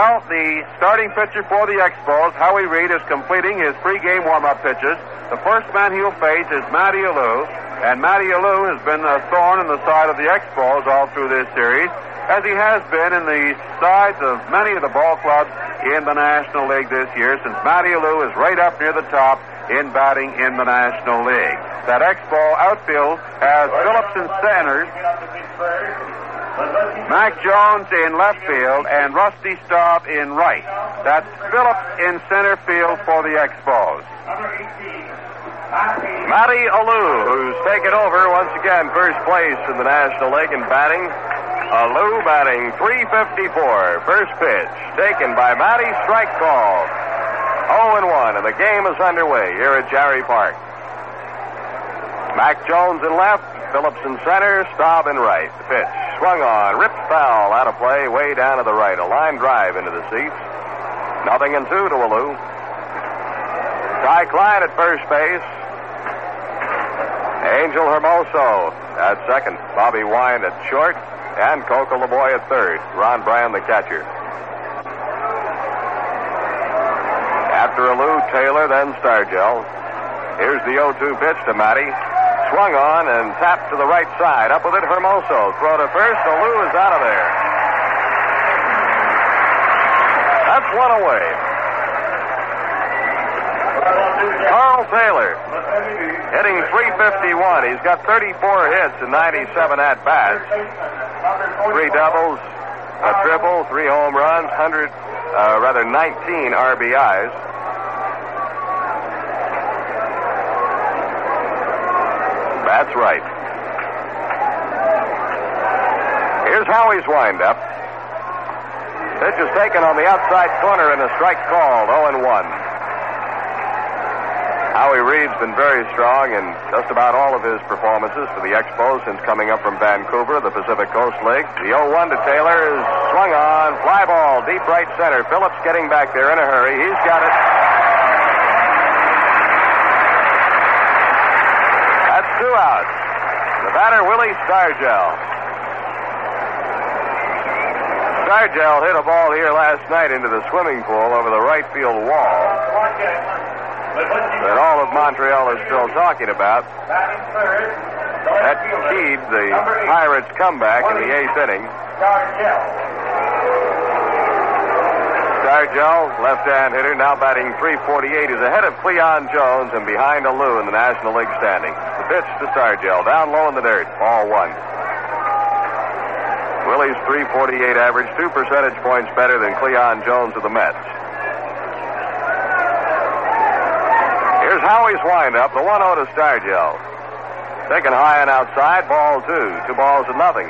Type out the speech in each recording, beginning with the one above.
Well, the starting pitcher for the Expos, Howie Reed, is completing his pregame warm-up pitches. The first man he'll face is Matty Alou, and Matty Alou has been a thorn in the side of the Expos all through this series, as he has been in the sides of many of the ball clubs in the National League this year, since Matty Alou is right up near the top in batting in the National League. That Expo outfield has Phillips in center, Mac Jones in left field, and Rusty Staub in right. That's Phillips in center field for the Expos. Matty Alou, who's taken over once again first place in the National League in batting. Alou batting .354. First pitch taken by Matty, strike call. 0-1, and the game is underway here at Jarry Park. Mac Jones in left, Phillips in center, Staub in right. The pitch swung on, ripped foul, out of play, way down to the right. A line drive into the seats. 0-2 to Alou. Ty Klein at first base. Angel Hermoso at second. Bobby Wine at short. And Coco LeBoy at third. Ron Brand, the catcher. After Alou, Taylor, then Stargell. Here's the 0-2 pitch to Matty. Swung on and tapped to the right side. Up with it, Hermoso. Throw to first. Alou is out of there. That's one away. Carl Taylor, hitting .351. He's got 34 hits and 97 at-bats. 3 doubles, a triple, 3 home runs, 19 RBIs. That's right. Here's Howie's windup. Pitch is taken on the outside corner and a strike called. 0-1. Howie Reed's been very strong in just about all of his performances for the Expos since coming up from Vancouver, the Pacific Coast League. The 0-1 to Taylor is swung on. Fly ball, deep right center. Phillips getting back there in a hurry. He's got it. That's 2 outs. The batter, Willie Stargell. Stargell hit a ball here last night into the swimming pool over the right field wall that all of Montreal is still talking about. That keyed the Pirates' comeback in the 8th inning. Stargell, left-hand hitter, now batting .348, is ahead of Cleon Jones and behind Alou in the National League standings. The pitch to Stargell, down low in the dirt, ball 1. Willie's .348 average, 2 percentage points better than Cleon Jones of the Mets. Here's Howie's windup, the 1-0 to Stargell. Taken high and outside, ball 2. 2 balls to nothing.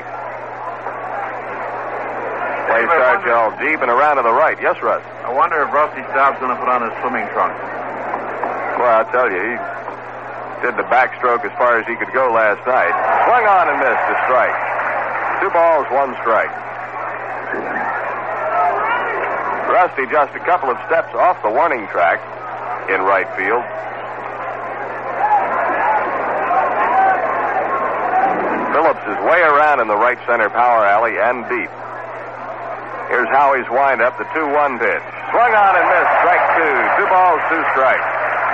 Play Stargell deep and around to the right. Yes, Russ? I wonder if Rusty Staub's going to put on his swimming trunks. Well, I'll tell you, he did the backstroke as far as he could go last night. Swung on and missed a strike. 2 balls, 1 strike. Rusty just a couple of steps off the warning track in right field. Phillips is way around in the right center power alley and deep. Here's Howie's windup, the 2-1 pitch. Swung on and missed, strike 2. 2 balls, 2 strikes.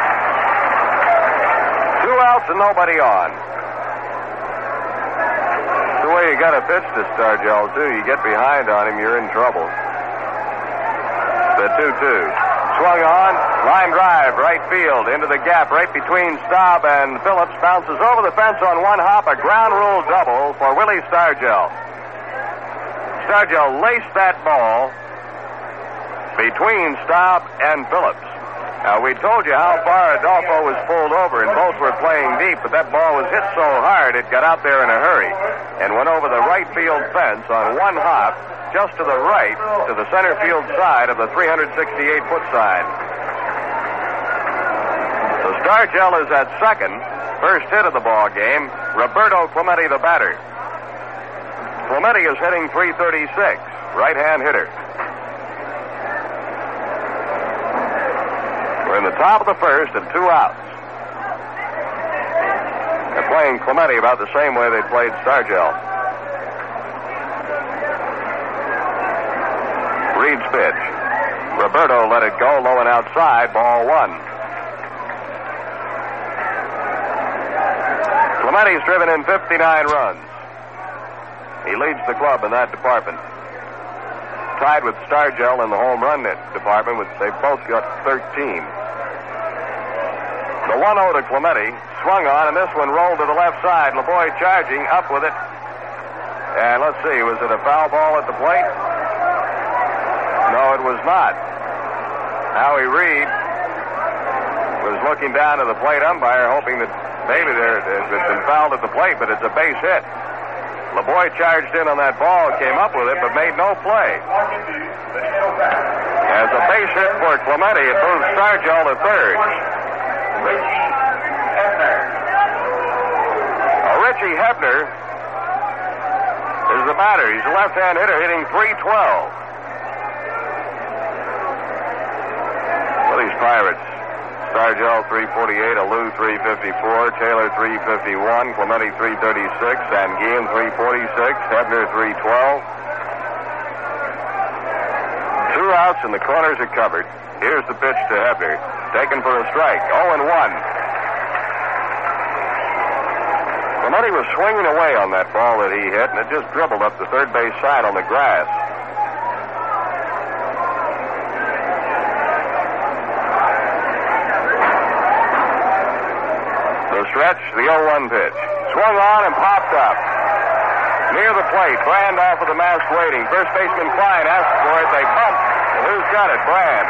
2 outs and nobody on. That's the way you got to pitch to Stargell, too. You get behind on him, you're in trouble. The 2-2. Swung on, line drive, right field, into the gap, right between Staub and Phillips. Bounces over the fence on 1 hop, a ground rule double for Willie Stargell. Stargell laced that ball between Staub and Phillips. Now, we told you how far Adolfo was pulled over, and both were playing deep, but that ball was hit so hard it got out there in a hurry and went over the right field fence on 1 hop, just to the right, to the center field side of the 368-foot sign. So Stargell is at second. First hit of the ball game. Roberto Clemente, the batter. Clemente is hitting .336, right-hand hitter. We're in the top of the first and 2 outs. They're playing Clemente about the same way they played Stargell. Reed's pitch. Roberto let it go low and outside, ball one. Clemente's driven in 59 runs. He leads the club in that department. Tied with Stargell in the home run department, they've both got 13. The 1-0 to Clemente, swung on, and this one rolled to the left side. LeBoy charging, up with it. And let's see, was it a foul ball at the plate? No, it was not. Howie Reed was looking down to the plate umpire, hoping that maybe it had been fouled at the plate, but it's a base hit. LeBoy charged in on that ball, came up with it, but made no play. As a base hit for Clemente, it moves Stargell to third. Richie Hebner is the batter. He's a left-hand hitter hitting .312. Well, these Pirates. Stargell 348, Alou 354, Taylor 351, Clemente 336, and Guillen 346, Hebner 312. 2 outs and the corners are covered. Here's the pitch to Hebner, taken for a strike. 0-1. Clemente was swinging away on that ball that he hit, and it just dribbled up the third base side on the grass. Stretch, the 0-1 pitch. Swung on and popped up. Near the plate, Brand off of the mask waiting. First baseman Klein asks for it. They bump. And who's got it? Brand.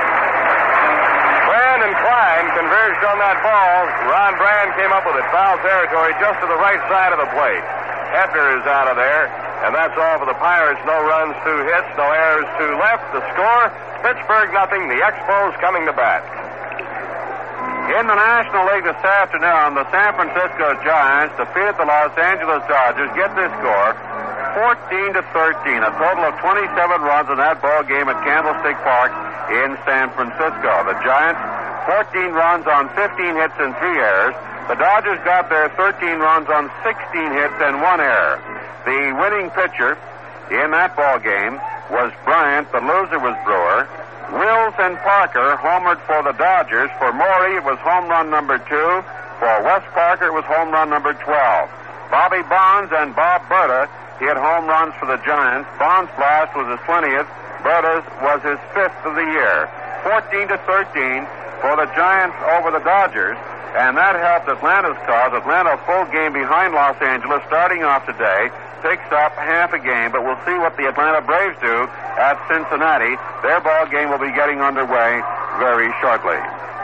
Brand and Klein converged on that ball. Ron Brand came up with it. Foul territory just to the right side of the plate. Hebner is out of there. And that's all for the Pirates. No runs, 2 hits, no errors, 2 left. The score, Pittsburgh nothing. The Expos coming to bat. In the National League this afternoon, the San Francisco Giants defeated the Los Angeles Dodgers. Get this score, 14-13. A total of 27 runs in that ball game at Candlestick Park in San Francisco. The Giants, 14 runs on 15 hits and 3 errors. The Dodgers got their 13 runs on 16 hits and 1 error. The winning pitcher in that ball game was Bryant. The loser was Brewer. Wills and Parker homered for the Dodgers. For Morey, it was home run number 2. For Wes Parker, it was home run number 12. Bobby Bonds and Bob Berta hit home runs for the Giants. Bonds' blast was his 20th. Berta's was his 5th of the year. 14-13 for the Giants over the Dodgers. And that helped Atlanta's cause. Atlanta full game behind Los Angeles starting off today. Picks up half a game, but we'll see what the Atlanta Braves do at Cincinnati. Their ball game will be getting underway very shortly.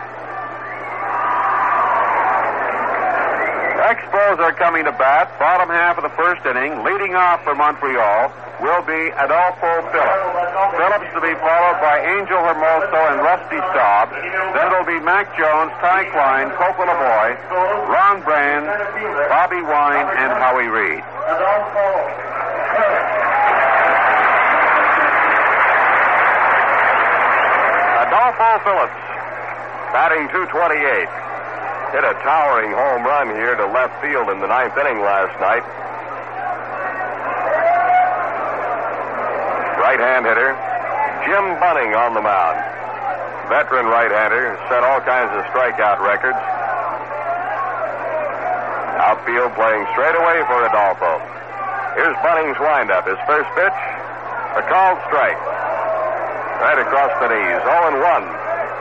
Expos are coming to bat. Bottom half of the first inning. Leading off for Montreal will be Adolfo Phillips. Phillips to be followed by Angel Hermoso and Rusty Staub. Then it'll be Mac Jones, Ty Klein, Coco LeBoy, Ron Brand, Bobby Wine, and Howie Reed. Adolfo Phillips, batting .228. Hit a towering home run here to left field in the 9th inning last night. Right-hand hitter, Jim Bunning on the mound. Veteran right-hander, set all kinds of strikeout records. Outfield playing straight away for Adolfo. Here's Bunning's windup. His first pitch, a called strike. Right across the knees, 0-1.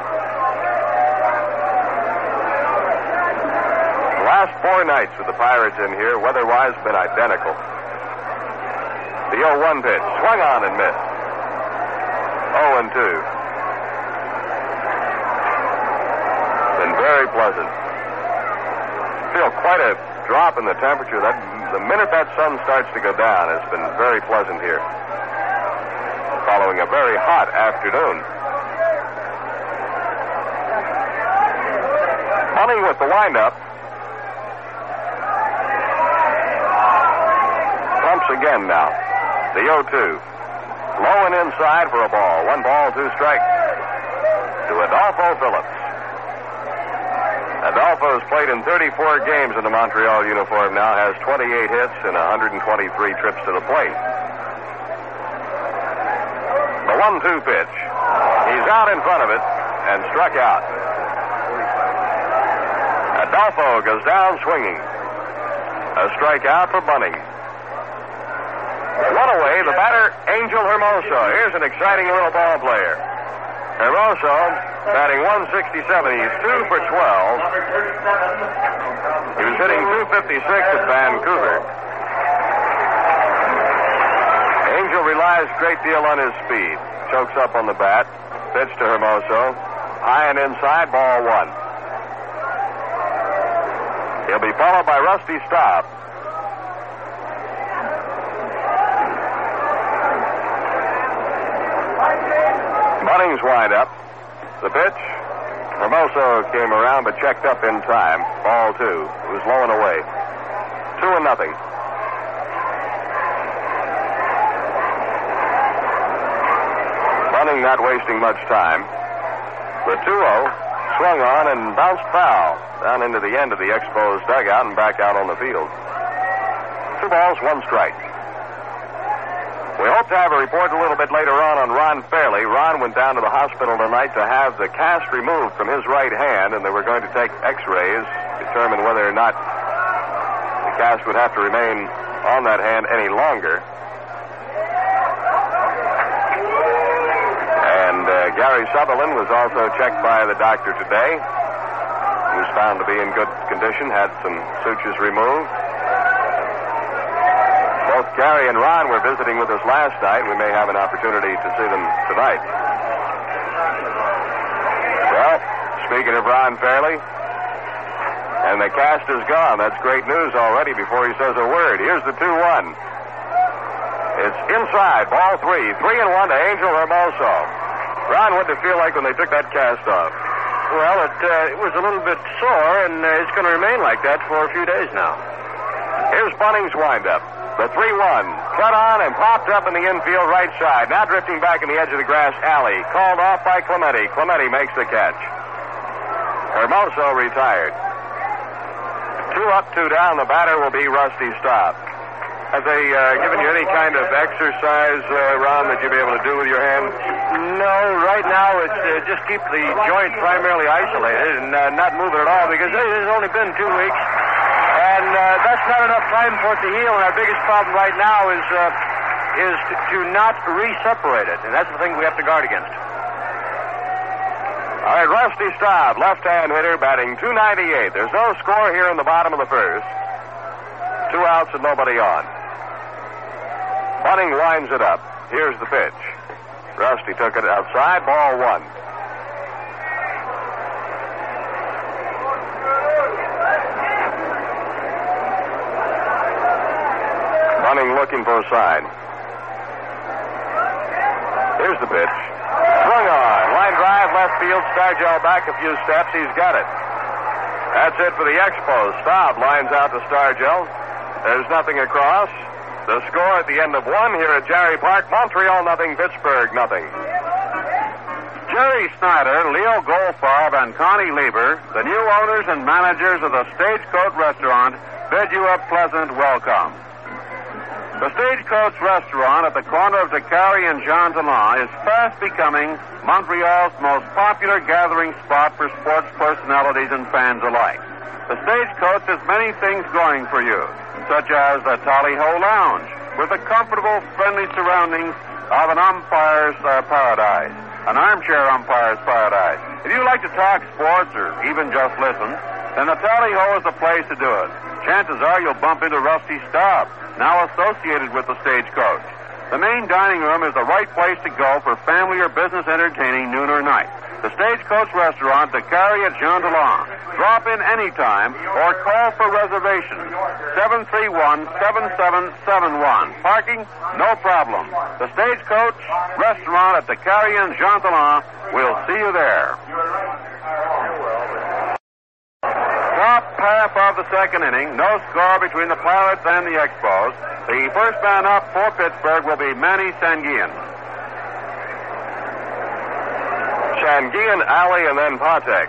The last 4 nights with the Pirates in here, weather-wise, been identical. The 0-1 pitch, swung on and missed. 0-2. Been very pleasant. Feel quite a drop in the temperature. The minute that sun starts to go down, it's been very pleasant here. Following a very hot afternoon. Bunning with the windup. Pumps again now. The 0-2. Low and inside for a ball. 1 ball, 2 strikes to Adolfo Phillips. Adolfo has played in 34 games in the Montreal uniform now, has 28 hits and 123 trips to the plate. The 1-2 pitch. He's out in front of it and struck out. Adolfo goes down swinging. A strikeout for Bunning. One away, the batter, Angel Hermoso. Here's an exciting little ball player. Hermoso batting 167. He's 2 for 12. He was hitting 256 at Vancouver. Angel relies a great deal on his speed. Chokes up on the bat. Pitch to Hermoso. High and inside, ball 1. He'll be followed by Rusty Staub. Bunning's wind up. The pitch. Hermoso came around but checked up in time. Ball 2. It was low and away. 2-0. Bunning not wasting much time. The 2-0 swung on and bounced foul down into the end of the Expos dugout and back out on the field. 2 balls, 1 strike. We hope to have a report a little bit later on Ron Fairley. Ron went down to the hospital tonight to have the cast removed from his right hand, and they were going to take x-rays, determine whether or not the cast would have to remain on that hand any longer. And Gary Sutherland was also checked by the doctor today. He was found to be in good condition, had some sutures removed. Both Gary and Ron were visiting with us last night. We may have an opportunity to see them tonight. Well, speaking of Ron Fairley, and the cast is gone. That's great news already before he says a word. Here's the 2-1. It's inside, ball 3. 3-1 to Angel Hermoso. Ron, what did it feel like when they took that cast off? Well, it was a little bit sore, and it's going to remain like that for a few days now. Here's Bunning's windup. The 3-1. Cut on and popped up in the infield right side. Now drifting back in the edge of the grass alley. Called off by Clemente. Clemente makes the catch. Hermoso retired. 2 up, 2 down. The batter will be Rusty Staub. Have they given you any kind of exercise, Ron, that you'll be able to do with your hand? No, right now it's just keep the joint primarily isolated and not move it at all because it has only been 2 weeks. And that's not enough time for it to heal. And our biggest problem right now is to not re-separate it. And that's the thing we have to guard against. All right, Rusty Staub, left-hand hitter, batting .298. There's no score here in the bottom of the first. 2 outs and nobody on. Bunning winds it up. Here's the pitch. Rusty took it outside, ball 1. Bunning looking for a sign. Here's the pitch. Swung on. Line drive, left field. Stargell back a few steps. He's got it. That's it for the Expos. Staub lines out to Stargell. There's nothing across. The score at the end of 1 here at Jarry Park. Montreal nothing, Pittsburgh nothing. Jerry Snyder, Leo Goldfarb, and Connie Lieber, the new owners and managers of the Stagecoach Restaurant, bid you a pleasant welcome. The Stagecoach Restaurant at the corner of Dicari and Jean Talon is fast becoming Montreal's most popular gathering spot for sports personalities and fans alike. The Stagecoach has many things going for you, such as the Tally-Ho Lounge, with the comfortable, friendly surroundings of an umpire's paradise, an armchair umpire's paradise. If you like to talk sports or even just listen, then the Tally-Ho is the place to do it. Chances are you'll bump into Rusty Staub, now associated with the Stagecoach. The main dining room is the right place to go for family or business entertaining noon or night. The Stagecoach Restaurant, Dicari at Jean Talon. Drop in anytime or call for reservations. 731-7771. Parking? No problem. The Stagecoach Restaurant at Dicari and Jean Talon. We'll see you there. Top half of the second inning. No score between the Pirates and the Expos. The first man up for Pittsburgh will be Manny Sanguillen. Sanguillen, Alley, and then Patek.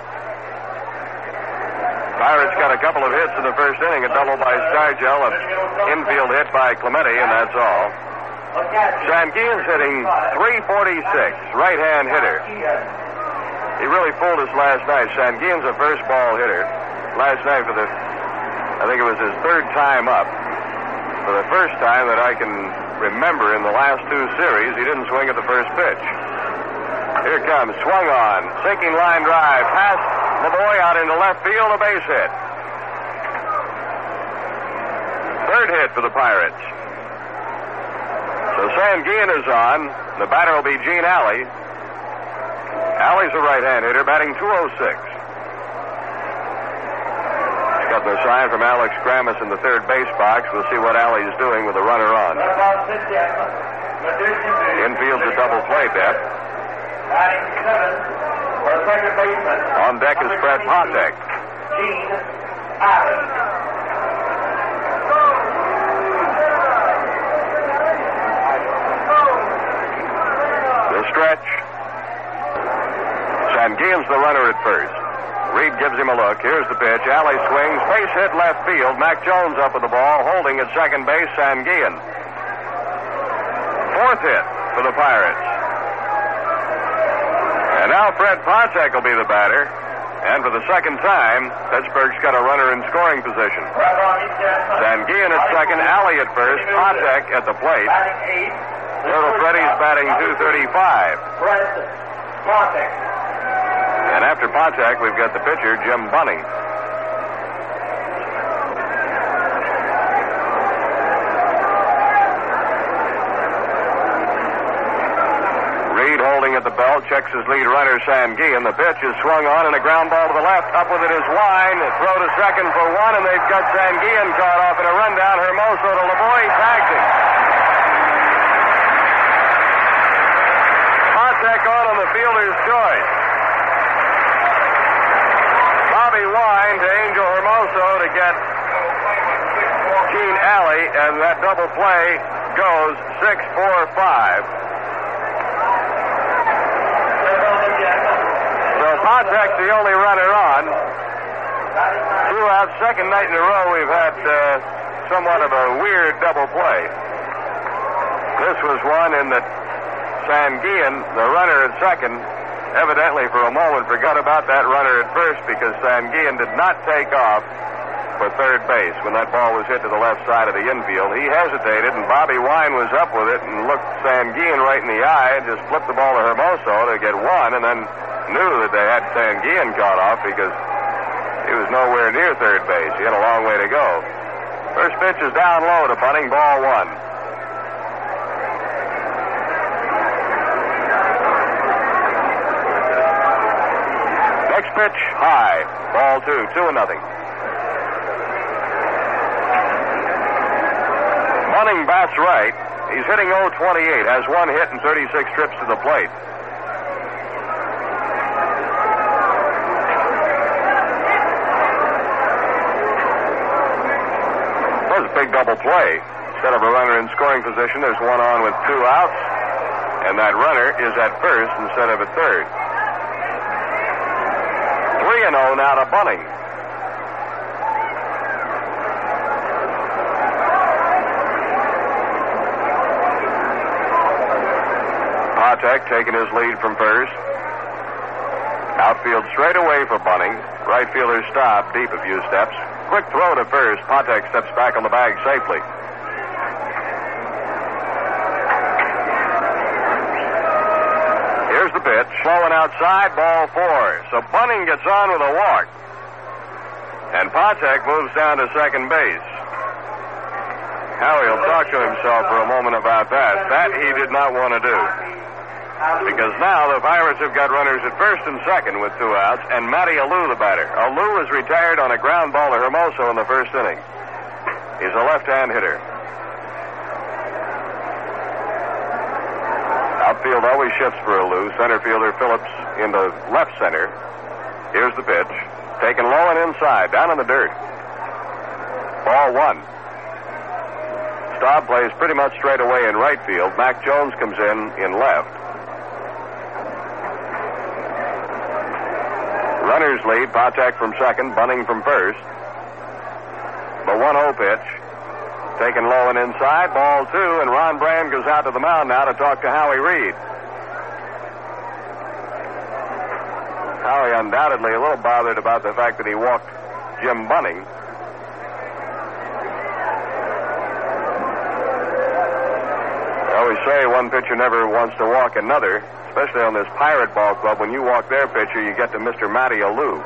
Pirates got a couple of hits in the first inning, a double by Stargell, an infield hit by Clemente, and that's all. Sanguillen's hitting .346, right-hand hitter. He really fooled us last night. Sanguillen's a first ball hitter. Last night I think it was his third time up. For the first time that I can remember in the last two series, he didn't swing at the first pitch. Here comes, swung on, sinking line drive, past LeBoy out into left field, a base hit. Third hit for the Pirates. So Sanguillen is on. The batter will be Gene Alley. Alley's a right-hand hitter, batting .206. Got the sign from Alex Grammas in the third base box. We'll see what Alley's doing with the runner on. Infield's a double play depth. On deck is Fred Patek. The stretch. Sanguillen's the runner at first. Reed gives him a look. Here's the pitch. Alley swings. Base hit left field. Mac Jones up with the ball. Holding at second base, Sanguillen. Fourth hit for the Pirates. And now Fred Patek will be the batter. And for the second time, Pittsburgh's got a runner in scoring position. Sanguillen at second. Alley at first. Patek at the plate. Little Freddie's batting .235. And after Patek, we've got the pitcher, Jim Bunning. Reed holding at the belt, checks his lead runner, Sanguillen. The pitch is swung on, and a ground ball to the left. Up with it is Wine. Throw to second for one, and they've got Sanguillen caught off in a rundown. Hermoso to LeBoy, tags him. Patek on the fielder's choice. Bobby Wine to Angel Hermoso to get Gene Alley, and that double play goes 6-4-5. So Patek's the only runner on. Throughout second night in a row, we've had somewhat of a weird double play. This was one in that Sanguillen, the runner at second, evidently for a moment forgot about that runner at first because Sanguillen did not take off for third base when that ball was hit to the left side of the infield. He hesitated, and Bobby Wine was up with it and looked Sanguillen right in the eye and just flipped the ball to Hermoso to get one, and then knew that they had Sanguillen caught off because he was nowhere near third base. He had a long way to go. First pitch is down low to Bunning, ball one. Next pitch, high. Ball two, 2-0. Bunning bats right. He's hitting .028, has one hit and 36 trips to the plate. That was a big double play. Instead of a runner in scoring position, there's one on with 2 outs, and that runner is at first instead of at third. 3-0 now to Bunning. Patek taking his lead from first. Outfield straight away for Bunning. Right fielder stop deep a few steps. Quick throw to first. Patek steps back on the bag safely. Here's the pitch. Flowing outside, ball 4. So Bunning gets on with a walk. And Patek moves down to second base. Howie will talk to himself for a moment about that. That he did not want to do. Because now the Pirates have got runners at first and second with 2 outs, and Matty Alou the batter. Alou is retired on a ground ball to Hermoso in the first inning. He's a left-hand hitter. Outfield always shifts for Alou. Center fielder Phillips into left center. Here's the pitch. Taken low and inside, down in the dirt. Ball 1. Staub plays pretty much straight away in right field. Mac Jones comes in left. Runners lead. Patek from second, Bunning from first. The 1-0 pitch. taken low and inside, ball 2, and Ron Brand goes out to the mound now to talk to Howie Reed. Howie undoubtedly a little bothered about the fact that he walked Jim Bunning. I always say one pitcher never wants to walk another, especially on this Pirate Ball Club. When you walk their pitcher, you get to Mr. Matty Alou.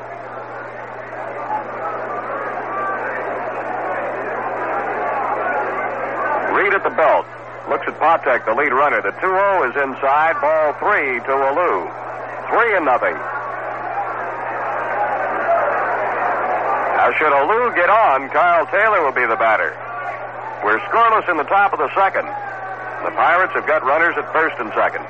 Reed at the belt. Looks at Patek, the lead runner. The 2-0 is inside. Ball 3 to Alou. 3-0. Now, should Alou get on, Carl Taylor will be the batter. We're scoreless in the top of the second. The Pirates have got runners at first and second.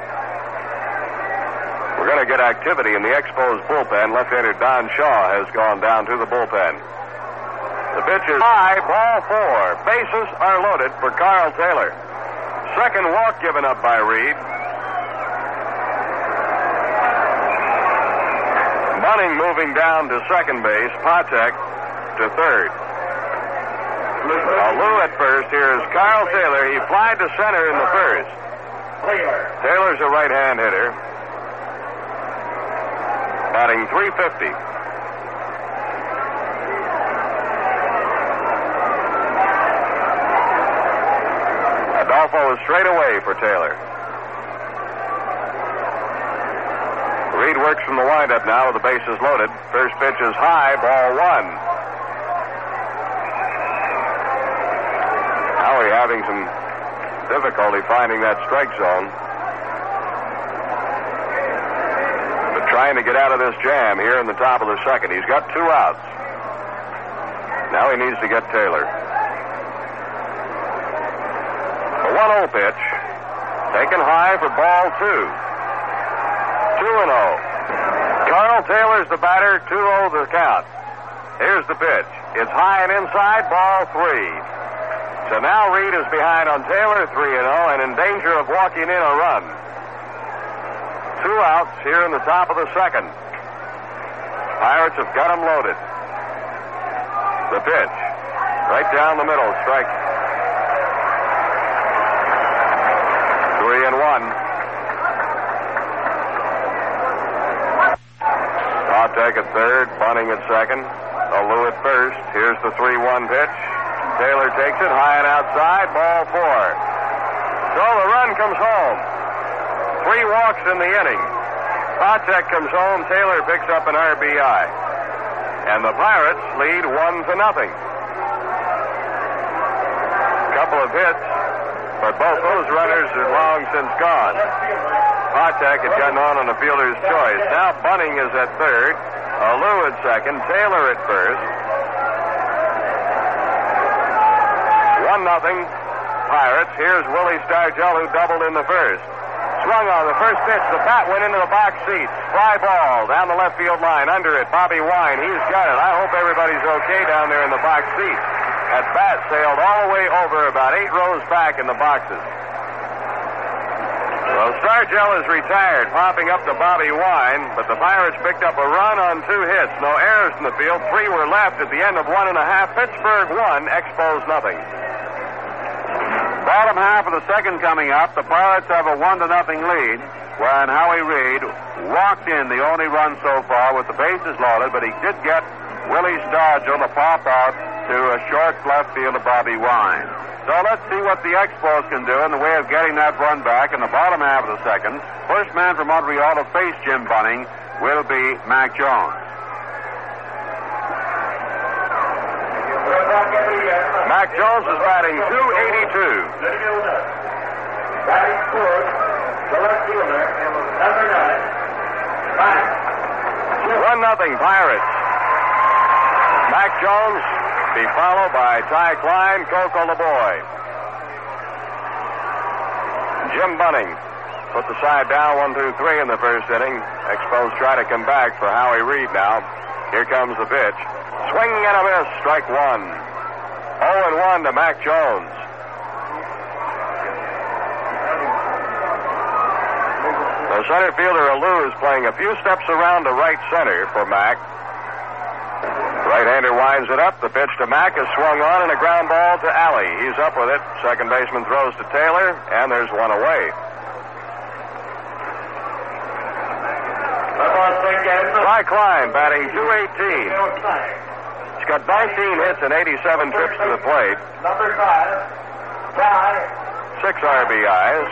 We're going to get activity in the Expos bullpen. Left-hander Don Shaw has gone down to the bullpen. The pitch is high, ball 4. Bases are loaded for Carl Taylor. Second walk given up by Reed. Bunning moving down to second base. Patek to third. Alou at first. Here's Carl Taylor. He flied to center in the first. Taylor's a right-hand hitter. Batting .350. Adolfo is straight away for Taylor. Reed works from the windup now with the bases loaded. First pitch is high, ball 1. Howie having some difficulty finding that strike zone. But trying to get out of this jam here in the top of the second. He's got 2 outs. Now he needs to get Taylor. The 1-0 pitch. Taken high for ball 2. 2-0. Carl Taylor's the batter. 2-0 the count. Here's the pitch. It's high and inside. Ball 3. So now Reed is behind on Taylor, 3-0, and in danger of walking in a run. 2 outs here in the top of the second. Pirates have got him loaded. The pitch. Right down the middle. Strike. 3-1. Patek at third. Bunning at second. Alou at first. Here's the 3-1 pitch. Taylor takes it high and outside. Ball 4. So the run comes home. 3 walks in the inning. Patek comes home. Taylor picks up an RBI. And the Pirates lead 1-0. Couple of hits, but both those runners are long since gone. Patek had gotten on a fielder's choice. Now Bunning is at third. Alou at second. Taylor at first. 1-0 Pirates. Here's Willie Stargell, who doubled in the first. Swung on the first pitch. The bat went into the box seats. Fly ball down the left field line. Under it, Bobby Wine. He's got it. I hope everybody's okay down there in the box seats. That bat sailed all the way over about 8 rows back in the boxes. Well, Stargell is retired, popping up to Bobby Wine, but the Pirates picked up a run on 2 hits. No errors in the field. 3 were left at the end of 1 1/2. Pittsburgh 1, Expos nothing. Bottom half of the second coming up. The Pirates have a 1-0 lead when Howie Reed walked in the only run so far with the bases loaded, but he did get Willie Stargell to pop out to a short left field of Bobby Wine. So let's see what the Expos can do in the way of getting that run back in the bottom half of the second. First man from Montreal to face Jim Bunning will be Mac Jones. Mac Jones is batting .282. Batting fourth, the left fielder, number 9. 1-0 Pirates. Mac Jones be followed by Ty Klein, Coco LeBoy. Jim Bunning put the side down 1-2-3 in the first inning. Expos try to come back for Howie Reed now. Here comes the pitch. Swing and a miss. Strike 1. 0-1 to Mac Jones. The center fielder Alou is playing a few steps around to right center for Mac. Right-hander winds it up. The pitch to Mack is swung on and a ground ball to Alley. He's up with it. Second baseman throws to Taylor, and there's one away. Ty Klein batting .218. He's got 19 hits and 87 trips to the plate. Number 5, Ty. 6 RBIs.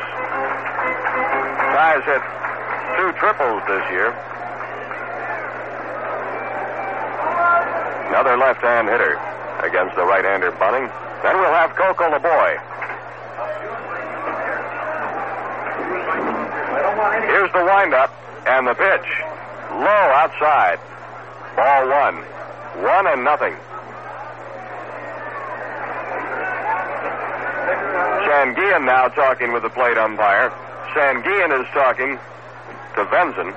Ty's hit 2 triples this year. Another left-hand hitter against the right-hander Bunning. Then we'll have Coco LeBoy. Here's the windup and the pitch. Low outside. Ball 1. 1-0. Sanguillen now talking with the plate umpire. Sanguillen is talking to Venzen.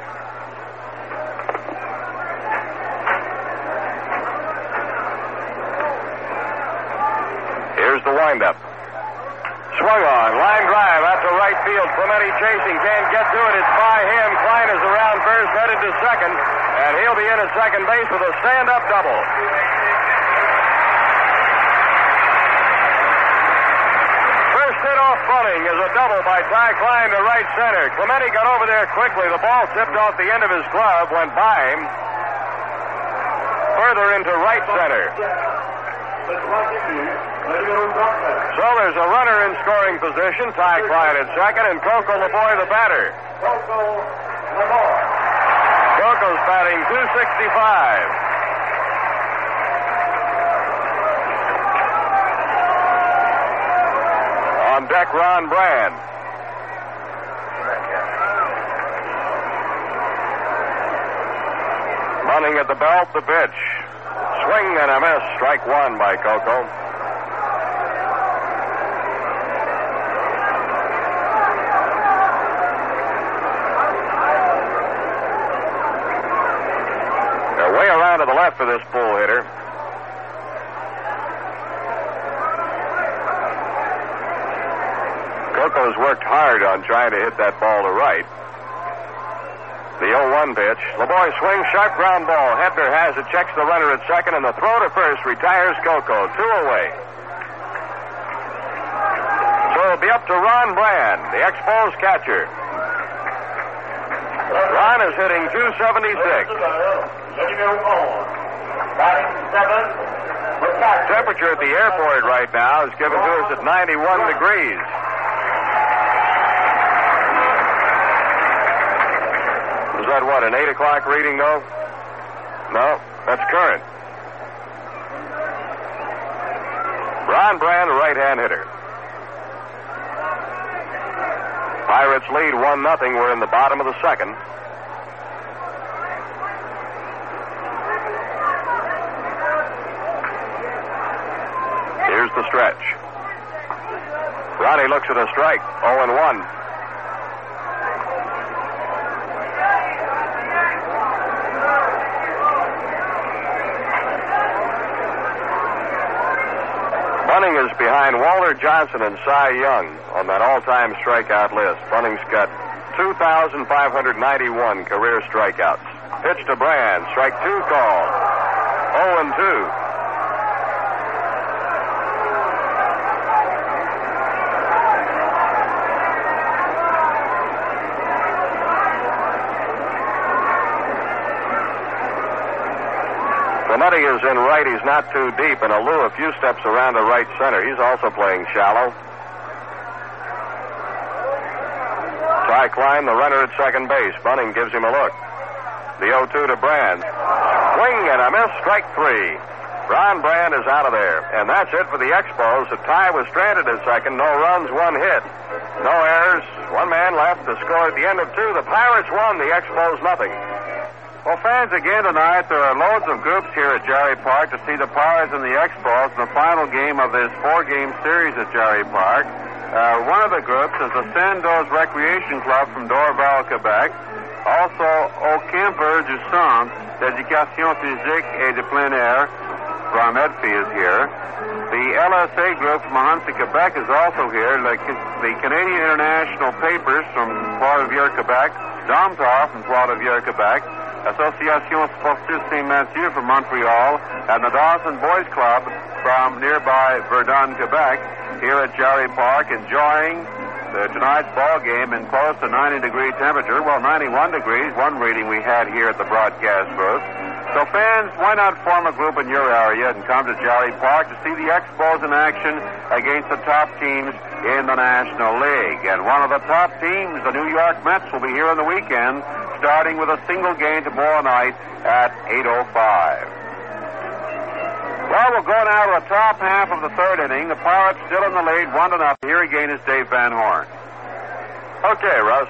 Here's the windup. Swung on. Line drive out to right field. Clemente chasing. Can't get to it. It's by him. Klein is around first, headed to second. And he'll be in at second base with a stand-up double. First hit off Bunning is a double by Ty Klein to right center. Clemente got over there quickly. The ball tipped off the end of his glove, went by him. Further into right center. So there's a runner in scoring position. Ty Klein at second, and Coco LeBoy the batter. Coco's batting .265. On deck, Ron Brand. Bunning at the belt, the pitch. Swing and a miss. Strike 1 by Coco. They're way around to the left of this pull hitter. Coco's worked hard on trying to hit that ball to right. The 0-1 pitch. LeBoy swings, sharp ground ball. Hebner has it, checks the runner at second, and the throw to first retires Coco. 2 away. So it'll be up to Ron Brand, the Expos catcher. Ron is hitting .276. Temperature at the airport right now is given to us at 91 degrees. Is that what, an 8 o'clock reading, though? No, that's current. Ron Brand, a right-hand hitter. Pirates lead 1-0. We're in the bottom of the second. Here's the stretch. Ronnie looks at a strike. 0-1. Bunning is behind Walter Johnson and Cy Young on that all-time strikeout list. Bunning's got 2,591 career strikeouts. Pitch to Brand. Strike 2 call. 0-2. Clemente is in right. He's not too deep, and Alou a few steps around to right center. He's also playing shallow. Ty Klein, the runner at second base. Bunning gives him a look. The 0-2 to Brand. Swing and a miss. Strike 3. Ron Brand is out of there. And that's it for the Expos. The tie was stranded at second. No runs, 1 hit. No errors. 1 man left to score at the end of 2. The Pirates won. The Expos nothing. Well, fans, again tonight, there are loads of groups here at Jarry Park to see the Pirates and the Expos in the final game of this 4-game series at Jarry Park. One of the groups is the Sandoz Recreation Club from Dorval, Quebec. Also, Au Camper du Centre d'Éducation Physique et de Plein Air from Edfi is here. The LSA group from Hansa, Quebec is also here. The Canadian International Papers from Pointe-à-Pierre, Quebec. Domtar from Pointe-à-Pierre, Quebec. Association Sportive Saint-Mathieu from Montreal, and the Dawson Boys Club from nearby Verdun, Quebec, here at Jarry Park, enjoying tonight's ball game in close to 90-degree temperature. Well, 91 degrees, one reading we had here at the broadcast booth. So fans, why not form a group in your area and come to Jarry Park to see the Expos in action against the top teams in the National League. And one of the top teams, the New York Mets, will be here on the weekend, starting with a single game tomorrow night at 8:05. Well, we'll go now to the top half of the third inning. The Pirates still in the lead, 1-0. Here again is Dave Van Horn. Okay, Russ.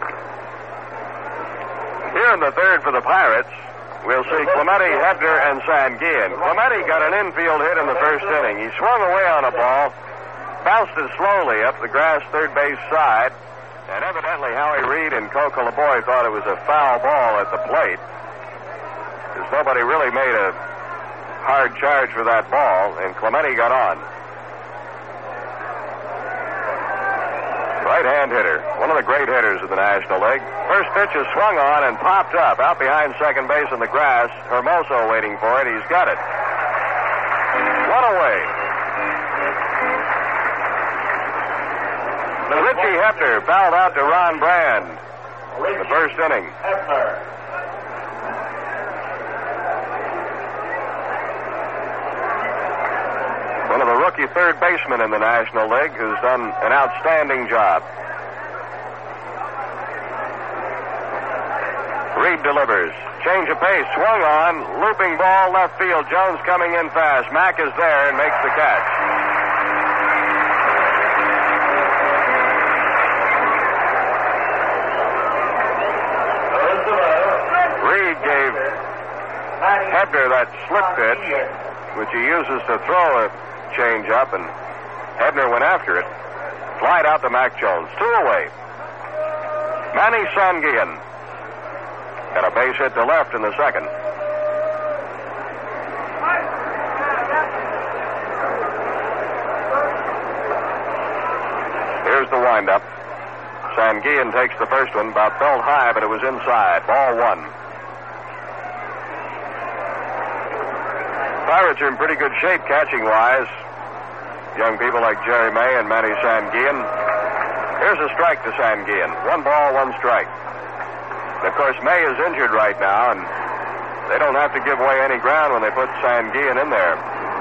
Here in the third for the Pirates, we'll see Clemente, Hebner, and Sanguillen. Clemente got an infield hit in the first inning. He swung away on a ball, bounced it slowly up the grass third base side, and evidently Howie Reed and Coco LeBoy thought it was a foul ball at the plate, because nobody really made a hard charge for that ball, and Clemente got on. Right-hand hitter, one of the great hitters of the National League. First pitch is swung on and popped up out behind second base in the grass. Hermoso waiting for it. He's got it. One away. Richie Hebner fouled out to Ron Brand in the first inning. One of the rookie third basemen in the National League who's done an outstanding job. Reed delivers. Change of pace. Swung on. Looping ball left field. Jones coming in fast. Mack is there and makes the catch. Reed gave Hebner that slip pitch, which he uses to throw a change up, and Hebner went after it. Flied out to Mac Jones. 2 away. Manny Sanguillen got a base hit to left in the second. Here's the windup. Sanguillen takes the first one, about felt high, but it was inside. Ball 1. Pirates are in pretty good shape catching-wise. Young people like Jerry May and Manny Sanguillen. Here's a strike to Sanguillen. 1 ball, 1 strike. And of course, May is injured right now, and they don't have to give away any ground when they put Sanguillen in there.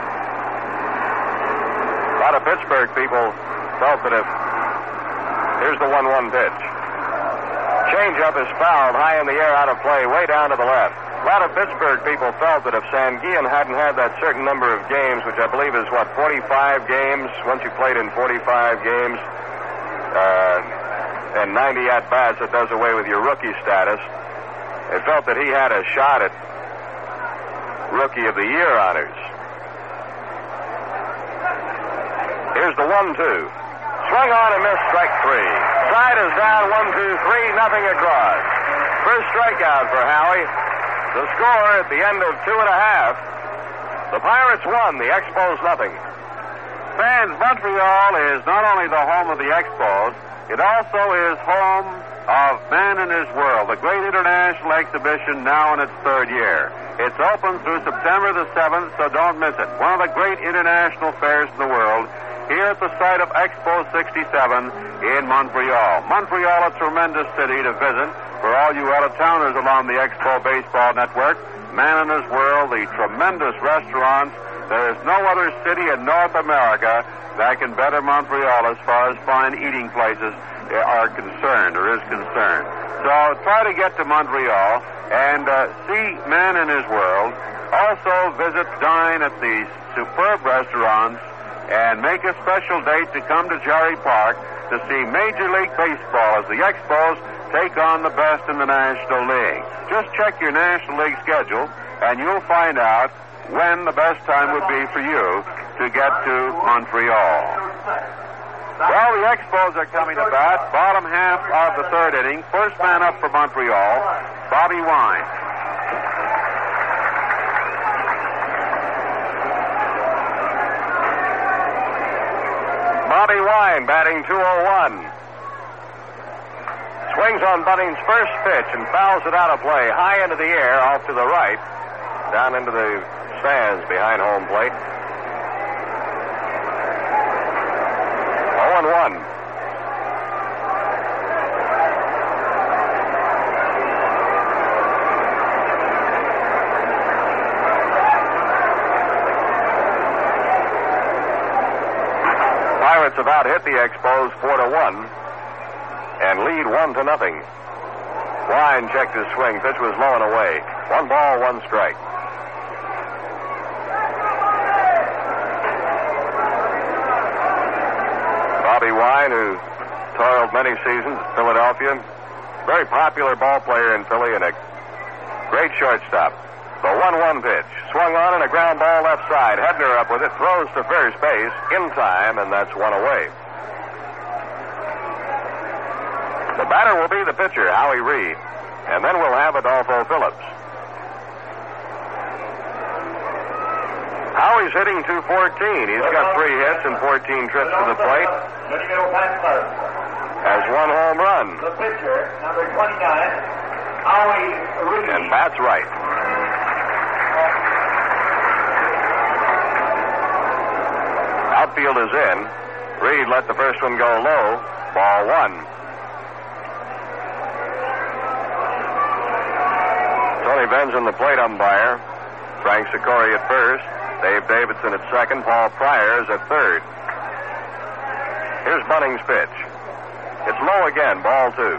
A lot of Pittsburgh people felt that if... Here's the 1-1 pitch. Changeup is fouled high in the air, out of play, way down to the left. A lot of Pittsburgh people felt that if Sanguillen hadn't had that certain number of games, which I believe is, 45 games, once you played in 45 games, and 90 at-bats, it does away with your rookie status. They felt that he had a shot at Rookie of the Year honors. Here's the 1-2. Swung on and missed, strike 3. Side is down, 1-2-3, nothing across. First strikeout for Howie. The score at the end of 2.5. The Pirates won, the Expos nothing. Fans, Montreal is not only the home of the Expos, it also is home of Man in His World, the great international exhibition now in its 3rd year. It's open through September the 7th, so don't miss it. One of the great international fairs in the world, here at the site of Expo 67 in Montreal. Montreal, a tremendous city to visit for all you out-of-towners along the Expo Baseball Network. Man in His World, the tremendous restaurants. There is no other city in North America that can better Montreal as far as fine eating places are concerned, or is concerned. So try to get to Montreal and see Man in His World. Also visit, dine at the superb restaurants, and make a special date to come to Jarry Park to see Major League Baseball as the Expos take on the best in the National League. Just check your National League schedule, and you'll find out when the best time would be for you to get to Montreal. Well, the Expos are coming to bat. Bottom half of the 3rd inning. First man up for Montreal, Bobby Wine. Bobby Wine batting .201. Swings on Bunning's first pitch and fouls it out of play. High into the air, off to the right. Down into the stands behind home plate. 0-1. Pirates have out hit the Expos 4-1 and lead 1-0. Wine checked his swing. Pitch was low and away. 1 ball, 1 strike. Bobby Wine, who toiled many seasons at Philadelphia, very popular ball player in Philly and a great shortstop. The 1-1 pitch. Swung on and a ground ball left side. Hebner up with it. Throws to first base in time, and that's 1 away. The batter will be the pitcher, Howie Reed. And then we'll have Adolfo Phillips. Howie's hitting .214. He's got 3 hits and 14 trips to the plate. Has 1 home run. The pitcher, number 29, Howie Reed. And that's right. Outfield is in. Reed let the first one go low. Ball 1. Tony Benson, the plate umpire. Frank Sikori at first. Dave Davidson at second. Paul Pryor is at third. Here's Bunning's pitch. It's low again. Ball 2.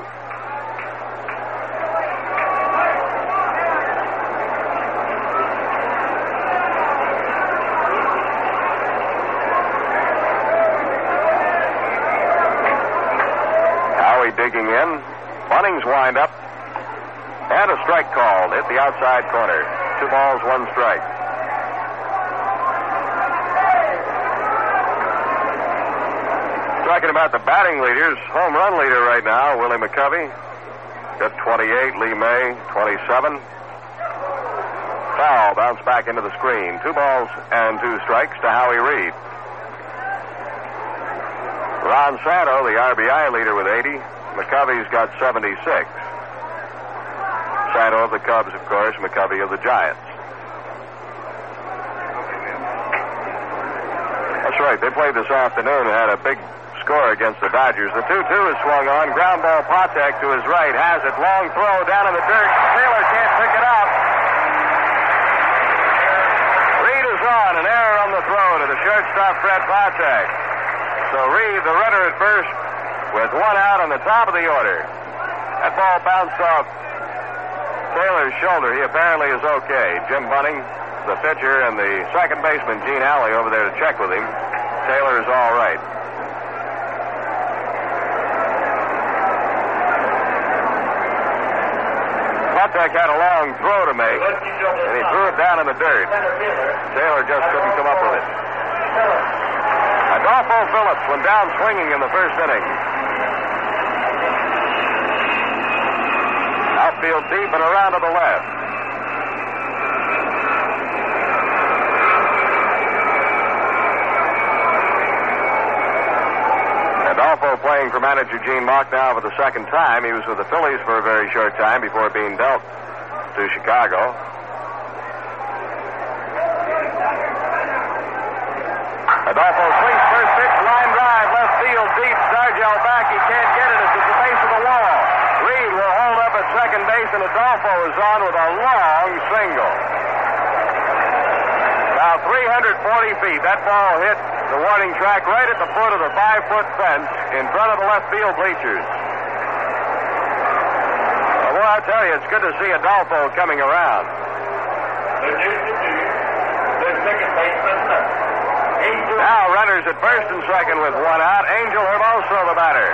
Digging in. Bunning's wind up. And a strike called. Hit the outside corner. 2 balls, 1 strike. Talking about the batting leaders, home run leader right now, Willie McCovey. Got 28. Lee May, 27. Foul, bounced back into the screen. 2 balls and 2 strikes to Howie Reed. Ron Santo, the RBI leader with 80. McCovey's got 76. Santo of the Cubs, of course. McCovey of the Giants. That's right. They played this afternoon and had a big score against the Dodgers. The 2-2 is swung on. Ground ball. Patek to his right. Has it. Long throw down in the dirt. Taylor can't pick it up. Reed is on. An error on the throw to the shortstop, Fred Patek. So Reed, the runner at first, with 1 out on the top of the order. That ball bounced off Taylor's shoulder. He apparently is okay. Jim Bunning, the pitcher, and the second baseman, Gene Alley, over there to check with him. Taylor is all right. Patek had a long throw to make, and he threw it down in the dirt. Taylor just couldn't come up with it. Adolfo Phillips went down swinging in the first inning. Outfield deep and around to the left. Adolfo playing for manager Gene Mauch now for the second time. He was with the Phillies for a very short time before being dealt to Chicago. Adolfo swings first pitch, line drive, left field deep. Sargel back, he can't get it. It's at the base of the wall. Reed will hold up at second base, and Adolfo is on with a long single. About 340 feet. That ball hit the warning track right at the foot of the 5-foot fence in front of the left field bleachers. Well, I'll tell you, it's good to see Adolfo coming around. Now runners at first and second with 1 out. Angel Hermoso, the batter.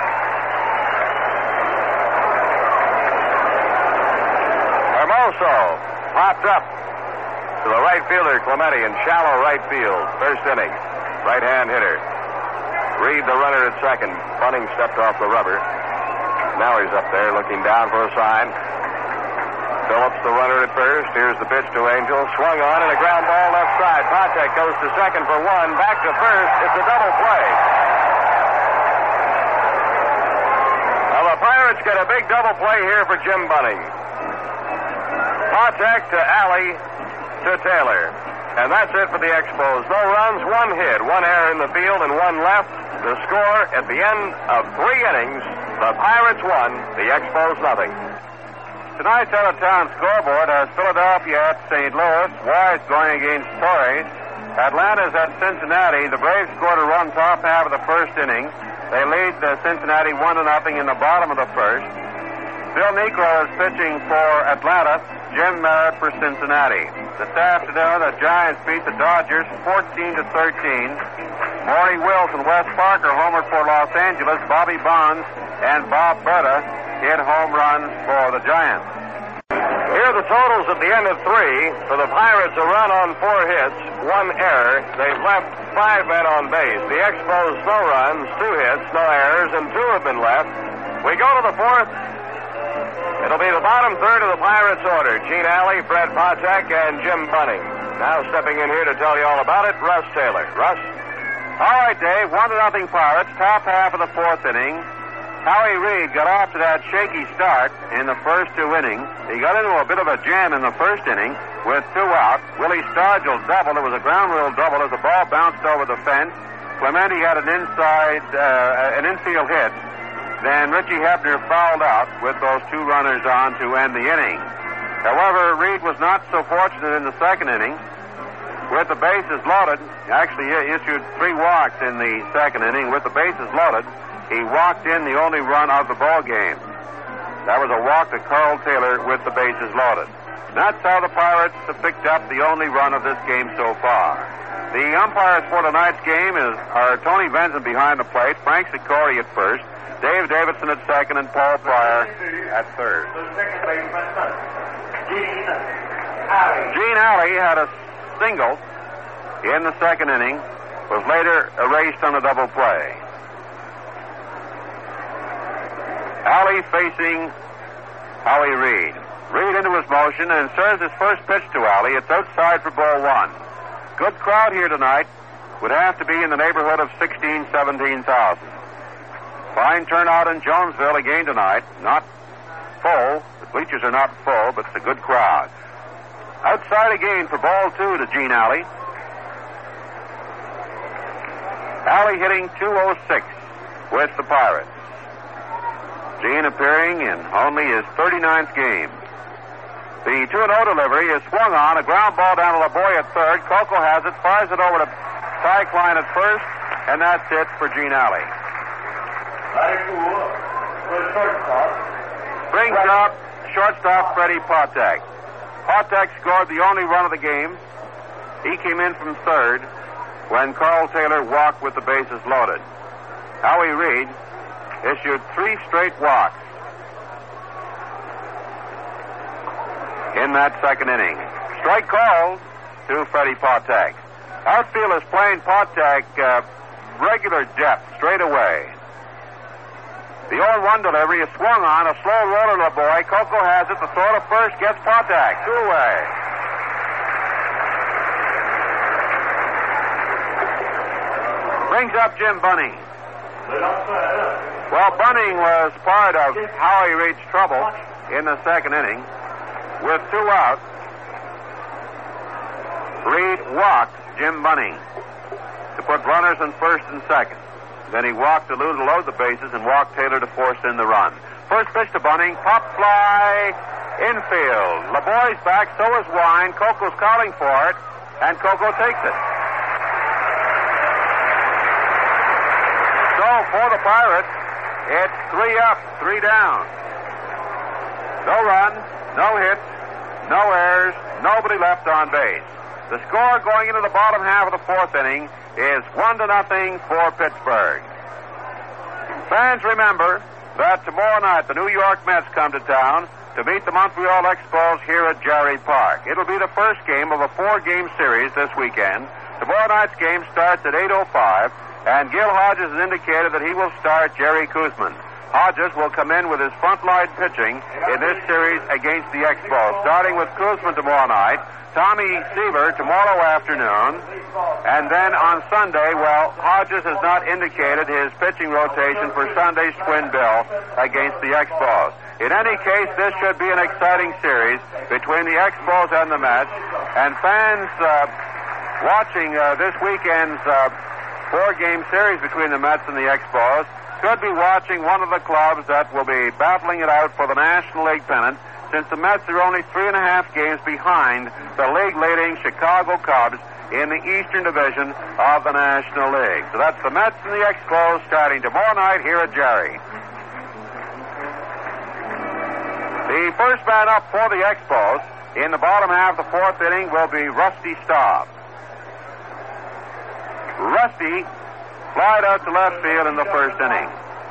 Hermoso popped up to the right fielder, Clemente, in shallow right field. First inning. Right-hand hitter. Reed, the runner at second. Bunning stepped off the rubber. Now he's up there looking down for a sign. Phillips, the runner at first. Here's the pitch to Angel. Swung on and a ground ball left side. Patek goes to second for 1. Back to first. It's a double play. Well, the Pirates Pirates get a big double play here for Jim Bunning. Patek to Alley to Taylor. And that's it for the Expos. No runs, 1 hit, 1 error in the field, and 1 left. The score at the end of 3 innings, the Pirates 1, the Expos nothing. Tonight's out-of-town scoreboard has Philadelphia at St. Louis, Wise going against Torres. Atlanta's at Cincinnati. The Braves scored a run top half of the first inning. They lead Cincinnati 1-0 in the bottom of the first. Bill Niekro is pitching for Atlanta. Jim Merritt for Cincinnati. This afternoon, the Giants beat the Dodgers 14-13. Morty Wills and Wes Parker homered for Los Angeles. Bobby Bonds and Bob Berta hit home runs for the Giants. Here are the totals at the end of 3. For the Pirates, a run on 4 hits, 1 error. They've left 5 men on base. The Expos, no runs, 2 hits, no errors, and 2 have been left. We go to the 4th. It'll be the bottom third of the Pirates' order. Gene Alley, Fred Patek, and Jim Bunning. Now stepping in here to tell you all about it, Russ Taylor. Russ? All right, Dave. 1-0 Pirates. Top half of the 4th inning. Howie Reed got off to that shaky start in the first 2 innings. He got into a bit of a jam in the first inning with 2 out. Willie Stargell doubled. It was a ground rule double as the ball bounced over the fence. Clemente had an infield hit. Then Richie Hebner fouled out with those 2 runners on to end the inning. However, Reed was not so fortunate in the second inning. With the bases loaded, actually he issued 3 walks in the second inning. With the bases loaded, he walked in the only run of the ball game. That was a walk to Carl Taylor with the bases loaded. That's how the Pirates have picked up the only run of this game so far. The umpires for tonight's game are Tony Benson behind the plate, Frank Sicori at first, Dave Davidson at second, and Paul Pryor at third. Gene Alley had a single in the second inning, was later erased on a double play. Alley facing Howie Reed. Reed into his motion and serves his first pitch to Alley. It's outside for ball 1. Good crowd here tonight. Would have to be in the neighborhood of 16,000, 17,000. Fine turnout in Jonesville again tonight. Not full. The bleachers are not full, but it's a good crowd. Outside again for ball 2 to Gene Alley. Alley hitting .206 with the Pirates. Gene appearing in only his 39th game. The 2-0 delivery is swung on. A ground ball down to LeBoy at third. Coco has it, fires it over to Ty Klein at first, and that's it for Gene Alley. Brings up shortstop Freddie Patek. Patek scored the only run of the game. He came in from third when Carl Taylor walked with the bases loaded. Howie Reed issued 3 straight walks in that second inning. Strike called to Freddie Patek. Outfield is playing Patek regular depth straight away. The 0-1 delivery is swung on. A slow roller, LeBoy. Coco has it. The throw to first gets Patek. 2 away. Brings up Jim Bunning. Well, Bunning was part of Howie Reed's trouble in the second inning. With 2 outs, Reed walked Jim Bunning to put runners in first and second. Then he walked to load the bases and walked Taylor to force in the run. First pitch to Bunning, pop fly, infield. LeBoy's back, so is Wine. Coco's calling for it, and Coco takes it. So for the Pirates, it's 3 up, 3 down. No runs, no hits, no errors, nobody left on base. The score going into the bottom half of the 4th inning is 1-0 for Pittsburgh. Fans, remember that tomorrow night the New York Mets come to town to meet the Montreal Expos here at Jarry Park. It'll be the first game of a 4-game series this weekend. Tomorrow night's game starts at 8:05, and Gil Hodges has indicated that he will start Jerry Koosman. Hodges will come in with his front-line pitching in this series against the Expos, starting with Kuzman tomorrow night, Tommy Seaver tomorrow afternoon, and then on Sunday, well, Hodges has not indicated his pitching rotation for Sunday's twin bill against the Expos. In any case, this should be an exciting series between the Expos and the Mets, and fans watching this weekend's four-game series between the Mets and the Expos could be watching one of the clubs that will be battling it out for the National League pennant, since the Mets are only 3.5 games behind the league-leading Chicago Cubs in the Eastern Division of the National League. So that's the Mets and the Expos starting tomorrow night here at Jerry. The first man up for the Expos in the bottom half of the fourth inning will be Rusty Staub. Rusty flied out to left field in the first inning.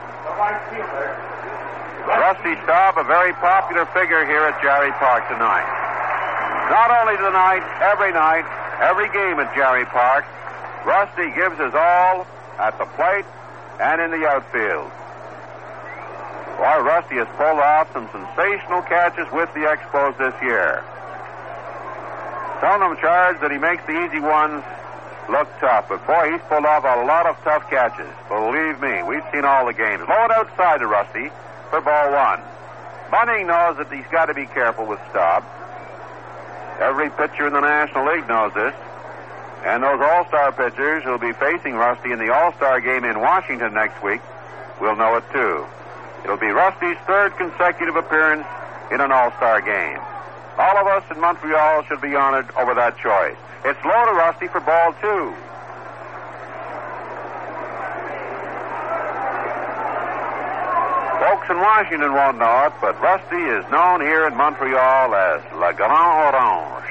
Rusty Staub, a very popular figure here at Jerry Park tonight. Not only tonight, every game at Jerry Park, Rusty gives his all at the plate and in the outfield. Boy, Rusty has pulled off some sensational catches with the Expos this year. Some of them charge that he makes the easy ones look tough, but boy, he's pulled off a lot of tough catches. Believe me, we've seen all the games. Low it outside to Rusty for ball one. Bunning knows that he's got to be careful with Staub. Every pitcher in the National League knows this. And those All-Star pitchers who'll be facing Rusty in the All-Star game in Washington next week will know it too. It'll be Rusty's third consecutive appearance in an All-Star game. All of us in Montreal should be honored over that choice. It's low to Rusty for ball two. Folks in Washington won't know it, but Rusty is known here in Montreal as Le Grand Orange.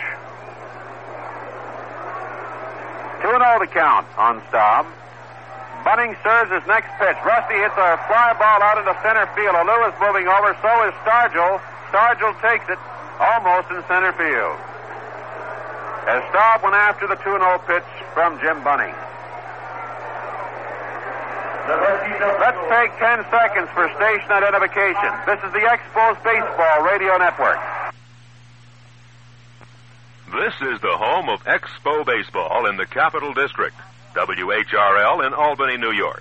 2-0 to count on Staub. Bunning serves his next pitch. Rusty hits a fly ball out into center field. Alou is moving over, so is Stargell. Stargell takes it almost in center field, as Staub went after the 2-0 pitch from Jim Bunning. Let's take 10 seconds for station identification. This is the Expos Baseball Radio Network. This is the home of Expo Baseball in the Capital District. WHRL in Albany, New York.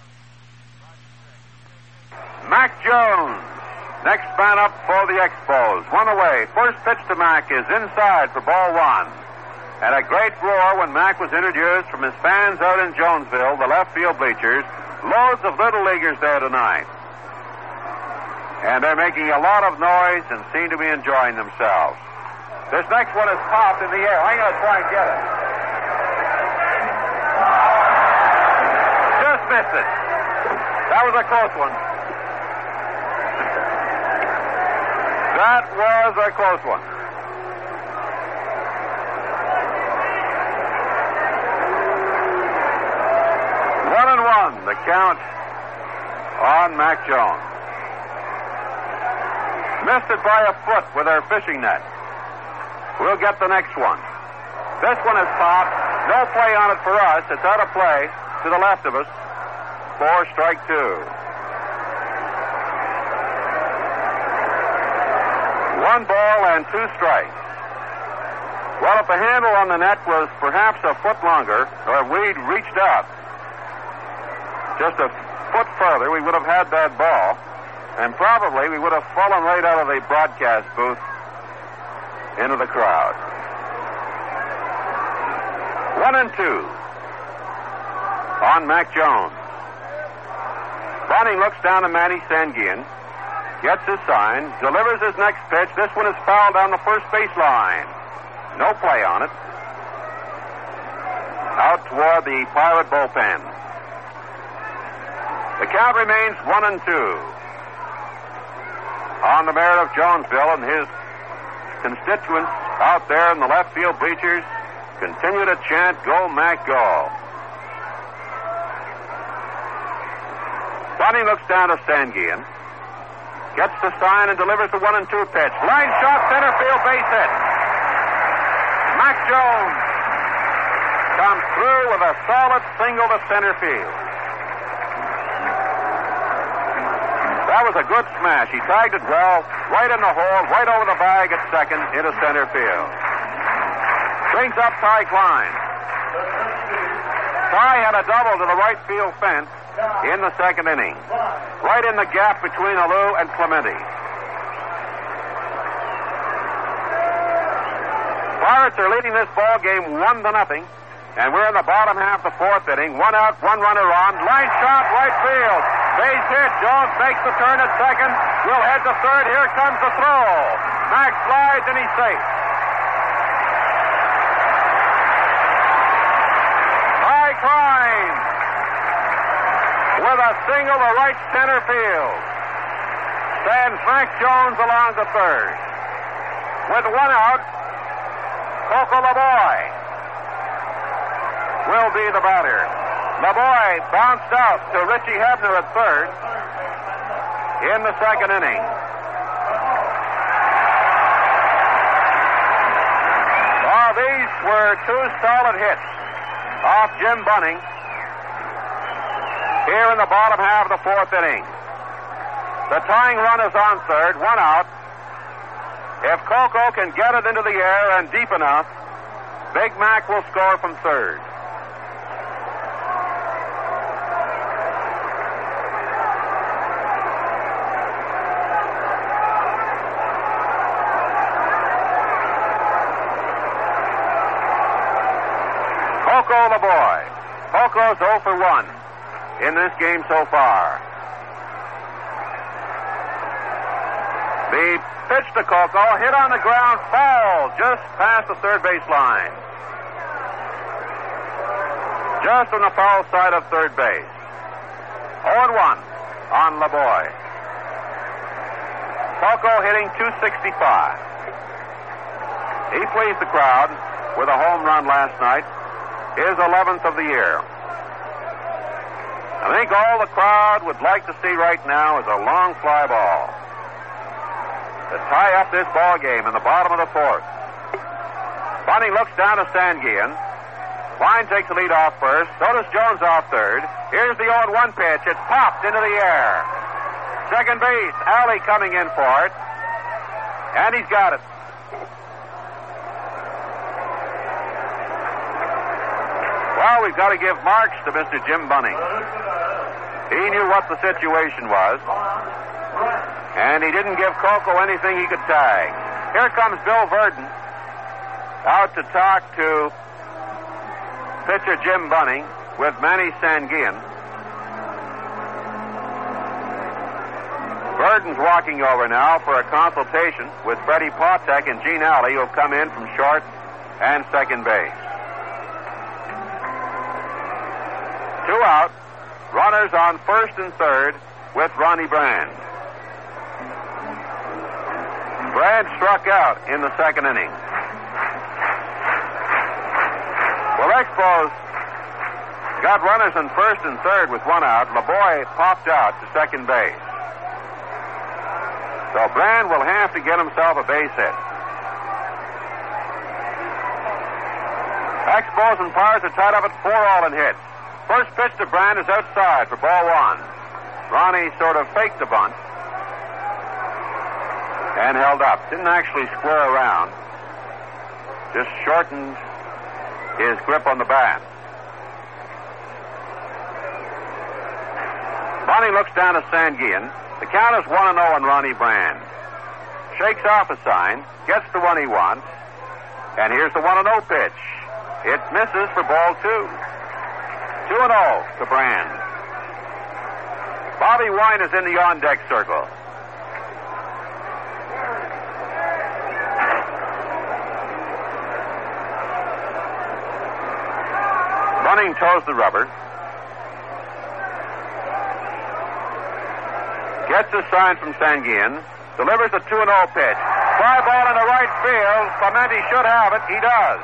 Mac Jones, next man up for the Expos. One away. First pitch to Mac is inside for ball one. And a great roar when Mac was introduced from his fans out in Jonesville, the left field bleachers. Loads of little leaguers there tonight. And they're making a lot of noise and seem to be enjoying themselves. This next one is popped in the air. I'm going to try and get it. Just missed it. That was a close one. That was a close one. The count on Mac Jones. Missed it by a foot with our fishing net. We'll get the next one. This one is popped. No play on it for us. It's out of play to the left of us. 4 strike 2. 1 ball and 2 strikes. Well, if the handle on the net was perhaps a foot longer, or if we'd reached out just a foot further, we would have had that ball, and probably we would have fallen right out of the broadcast booth into the crowd. 1-2 on Mac Jones. Bunning looks down to Matty Sanguian, gets his sign, delivers his next pitch. This one is fouled down the first baseline. No play on it. Out toward the Pirate bullpen. The count remains 1-2. On the merit of Jonesville, and his constituents out there in the left field bleachers continue to chant, "Go, Mac, go." Bunning looks down to Sanguian, gets the sign and delivers the 1-2 pitch. Line shot, center field, base hit. Mac Jones comes through with a solid single to center field. That was a good smash. He tagged it well, right in the hole, right over the bag at second, into center field. Brings up Ty Klein. Ty had a double to the right field fence in the second inning, right in the gap between Alou and Clemente. Pirates are leading this ball game 1-0, and we're in the bottom half of the fourth inning. 1 out, 1 runner on. Line shot, right field. Base hit. Jones makes the turn at second. Will head to third. Here comes the throw. Max slides, and he's safe. Ty Klein with a single to right center field sends Frank Jones along to third. With 1 out, Coco Lavoie will be the batter. Lavoie bounced out to Richie Hebner at third in the second inning. Well, these were two solid hits off Jim Bunning here in the bottom half of the fourth inning. The tying run is on third, 1 out. If Coco can get it into the air and deep enough, Big Mac will score from third. Coco Lavoie. Coco's 0 for 1 in this game so far. The pitch to Coco, hit on the ground, foul just past the third base line. Just on the foul side of third base. 0-1 on Lavoie. Coco hitting .265. He pleased the crowd with a home run last night, his 11th of the year. I think all the crowd would like to see right now is a long fly ball to tie up this ball game in the bottom of the fourth. Bunning looks down to Sanguillen. Klein takes the lead off first. So does Jones off third. Here's the 0-1 pitch. It's popped into the air. Second base, Alley coming in for it. And he's got it. Well, we've got to give marks to Mr. Jim Bunning. He knew what the situation was. And he didn't give Coco anything he could tag. Here comes Bill Verdon out to talk to pitcher Jim Bunning with Manny Sanguillen. Verdon's walking over now for a consultation with Freddie Patek and Gene Alley, who've come in from short and second base. 2 out, runners on first and third with Ronnie Brand. Brand struck out in the second inning. Well, Expos got runners on first and third with 1 out. Lavoie popped out to second base. So Brand will have to get himself a base hit. Expos and Pirates are tied up at 4 all in hits. First pitch to Brand is outside for ball 1. Ronnie sort of faked the bunt and held up. Didn't actually square around. Just shortened his grip on the bat. Bunning looks down to Sanguillen. The count is 1-0 on Ronnie Brand. Shakes off a sign, gets the one he wants, and here's the 1-0 pitch. It misses for ball 2. 2-0 to Brand. Bobby Wine is in the on-deck circle. Bunning toes the rubber. Gets a sign from Sanguillen. Delivers a 2-0 pitch. Fly ball into right field. Clemente should have it. He does.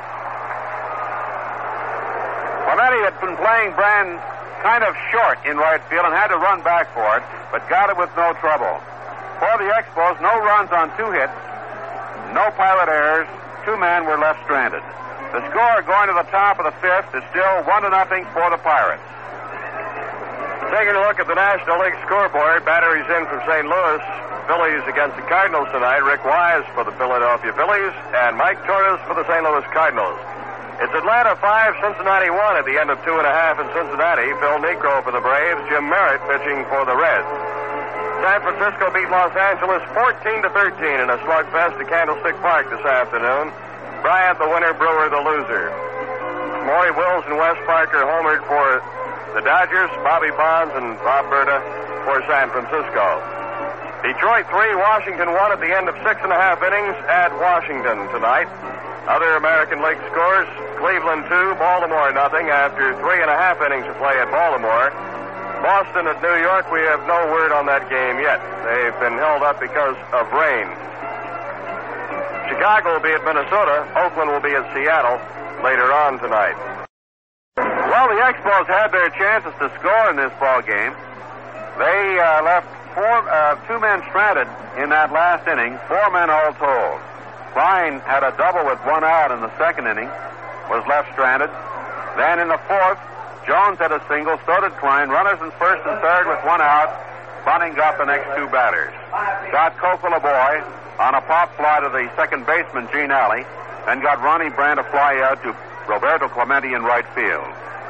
Clemente had been playing Brand kind of short in right field and had to run back for it, but got it with no trouble. For the Expos, no runs on 2 hits, no Pirate errors. 2 men were left stranded. The score going to the top of the 5th is still 1-0 for the Pirates. Taking a look at the National League scoreboard, batteries in from St. Louis. Phillies against the Cardinals tonight. Rick Wise for the Philadelphia Phillies and Mike Torres for the St. Louis Cardinals. It's Atlanta 5, Cincinnati 1 at the end of 2.5 in Cincinnati. Phil Niekro for the Braves, Jim Merritt pitching for the Reds. San Francisco beat Los Angeles 14-13 in a slugfest at Candlestick Park this afternoon. Bryant the winner, Brewer the loser. Maury Wills and Wes Parker homered for the Dodgers, Bobby Bonds and Bob Berta for San Francisco. Detroit 3, Washington 1 at the end of 6.5 innings at Washington tonight. Other American League scores, Cleveland 2, Baltimore nothing after 3.5 innings of play at Baltimore. Boston at New York, we have no word on that game yet. They've been held up because of rain. Chicago will be at Minnesota. Oakland will be at Seattle later on tonight. Well, the Expos had their chances to score in this ball game. They left two men stranded in that last inning, 4 men all told. Klein had a double with 1 out in the second inning, was left stranded. Then in the fourth, Jones had a single, so did Klein. Runners in first and third with 1 out. Bunting got the next 2 batters. Got Kofilaboy on a pop fly to the second baseman, Gene Alley, and got Ronnie Brandt a fly out to Roberto Clemente in right field.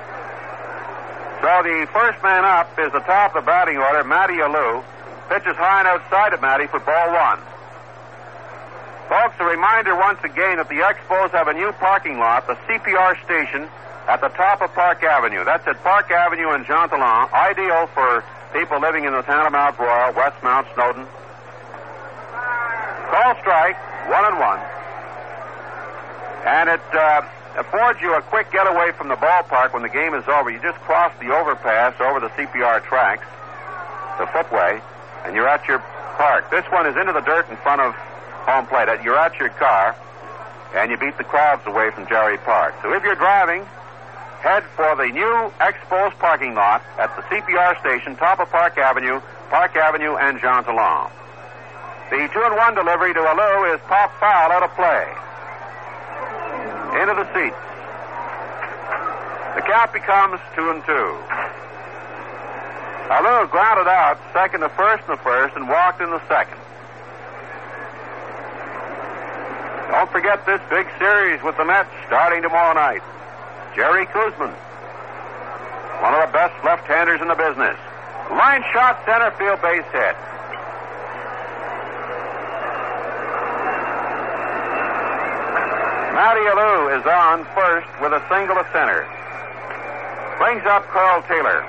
So the first man up is the top of the batting order, Matty Alou. Pitches high and outside of Matty for ball 1. Folks, a reminder once again that the Expos have a new parking lot, the CPR station, at the top of Park Avenue. That's at Park Avenue in Jean Talon, ideal for people living in the town of Mount Royal, Westmount, Snowden. Call strike, 1-1. And it affords you a quick getaway from the ballpark when the game is over. You just cross the overpass over the CPR tracks, the footway, and you're at your park. This one is into the dirt in front of home plate. You're at your car, and you beat the crowds away from Jerry Park. So if you're driving, head for the new Expos parking lot at the CPR station, top of Park Avenue and Jean Talon. The 2-1 delivery to Alou is pop foul out of play. Into the seats. The count becomes 2-2. Alou grounded out second to first in the first and walked in the second. Don't forget this big series with the Mets starting tomorrow night. Jerry Koosman, one of the best left-handers in the business. Line shot, center field, base hit. Matty Alou is on first with a single to center. Brings up Carl Taylor.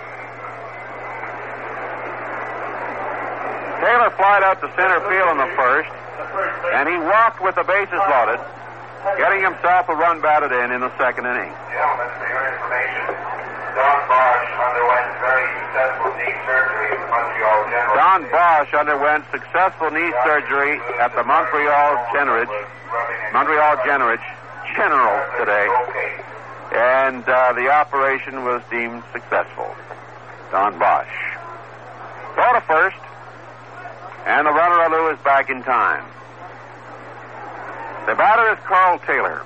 Taylor flied out to center field in the first, and he walked with the bases loaded, getting himself a run batted in the second inning. Gentlemen, for your information, Don Bosch underwent very successful knee surgery at the Montreal General. Don Bosch underwent successful knee surgery at the Montreal General today, and the operation was deemed successful. Don Bosch. Throw to first, and the runner Alou is back in time. The batter is Carl Taylor.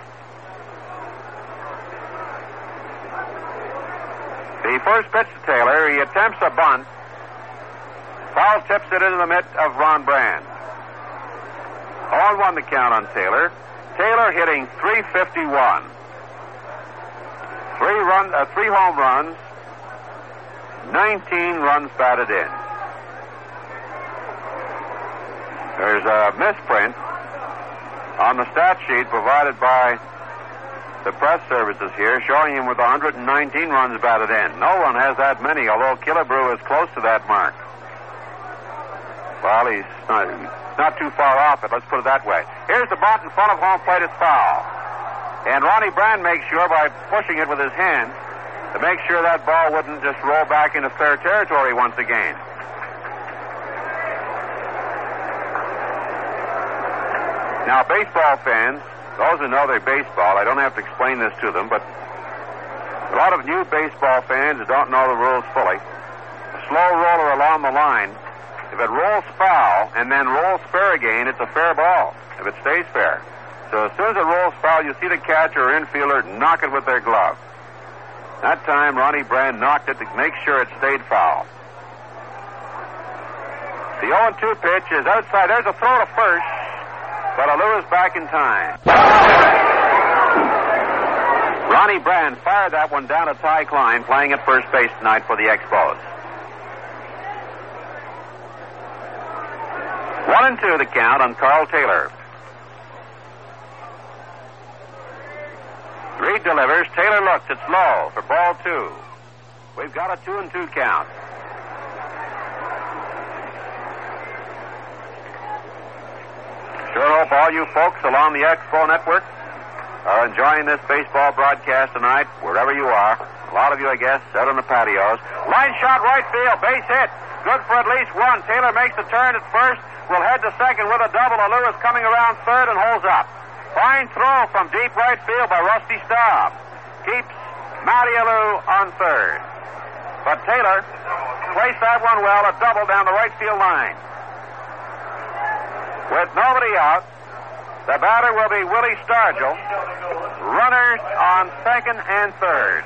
The first pitch to Taylor, he attempts a bunt. Foul tips it into the mitt of Ron Brand. 0-1 the count on Taylor. Taylor hitting .351. 3 home runs, 19 runs batted in. There's a misprint on the stat sheet provided by the press services here, showing him with 119 runs batted in. No one has that many, although Killebrew is close to that mark. Well, he's not too far off it, let's put it that way. Here's the bunt in front of home plate, it's foul. And Ronnie Brand makes sure by pushing it with his hand to make sure that ball wouldn't just roll back into fair territory once again. Now, baseball fans, those who know their baseball, I don't have to explain this to them, but a lot of new baseball fans who don't know the rules fully, a slow roller along the line, if it rolls foul and then rolls fair again, it's a fair ball, if it stays fair. So as soon as it rolls foul, you see the catcher or infielder knock it with their glove. That time, Ronnie Brand knocked it to make sure it stayed foul. The 0-2 pitch is outside. There's a throw to first, but Alou is back in time. Ronnie Brand fired that one down to Ty Klein, playing at first base tonight for the Expos. 1-2 the count on Carl Taylor. Reed delivers. Taylor looks. It's low for ball 2. We've got a 2-2 count. Sure hope all you folks along the Expo Network are enjoying this baseball broadcast tonight, wherever you are. A lot of you, I guess, out on the patios. Line shot right field. Base hit. Good for at least one. Taylor makes the turn at first. Will head to second with a double. Alou is coming around third and holds up. Fine throw from deep right field by Rusty Staub. Keeps Matty Alou on third. But Taylor placed that one well, a double down the right field line. With nobody out, the batter will be Willie Stargell. Runners on second and third.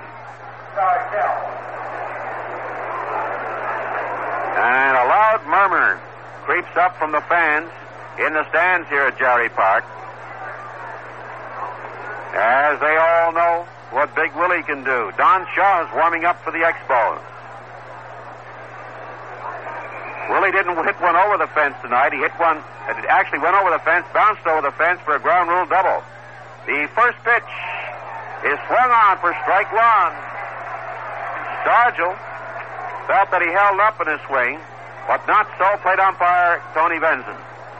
And a loud murmur creeps up from the fans in the stands here at Jarry Park, as they all know what Big Willie can do. Don Shaw is warming up for the Expos. Willie didn't hit one over the fence tonight. He hit one that actually went over the fence, bounced over the fence for a ground rule double. The first pitch is swung on for strike one. Stargell felt that he held up in his swing, but not so plate umpire Tony Benson.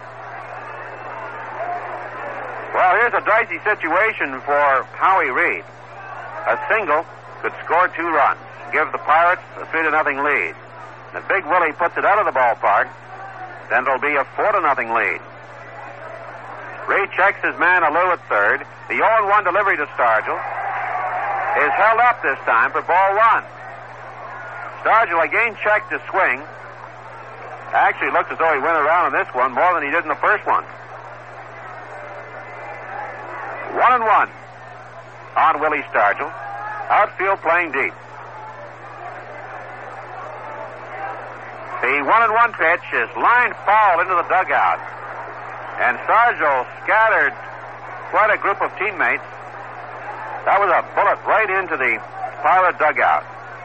Well, here's a dicey situation for Howie Reed. A single could score 2 runs, give the Pirates a 3-0 lead. If Big Willie puts it out of the ballpark, then it'll be a 4-0 lead. Reed checks his man Alou at third. The 0-1 delivery to Stargell is held up this time for ball 1. Stargell again checked his swing. Actually, looked as though he went around on this one more than he did in the first one. 1-1 on Willie Stargell. Outfield playing deep. The 1-1 pitch is lined foul into the dugout. And Stargell scattered quite a group of teammates. That was a bullet right into the Pirate dugout.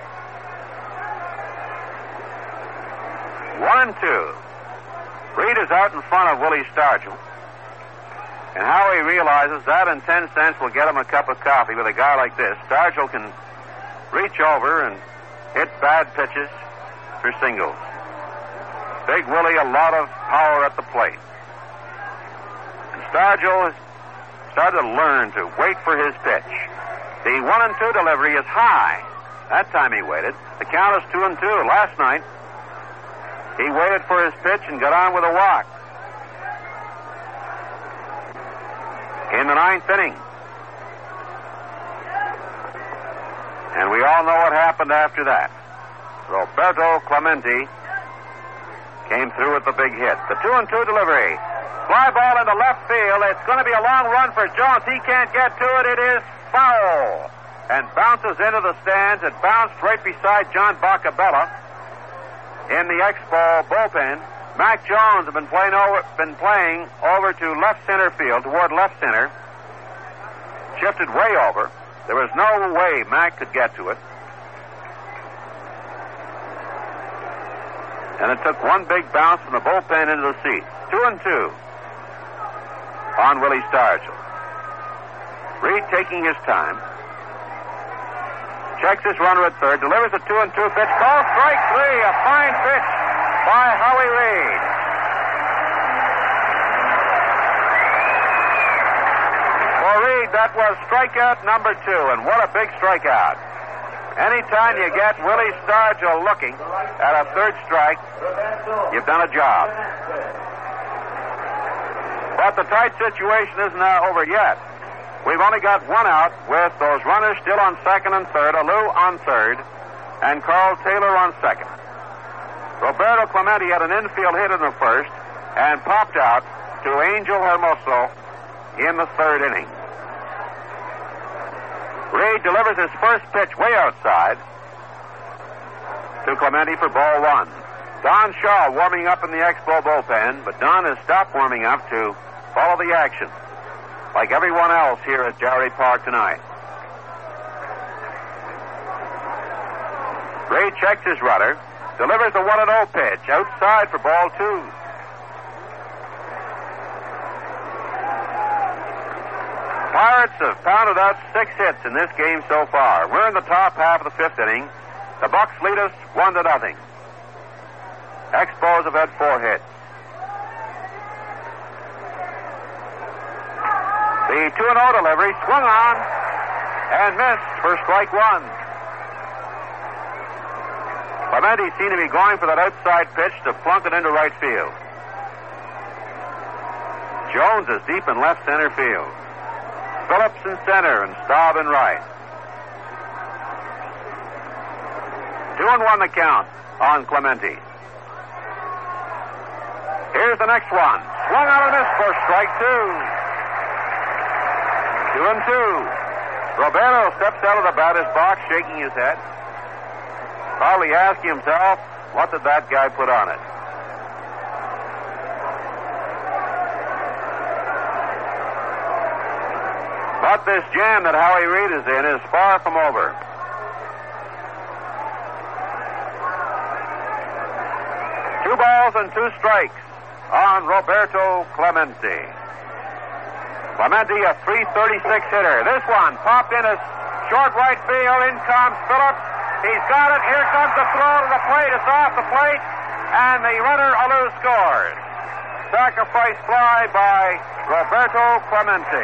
1-2. Reed is out in front of Willie Stargell. And Howie realizes that and 10 cents will get him a cup of coffee with a guy like this. Stargell can reach over and hit bad pitches for singles. Big Willie, a lot of power at the plate. And Stargell has started to learn to wait for his pitch. The 1-2 delivery is high. That time he waited. The count is 2-2. Last night, he waited for his pitch and got on with a walk. In the 9th inning. And we all know what happened after that. Roberto Clemente came through with the big hit. The 2-2 delivery. Fly ball into left field. It's going to be a long run for Jones. He can't get to it. It is foul. And bounces into the stands. It bounced right beside John Bacabella in the Expo bullpen. Mac Jones had been playing over to left center field, toward left center. Shifted way over. There was no way Mac could get to it. And it took one big bounce from the bullpen into the seat. 2-2 on Willie Stargell. Reed taking his time. Checks his runner at third. Delivers a 2-2 pitch. Called strike 3. A fine pitch by Howie Reed. For Reed, that was strikeout number 2. And what a big strikeout. Anytime you get Willie Stargell looking at a third strike, you've done a job. But the tight situation isn't over yet. We've only got one out with those runners still on second and third, Alou on third, and Carl Taylor on second. Roberto Clemente had an infield hit in the first and popped out to Angel Hermoso in the third inning. Reed delivers his first pitch way outside to Clemente for ball one. Don Shaw warming up in the Expo bullpen, but Don has stopped warming up to follow the action, like everyone else here at Jarry Park tonight. Reed checks his rudder, delivers the 1-0 pitch outside for ball two. Pirates have pounded out 6 hits in this game so far. We're in the top half of the 5th inning. The Bucks lead us 1-0. Expos have had 4 hits. The 2-0 delivery swung on and missed for strike one. Clemente seemed to be going for that outside pitch to plunk it into right field. Jones is deep in left center field. Phillips in center and Staub in right. 2-1 the count on Clemente. Here's the next one. Swung on and missed for strike two. 2-2. Roberto steps out of the batter's box, shaking his head. Probably asking himself, what did that guy put on it? But this jam that Howie Reed is in is far from over. 2 balls and 2 strikes on Roberto Clemente. Clemente, a .336 hitter. This one popped in a short right field. In comes Phillips. He's got it. Here comes the throw to the plate. It's off the plate. And the runner, Alou, scores. Sacrifice fly by Roberto Clemente.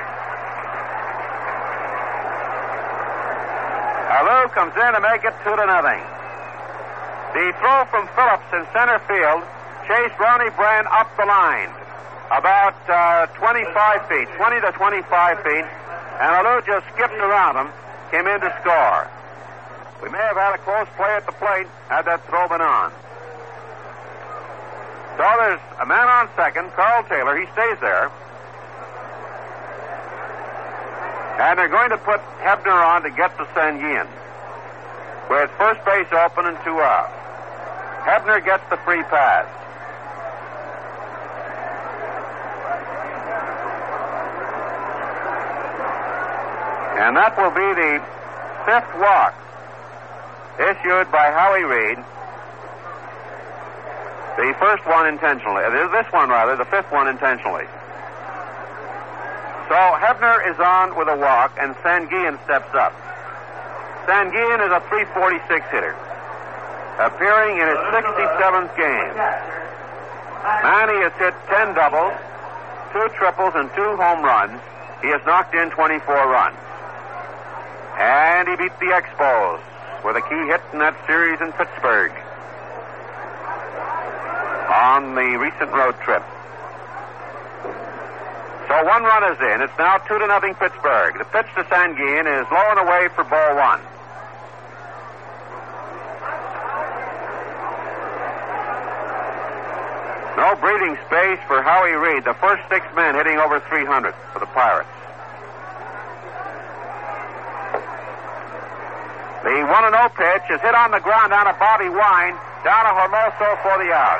Alou comes in to make it 2-0. The throw from Phillips in center field chased Ronnie Brand up the line about 25 feet, 20 to 25 feet, and Alou just skipped around him, came in to score. We may have had a close play at the plate had that throw been on. So there's a man on second, Carl Taylor. He stays there. And they're going to put Hebner on to get to Sanguin, with first base open and 2 out. Hebner gets the free pass. And that will be the 5th walk issued by Howie Reed. The first one intentionally. This one, rather, the 5th one intentionally. So Hebner is on with a walk, and Sanguin steps up. Sanguin is a .346 hitter, appearing in his 67th game. Manny has hit 10 doubles, 2 triples, and 2 home runs. He has knocked in 24 runs. And he beat the Expos with a key hit in that series in Pittsburgh on the recent road trip. So 1 run is in. It's now 2-0 Pittsburgh. The pitch to Sanguin is low and away for ball one. No breathing space for Howie Reed, the first 6 men hitting over 300 for the Pirates. The 1-0 pitch is hit on the ground down to Bobby Wine, down to Hermoso for the out.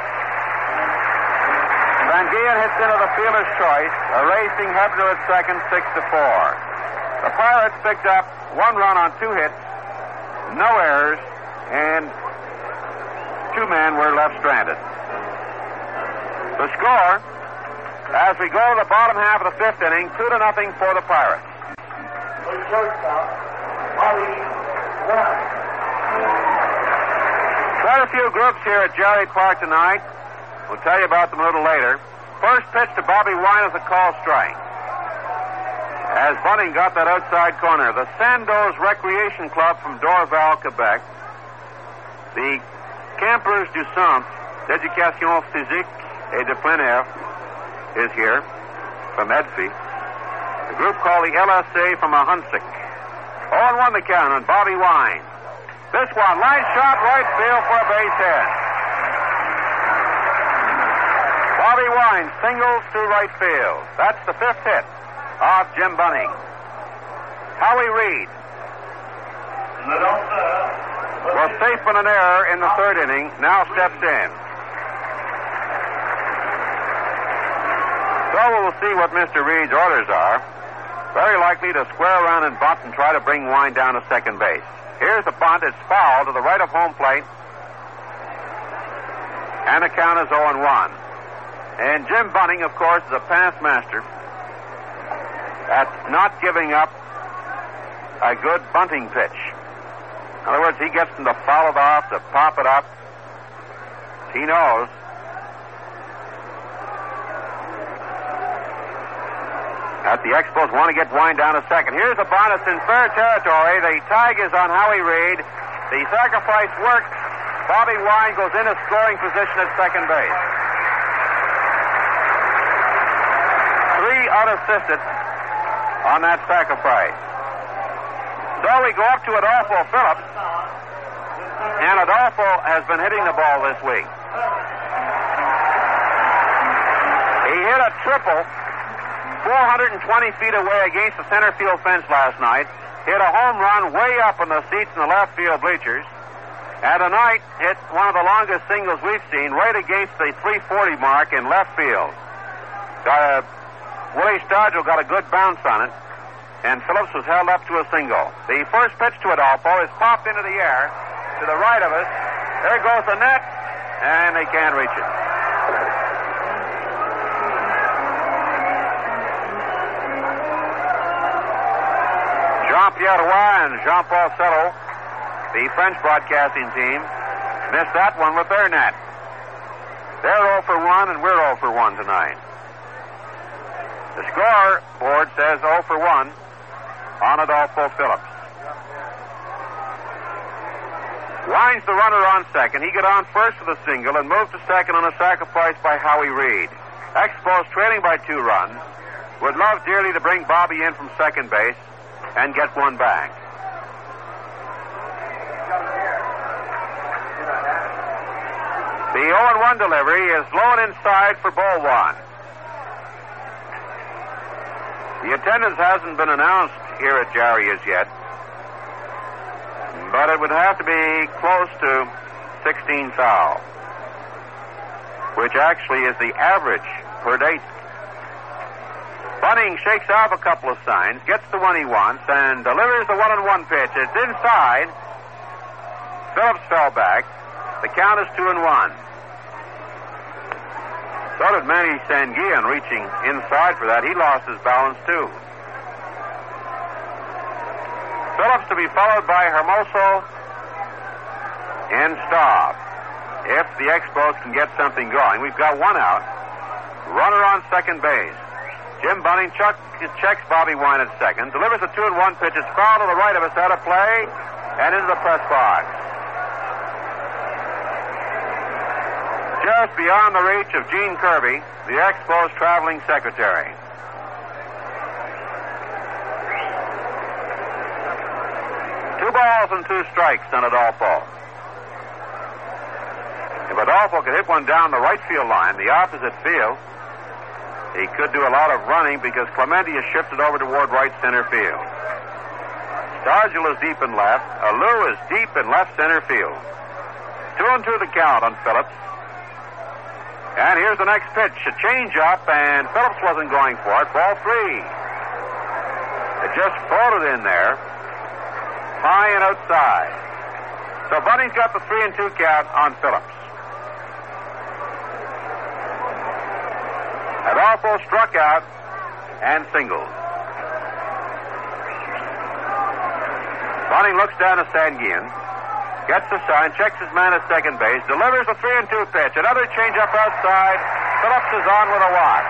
Sanguin hits into the fielder's choice, erasing Hebner at second, 6-4. The Pirates picked up 1 run on 2 hits, no errors, and 2 men were left stranded. The score, as we go to the bottom half of the 5th inning, 2-0 for the Pirates. Quite a few groups here at Jarry Park tonight. We'll tell you about them a little later. First pitch to Bobby Wine is a call strike. As Bunning got that outside corner. The Sandoz Recreation Club from Dorval, Quebec. The Campers du Centre d'Éducation Physique et de Plein Air is here from Edfi. The group called the LSA from Ahunsik. 0-1 the count on Bobby Wine. This one, line shot right field for a base hit. Bobby Wine singles to right field. That's the 5th hit of Jim Bunning. Howie Reed was safe on an error in the third inning, now steps in. So we'll see what Mr. Reed's orders are. Very likely to square around and bunt and try to bring Wine down to second base. Here's the bunt. It's foul to the right of home plate. And the count is 0-1. And Jim Bunning, of course, is a past master at not giving up a good bunting pitch. In other words, he gets them to foul it off, to pop it up. He knows. That the Expos want to get Wine down to second. Here's the bunt. It's in fair territory. The tag is on Howie Reed. The sacrifice works. Bobby Wine goes into scoring position at second base. 3 unassisted on that sacrifice. So we go up to Adolfo Phillips. And Adolfo has been hitting the ball this week. He hit a triple 420 feet away against the center field fence last night. Hit a home run way up in the seats in the left field bleachers. And tonight hit one of the longest singles we've seen right against the 340 mark in left field. Willie Stargell got a good bounce on it. And Phillips was held up to a single. The first pitch to Adolfo is popped into the air to the right of us. There goes the net. And they can't reach it. Jean-Pierre Roy and Jean-Paul Settle, the French broadcasting team, missed that one with their net. They're 0 for 1, and we're 0 for 1 tonight. The scoreboard says 0 for 1 on Adolfo Phillips. Wine's the runner on second. He got on first with a single and moved to second on a sacrifice by Howie Reed. Expos trailing by 2 runs. Would love dearly to bring Bobby in from second base and get one back. The 0-1 delivery is low and inside for ball 1. The attendance hasn't been announced here at Jarry as yet, but it would have to be close to 16,000, which actually is the average per day. Bunning shakes off a couple of signs, gets the one he wants, and delivers the 1-1 pitch. It's inside. Phillips fell back. The count is 2-1. So did Manny Sanguillen reaching inside for that. He lost his balance, too. Phillips to be followed by Hermoso and Staub. If the Expos can get something going. We've got one out. Runner on second base. Jim Bunning checks Bobby Wine at second. Delivers a 2-1 pitch. It's foul to the right of us out of play and into the press box. Just beyond the reach of Gene Kirby, the Expos traveling secretary. Two balls and 2 strikes on Adolfo. If Adolfo could hit one down the right field line, the opposite field, he could do a lot of running because Clemente is shifted over toward right center field. Stargell is deep in left. Alou is deep in left center field. 2-2 the count on Phillips. And here's the next pitch, a change-up, and Phillips wasn't going for it. Ball 3. It just floated in there, high and outside. So Bunning's got the 3-2 count on Phillips. Adolfo struck out and singled. Bunning looks down to Sanguillen, gets the sign, checks his man at second base, delivers a 3-2 pitch. Another changeup outside. Phillips is on with a walk.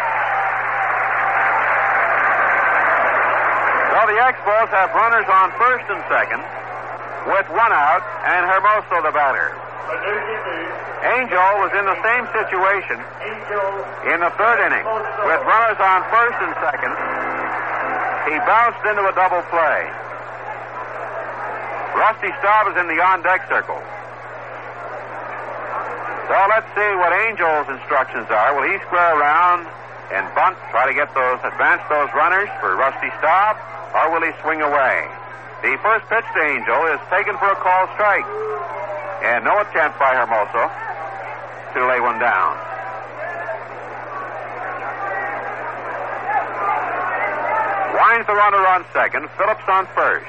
So the Expos have runners on first and second with one out and Hermoso the batter. Angel was in the same situation in the third inning with runners on first and second. He bounced into a double play. Rusty Staub is in the on-deck circle. So let's see what Angel's instructions are. Will he square around and bunt, try to get advance those runners for Rusty Staub, or will he swing away? The first pitch to Angel is taken for a called strike. And no attempt by Hermoso to lay one down. Winds the runner on second. Phillips on first.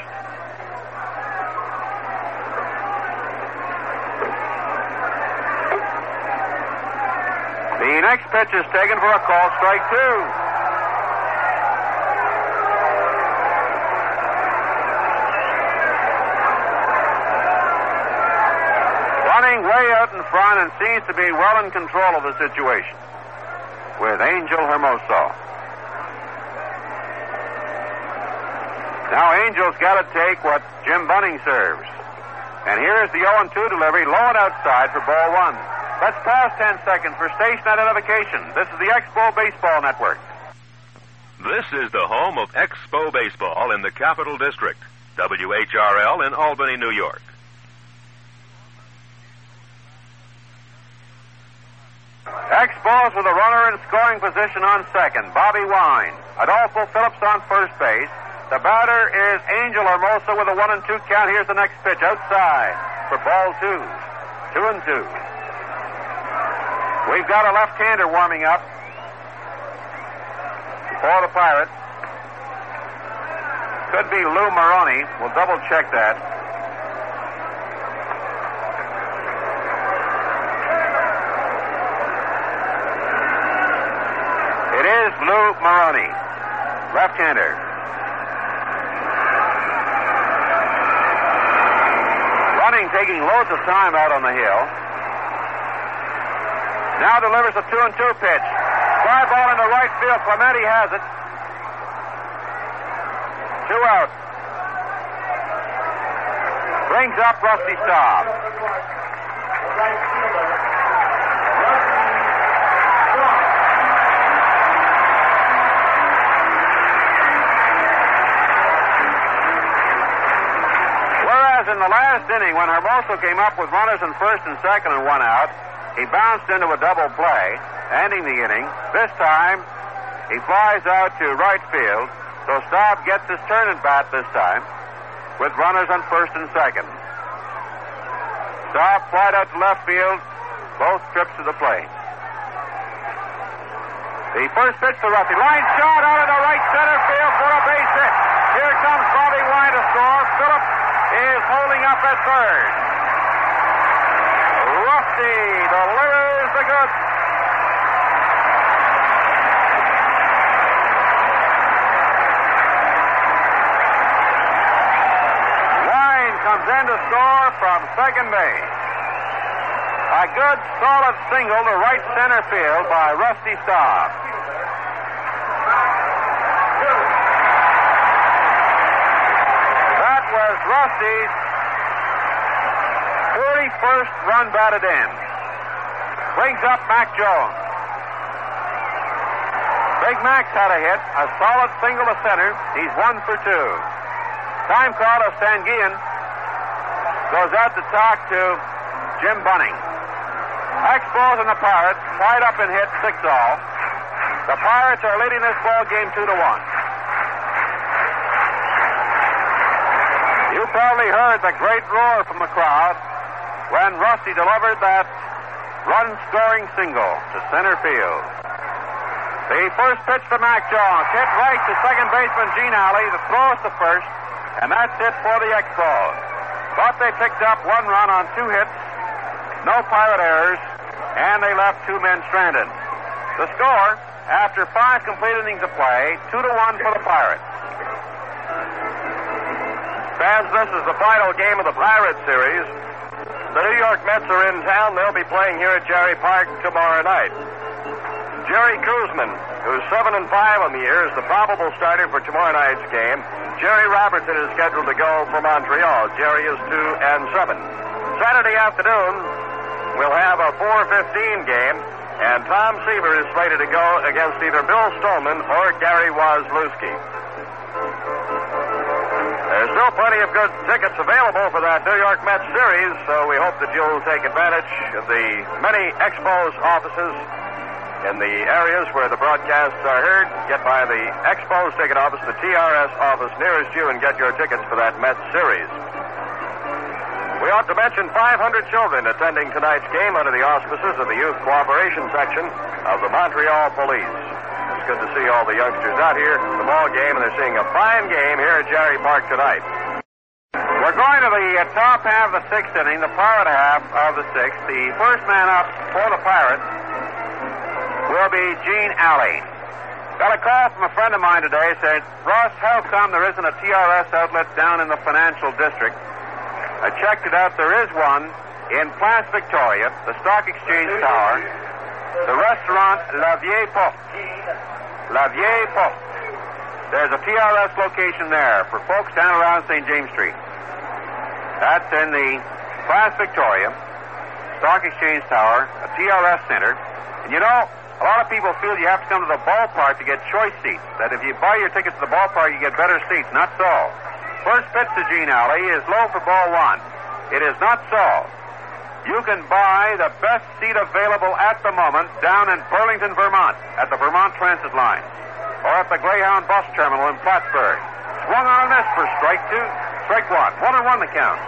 The next pitch is taken for a called strike, too. Running way out in front and seems to be well in control of the situation with Angel Hermoso. Now Angel's got to take what Jim Bunning serves. And here's the 0-2 delivery, low and outside for ball one. Let's pause 10 seconds for station identification. This is the Expo Baseball Network. This is the home of Expo Baseball in the Capital District. WHRL in Albany, New York. Expos with a runner in scoring position on second, Bobby Wine. Adolfo Phillips on first base. The batter is Angel Hermoso with a 1-2 count. Here's the next pitch outside for ball two. 2-2. We've got a left-hander warming up for the Pirates. Could be Lou Maroney. We'll double-check that. It is Lou Maroney, left-hander. Running, taking loads of time out on the hill. Now delivers a 2-2 pitch. Fly ball into right field. Clemente has it. 2 out. Brings up Rusty Staub. Whereas in the last inning, when Hermoso came up with runners in first and second and 1 out, he bounced into a double play, ending the inning. This time, he flies out to right field, so Staub gets his turn at bat this time, with runners on first and second. Staub flied out to left field, both trips to the plate. The first pitch to Rusty. Line shot out into right center field for a base hit. Here comes Bobby Wine to score. Phillips is holding up at third. Rusty delivers the goods. Wine comes in to score from second base. A good, solid single to right center field by Rusty Staub. That was Rusty's 31st run batted in. Brings up Mac Jones. Big Mac's had a hit, a solid single to center. He's 1 for 2. Time call of Sanguillen goes out to talk to Jim Bunning. Expos and the Pirates tied up in hits 6-all. The Pirates are leading this ball game 2-1. You probably heard the great roar from the crowd when Rusty delivered that run-scoring single to center field. The first pitch to Mac Jones, hit right to second baseman Gene Alley. The throw is to first, and that's it for the Expos. But they picked up 1 run on 2 hits, no Pirate errors, and they left 2 men stranded. The score, after 5 complete innings of play, 2-1 for the Pirates. Fans, this is the final game of the Pirates series. The New York Mets are in town. They'll be playing here at Jerry Park tomorrow night. Jerry Koosman, who's 7-5 on the year, is the probable starter for tomorrow night's game. Jerry Robertson is scheduled to go for Montreal. Jerry is 2-7. Saturday afternoon, we'll have a 4:15 game, and Tom Seaver is slated to go against either Bill Stoneman or Gary Wozlewski. There's still plenty of good tickets available for that New York Mets series, so we hope that you'll take advantage of the many Expos offices in the areas where the broadcasts are heard, get by the Expos ticket office, the TRS office nearest you, and get your tickets for that Mets series. We ought to mention 500 children attending tonight's game under the auspices of the Youth Cooperation Section of the Montreal Police. It's good to see all the youngsters out here at the ball game, and they're seeing a fine game here at Jerry Park tonight. We're going to the top half of the sixth inning, the Pirate half of the sixth. The first man up for the Pirates will be Gene Alley. Got a call from a friend of mine today. Said, Ross, how come there isn't a TRS outlet down in the financial district? I checked it out. There is one in Place Victoria, the Stock Exchange Tower, the restaurant La Vieille Porte. La Vieille Porte. There's a TRS location there for folks down around St. James Street. That's in the Place Victoria, Stock Exchange Tower, a TRS center. And you know, a lot of people feel you have to come to the ballpark to get choice seats, that if you buy your tickets to the ballpark, you get better seats. Not so. First pitch to Gene Alley is low for ball one. It is not so. You can buy the best seat available at the moment down in Burlington, Vermont, at the Vermont Transit line, or at the Greyhound bus terminal in Plattsburgh. Swung on a miss for strike two. Strike one. 1-1 the count.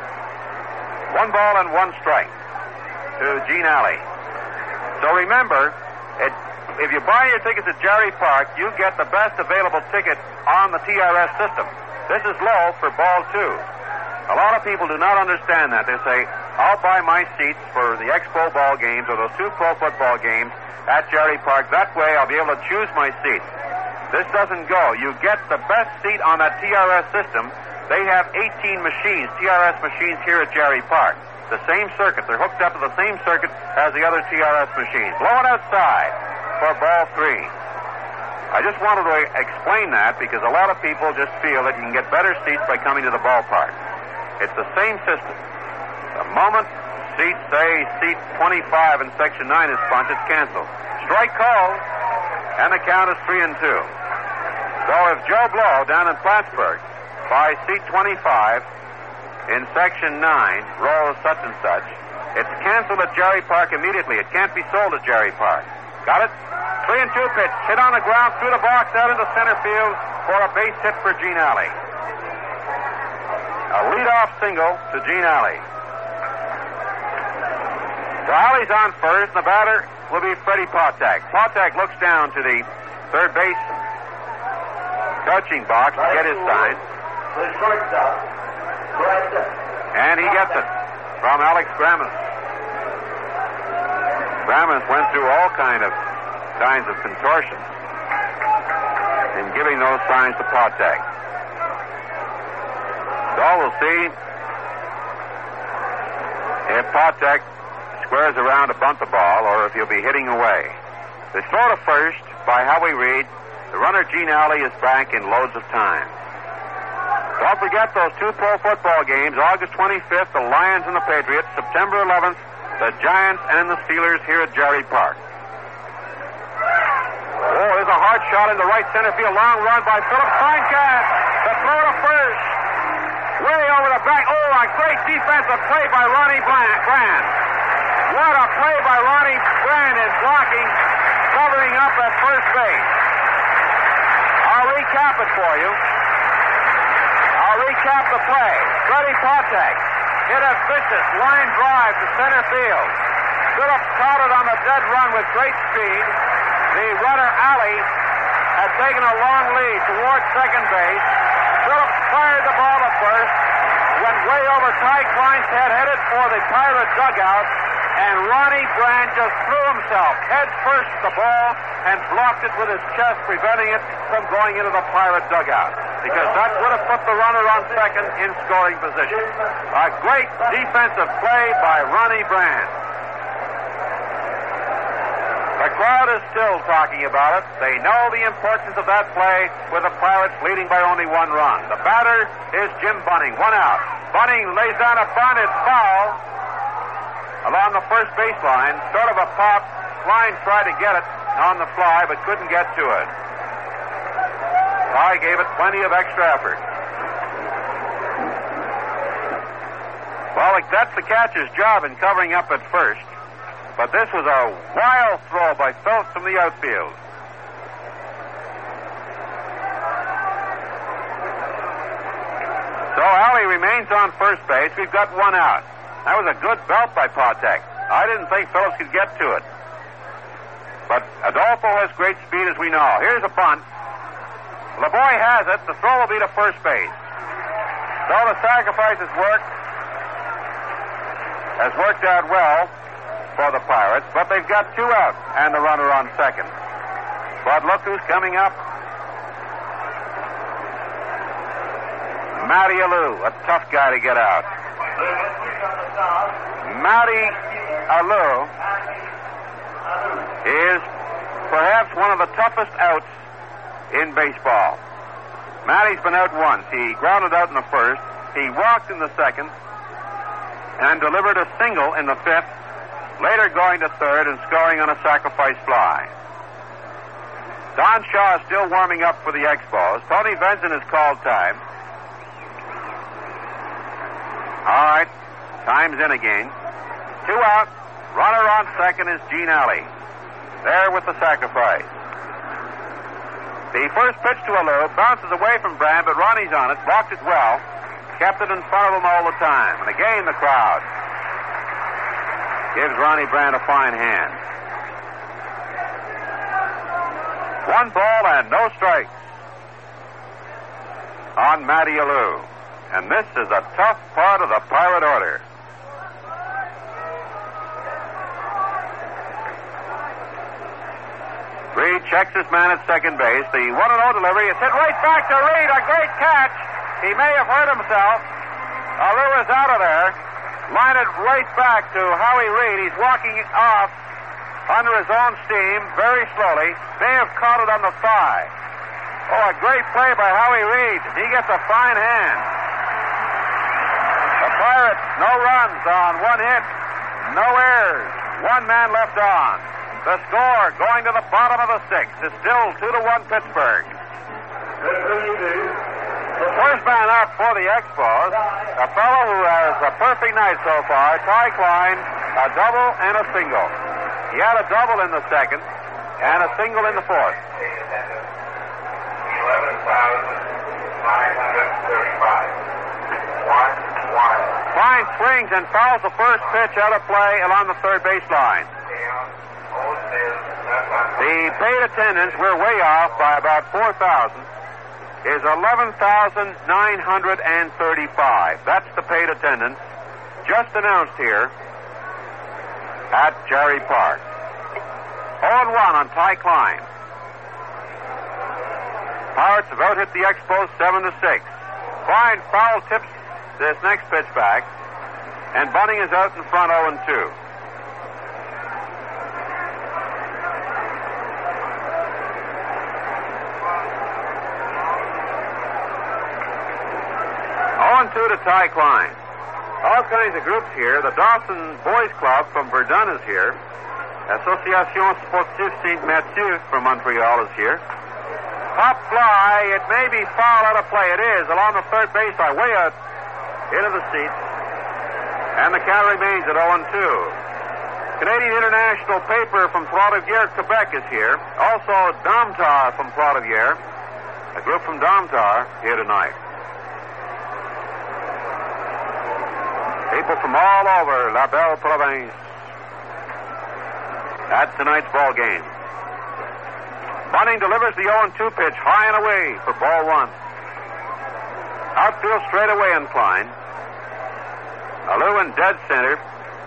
1 ball and 1 strike to Gene Alley. So remember, if you buy your tickets at Jerry Park, you get the best available ticket on the TRS system. This is low for ball two. A lot of people do not understand that. They say, I'll buy my seats for the Expo ball games or those 2 pro football games at Jerry Park. That way I'll be able to choose my seats. This doesn't go. You get the best seat on that TRS system. They have 18 machines, TRS machines here at Jerry Park. The same circuit. They're hooked up to the same circuit as the other TRS machines. Blowing outside for ball 3. I just wanted to explain that because a lot of people just feel that you can get better seats by coming to the ballpark. It's the same system. The moment seat 25 in Section 9 is punched, it's canceled. Strike called, and the count is 3-2. So if Joe Blow down in Plattsburgh buys seat 25 in Section 9, row such and such, it's canceled at Jerry Park immediately. It can't be sold at Jerry Park. Got it? 3-2 pitch. Hit on the ground through the box out into center field for a base hit for Gene Alley. A leadoff single to Gene Alley. So Alley's on first, and the batter will be Freddie Potak. Potak looks down to the third base coaching box to get his sign. And he gets it from Alex Grammas. Grammas went through all kinds of contortions in giving those signs to Potak. So we'll see if Potak squares around to bunt the ball or if he'll be hitting away. They throw to first by Howie Reed. The runner Gene Alley is back in loads of time. Don't forget those 2 pro football games, August 25th, the Lions and the Patriots, September 11th, the Giants and the Steelers here at Jerry Park. Oh, there's a hard shot in the right center field. Long run by Phillips. Fine catch. The throw to first. Way over the back. Oh, a great defensive play by Ronnie Brand. What a play by Ronnie Brand in blocking, covering up at first base. I'll recap it for you. I'll recap the play. Freddie Potak hit a vicious line drive to center field. Phillips caught it on the dead run with great speed. The runner, Alley, had taken a long lead towards second base. Phillips fired the ball to first, went way over Ty Klein's head, headed for the Pirate dugout, and Ronnie Brand just threw himself head first at the ball and blocked it with his chest, preventing it from going into the Pirate dugout. Because that would have put the runner on second in scoring position. A great defensive play by Ronnie Brand. The crowd is still talking about it. They know the importance of that play with the Pirates leading by only 1 run. The batter is Jim Bunning. 1 out. Bunning lays down a bunt. It's foul along the first baseline. Sort of a pop. Klein tried to get it on the fly, but couldn't get to it. Ty gave it plenty of extra effort. Well, that's the catcher's job in covering up at first. but this was a wild throw by Phillips from the outfield. So Alley remains on first base. We've got one out. That was a good belt by Patek. I didn't think Phillips could get to it. But Adolfo has great speed, as we know. Here's a bunt. Lavoie has it. The throw will be to first base. So the sacrifice has worked out well for the Pirates, but they've got two out and the runner on second. But look who's coming up. Matty Alou, a tough guy to get out. Matty Alou is perhaps one of the toughest outs in baseball. Matty's been out once. He grounded out in the first. He walked in the second and delivered a single in the fifth, later going to third and scoring on a sacrifice fly. Don Shaw is still warming up for the Expos. Tony Benson has called time. All right, time's in again. Two out. Runner on second is Gene Alley. There with the sacrifice. The first pitch to Alou bounces away from Brand, but Ronnie's on it, blocked it well, kept it in front of him all the time. And again, the crowd gives Ronnie Brand a fine hand. 1 ball and no strikes on Matty Alou. And this is a tough part of the Pirate order. Reed checks his man at second base. The 1-0 delivery is hit right back to Reed. A great catch. He may have hurt himself. Alou is out of there. Line it right back to Howie Reed. He's walking off under his own steam very slowly. May have caught it on the thigh. Oh, a great play by Howie Reed. He gets a fine hand. The Pirates, no runs on 1 hit. No errors. 1 man left on. The score going to the bottom of the 6th is still 2-1 Pittsburgh. The first man up for the Expos, a fellow who has a perfect night so far, Ty Klein, a double and a single. He had a double in the second and a single in the fourth. 11,935. Klein swings and fouls the first pitch out of play along the third baseline. The paid attendance, we're way off by about 4,000, is 11,935. That's the paid attendance just announced here at Jerry Park. 0-1 on Ty Klein. Pirates have out-hit the Expos 7-6. Klein foul tips this next pitch back, and Bunning is out in front 0-2. To Ty Klein. All kinds of groups here. The Dawson Boys Club from Verdun is here. Association Sportive Saint-Mathieu from Montreal is here. Pop fly. It may be foul out of play. It is along the third baseline, way out into the seats. And the count remains at 0-2. Canadian International Paper from Trois-Rivières, Quebec is here. Also Domtar from Trois-Rivières. A group from Domtar here tonight. People from all over La Belle Province at tonight's ball game. Bunning delivers the 0-2 pitch high and away for ball 1. Outfield straight away inclined. Alou in dead center.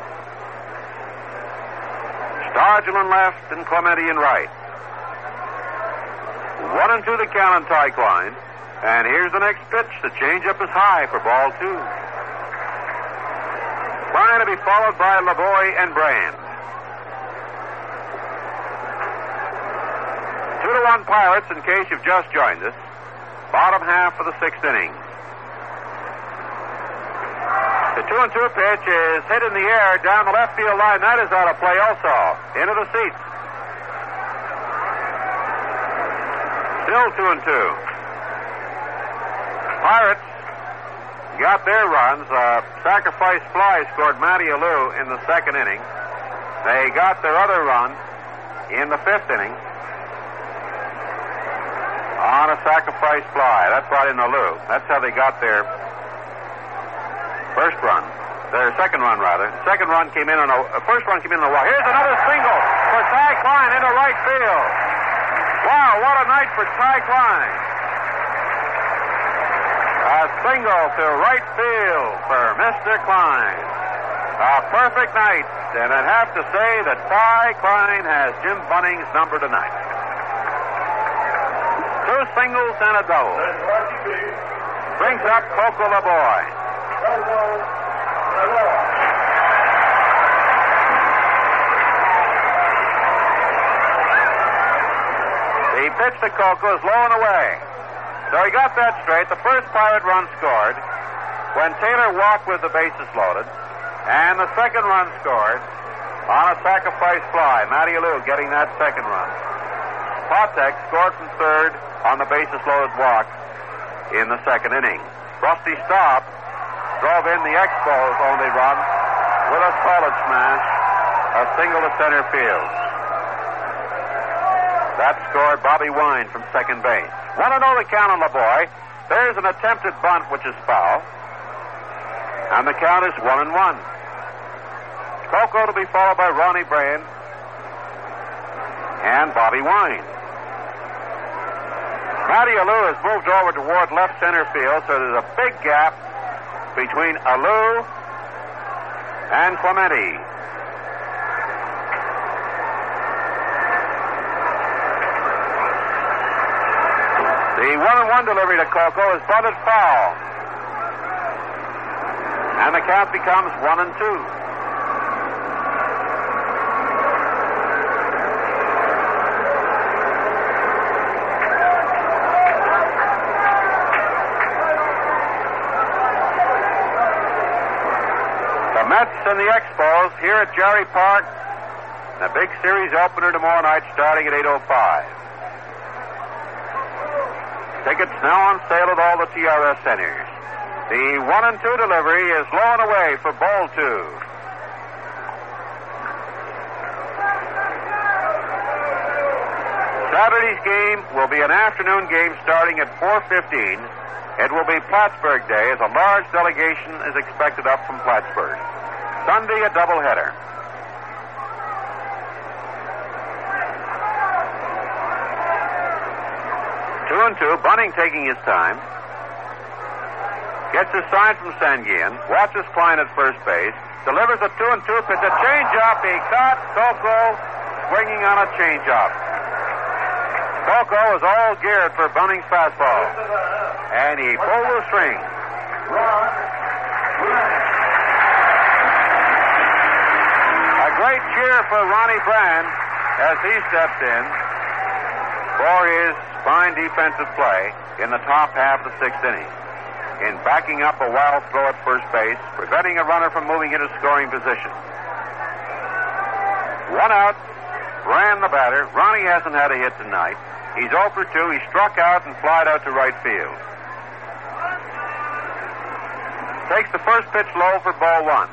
Stargell in left and Clemente in right. 1-2 the count on Ty Klein. And here's the next pitch. The changeup is high for ball 2. Klein to be followed by Lavoie and Brand. 2-1 Pirates, in case you've just joined us. Bottom half of the 6th inning. The 2-2 pitch is hit in the air down the left field line. That is out of play also. Into the seats. Still 2-2. Pirates got their runs. Sacrifice fly scored Matty Alou in the second inning. They got their other run in the fifth inning on a sacrifice fly. That brought in Alou. That's how they got their first run. Their second run, rather. Second run came in on a first run came in on a walk. Here's another single for Ty Klein into right field. Wow, what a night for Ty Klein. A single to right field for Mr. Klein. A perfect night, and I'd have to say that Ty Klein has Jim Bunning's number tonight. 2 singles and a double. Brings up Coco LeBoy. The pitch to Coco is low and away. So he got that straight. The first Pirate run scored when Taylor walked with the bases loaded. And the second run scored on a sacrifice fly. Matty Alou getting that second run. Patek scored from third on the bases loaded walk in the second inning. Rusty Staub drove in the Expos' only run with a solid smash, a single to center field. That scored Bobby Wine from second base. 1-0 the count on LeBoy. There's an attempted bunt, which is foul. And the count is 1-1. Coco to be followed by Ronnie Brain and Bobby Wine. Matty Alou has moved over toward left center field, so there's a big gap between Alou and Clemente. The 1-1 delivery to Coco is bunted foul. And the count becomes 1-2. The Mets and the Expos here at Jerry Park. The big series opener tomorrow night starting at 8:05. Tickets now on sale at all the TRS centers. The 1-2 delivery is low and away for ball 2. Saturday's game will be an afternoon game starting at 4:15. It will be Plattsburgh Day as a large delegation is expected up from Plattsburgh. Sunday, a doubleheader. 2-2, Bunning taking his time. Gets a sign from Sanguian. Watches Klein at first base. Delivers a 2-2 pitch. A changeup. He caught Coco swinging on a changeup. Coco was all geared for Bunning's fastball. And he pulled the string. A great cheer for Ronnie Brand as he stepped in for his fine defensive play in the top half of the sixth inning. In backing up a wild throw at first base, preventing a runner from moving into scoring position. 1 out, Brand the batter. Ronnie hasn't had a hit tonight. He's 0 for 2. He struck out and flied out to right field. Takes the first pitch low for ball 1.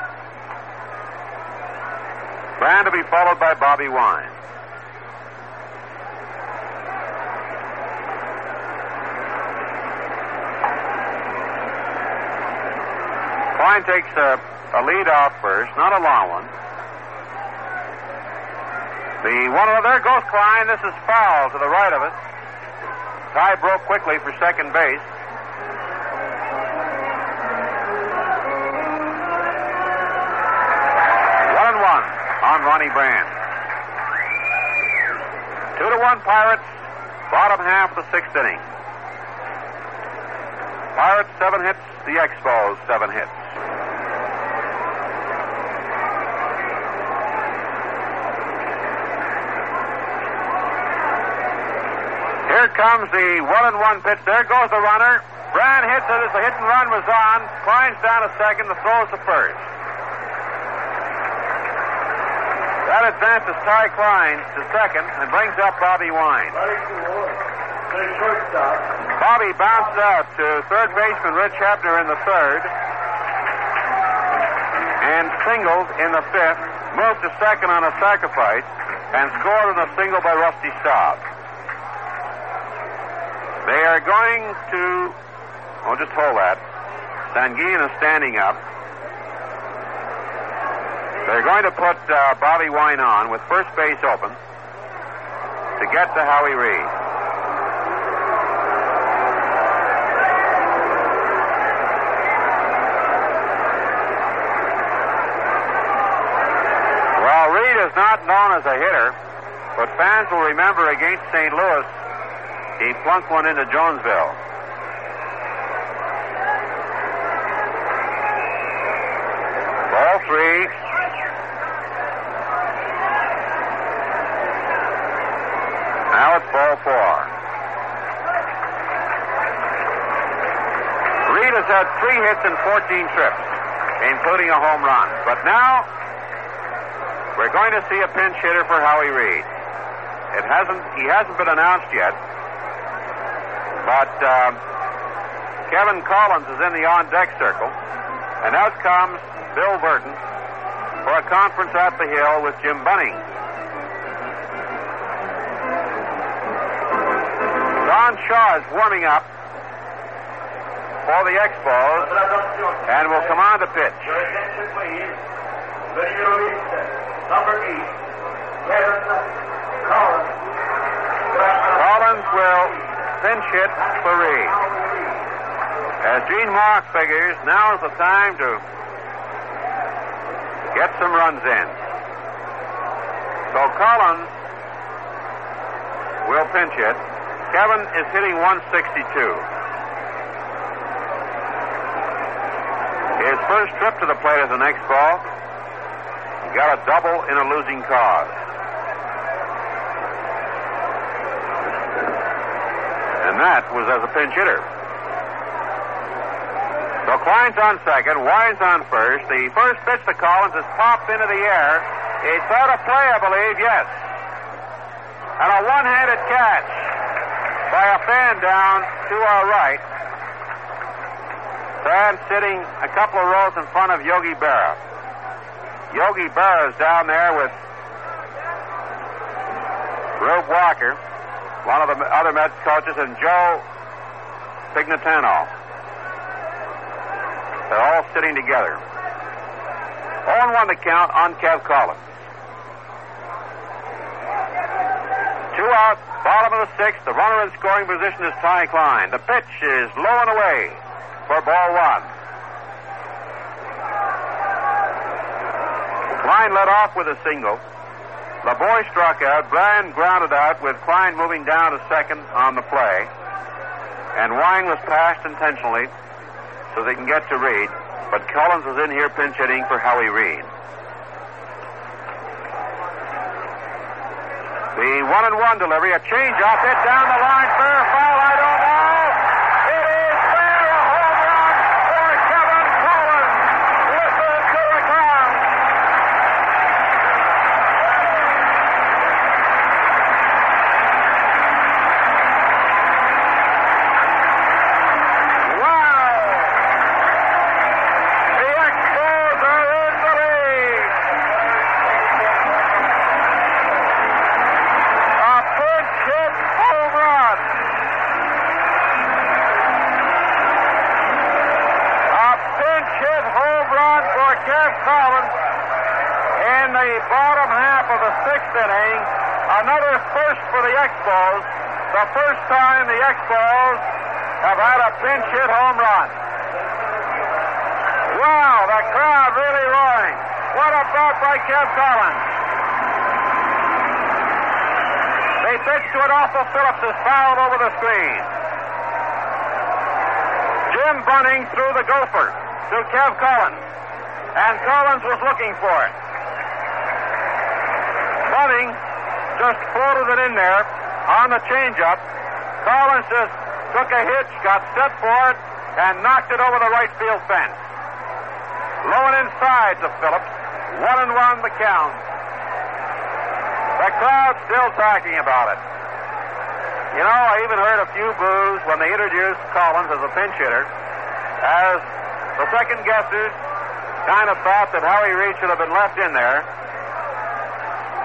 Brand to be followed by Bobby Wine. Klein takes a lead off first, not a long one. There goes Klein. This is foul to the right of it. Ty broke quickly for second base. On Ronnie Brand. 2-1 Pirates, bottom half of the sixth inning. Pirates 7 hits, the Expos 7 hits. Here comes the 1-1 pitch. There goes the runner. Brand hits it as the hit and run was on. Klein's down to second, the throw is to first. That advances Ty Klein to second and brings up Bobby Wine. Bobby bounced out to third baseman Rich Hebner in the third and singled in the fifth moved to second on a sacrifice and scored on a single by Rusty Staub. They are going to... Oh, just hold that. Sanguine is standing up. They're going to put Bobby Wine on with first base open to get to Howie Reed. Well, Reed is not known as a hitter, but fans will remember against St. Louis, he plunked one into Jonesville. Ball 3. Now it's ball 4. Reed has had 3 hits in 14 trips, including a home run. But now we're going to see a pinch hitter for Howie Reed. He hasn't been announced yet, but Kevin Collins is in the on-deck circle, and out comes Bill Burton for a conference at the Hill with Jim Bunning. Don Shaw is warming up for the Expos and will come on to pitch. Your attention, please. Video release, number 8, Kevin Collins. Collins will pinch hit for Reed. As Gene Mauch figures, now is the time to get some runs in. So Collins will pinch hit. Kevin is hitting 162. His first trip to the plate as an Expo, he got a double in a losing cause. And that was as a pinch hitter. So Klein's on second, Wine's on first. The first pitch to Collins is popped into the air. It's out of play, I believe, yes. And a one-handed catch by a fan down to our right. Fan sitting a couple of rows in front of Yogi Berra. Yogi Berra is down there with Rube Walker, one of the other Mets coaches, and Joe Pignatano. They're all sitting together. 0-1 to count on Kev Collins. 2 out, bottom of the 6th. The runner in scoring position is Ty Klein. The pitch is low and away for ball 1. Klein led off with a single. LeBoy struck out. Bryan grounded out with Klein moving down to second on the play. And Wine was passed intentionally so they can get to Reed. But Collins is in here pinch hitting for Howie Reed. The 1-1 delivery, a change-up hit down the line, fair or foul, I don't know. It is fair, a home run for Kevin Collins. Listen to the crowd. Wow! The Expos are in the lead. Hit home run. A pinch hit home run for Kev Collins in the bottom half of the 6th inning. Another first for the Expos. The first time the Expos have had a pinch hit home run. Wow, the crowd really roaring. What a bat by Kev Collins. They pitch to it off of Phillips, is fouled over the screen. Jim Bunning threw the gopher to Kev Collins, and Collins was looking for it. Bunning just floated it in there on the changeup. Collins just took a hitch, got set for it, and knocked it over the right field fence. Low and inside to Phillips. 1-1 the count. The crowd's still talking about it. You know, I even heard a few boos when they introduced Collins as a pinch hitter, as the second guessers kind of thought that Howie Reed should have been left in there.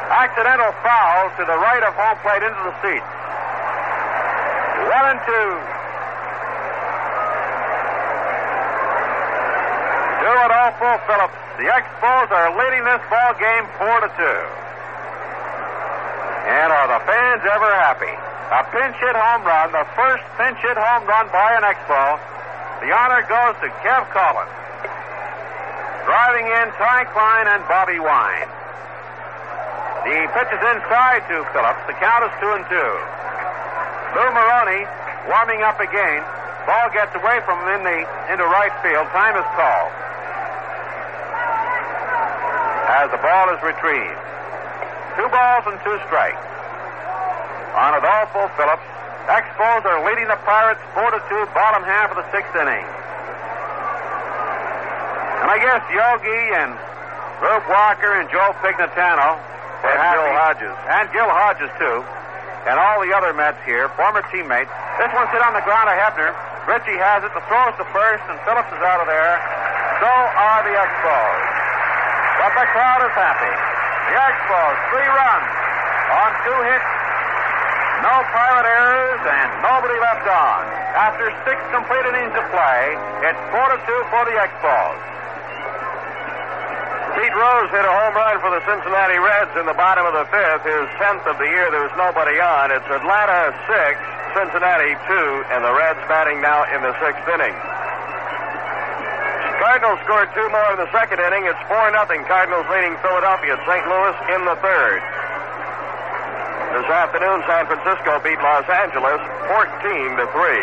Accidental foul to the right of home plate into the seats. 1-2. To Adolfo Phillips. The Expos are leading this ball game 4-2. And are the fans ever happy? A pinch hit home run, the first pinch hit home run by an Expo. The honor goes to Kev Collins. Driving in Ty Klein and Bobby Wine. The pitch is inside to Phillips. The count is 2-2. Lou Maroney warming up again. Ball gets away from him into right field. Time is called. As the ball is retrieved. 2 balls and 2 strikes. On Adolfo Phillips, Expos are leading the Pirates 4-2, bottom half of the 6th inning. And I guess Yogi and Rube Walker and Joe Pignatano and Gil Hodges. And Gil Hodges, too. And all the other Mets here, former teammates. This one's hit on the ground to Hebner. Ritchie has it. The throw is to first, and Phillips is out of there. So are the Expos. But the crowd is happy. The Expos, 3 runs on 2 hits. No Pirate errors and nobody left on. After 6 complete innings of play, it's 4-2 for the Expos. Pete Rose hit a home run for the Cincinnati Reds in the bottom of the 5th, his 10th of the year. There was nobody on. It's Atlanta 6, Cincinnati 2, and the Reds batting now in the 6th inning. Cardinals scored 2 more in the 2nd inning. It's 4-0. Cardinals leading Philadelphia, St. Louis in the 3rd. This afternoon, San Francisco beat Los Angeles 14-3.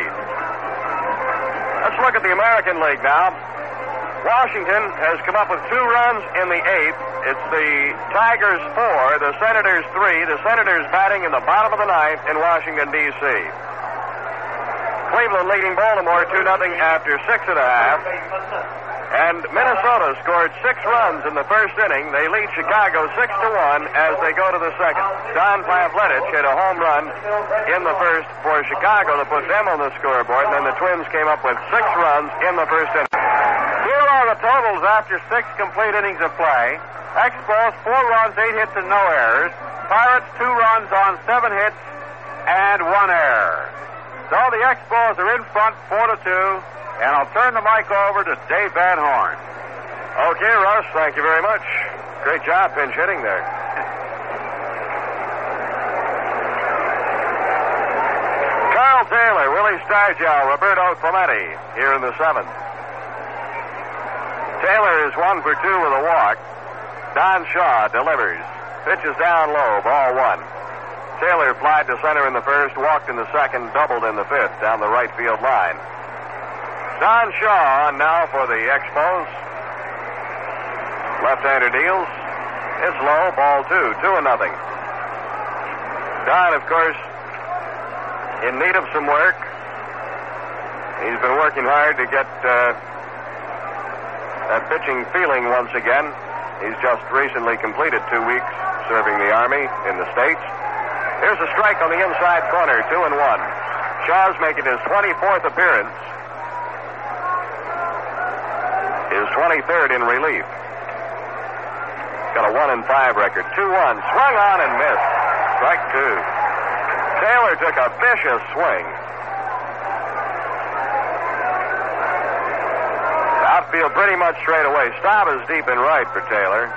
Let's look at the American League now. Washington has come up with 2 runs in the 8th. It's the Tigers 4, the Senators 3. The Senators batting in the bottom of the 9th in Washington, D.C. Cleveland leading Baltimore 2-0 after 6.5. And Minnesota scored 6 runs in the 1st inning. They lead Chicago 6-1 as they go to the 2nd. Don Pavletich hit a home run in the 1st for Chicago to put them on the scoreboard. And then the Twins came up with 6 runs in the 1st inning. Here are the totals after 6 complete innings of play. Expos, 4 runs, 8 hits, and no errors. Pirates, 2 runs on 7 hits and 1 error. So the Expos are in front 4-2. And I'll turn the mic over to Dave Van Horn. Okay, Russ, thank you very much. Great job pinch hitting there. Carl Taylor, Willie Stargell, Roberto Clemente here in the 7th. Taylor is 1 for 2 with a walk. Don Shaw delivers. Pitch is down low, ball 1. Taylor flied to center in the 1st, walked in the 2nd, doubled in the 5th down the right field line. Don Shaw on now for the Expos. Left-hander deals. It's low, ball 2, 2-0. Don, of course, in need of some work. He's been working hard to get that pitching feeling once again. He's just recently completed 2 weeks serving the Army in the States. Here's a strike on the inside corner, 2-1. Shaw's making his 24th appearance. His 23rd in relief. Got a 1-5 record. 2-1. Swung on and missed. Strike 2. Taylor took a vicious swing. Outfield pretty much straight away. Staub is deep in right for Taylor.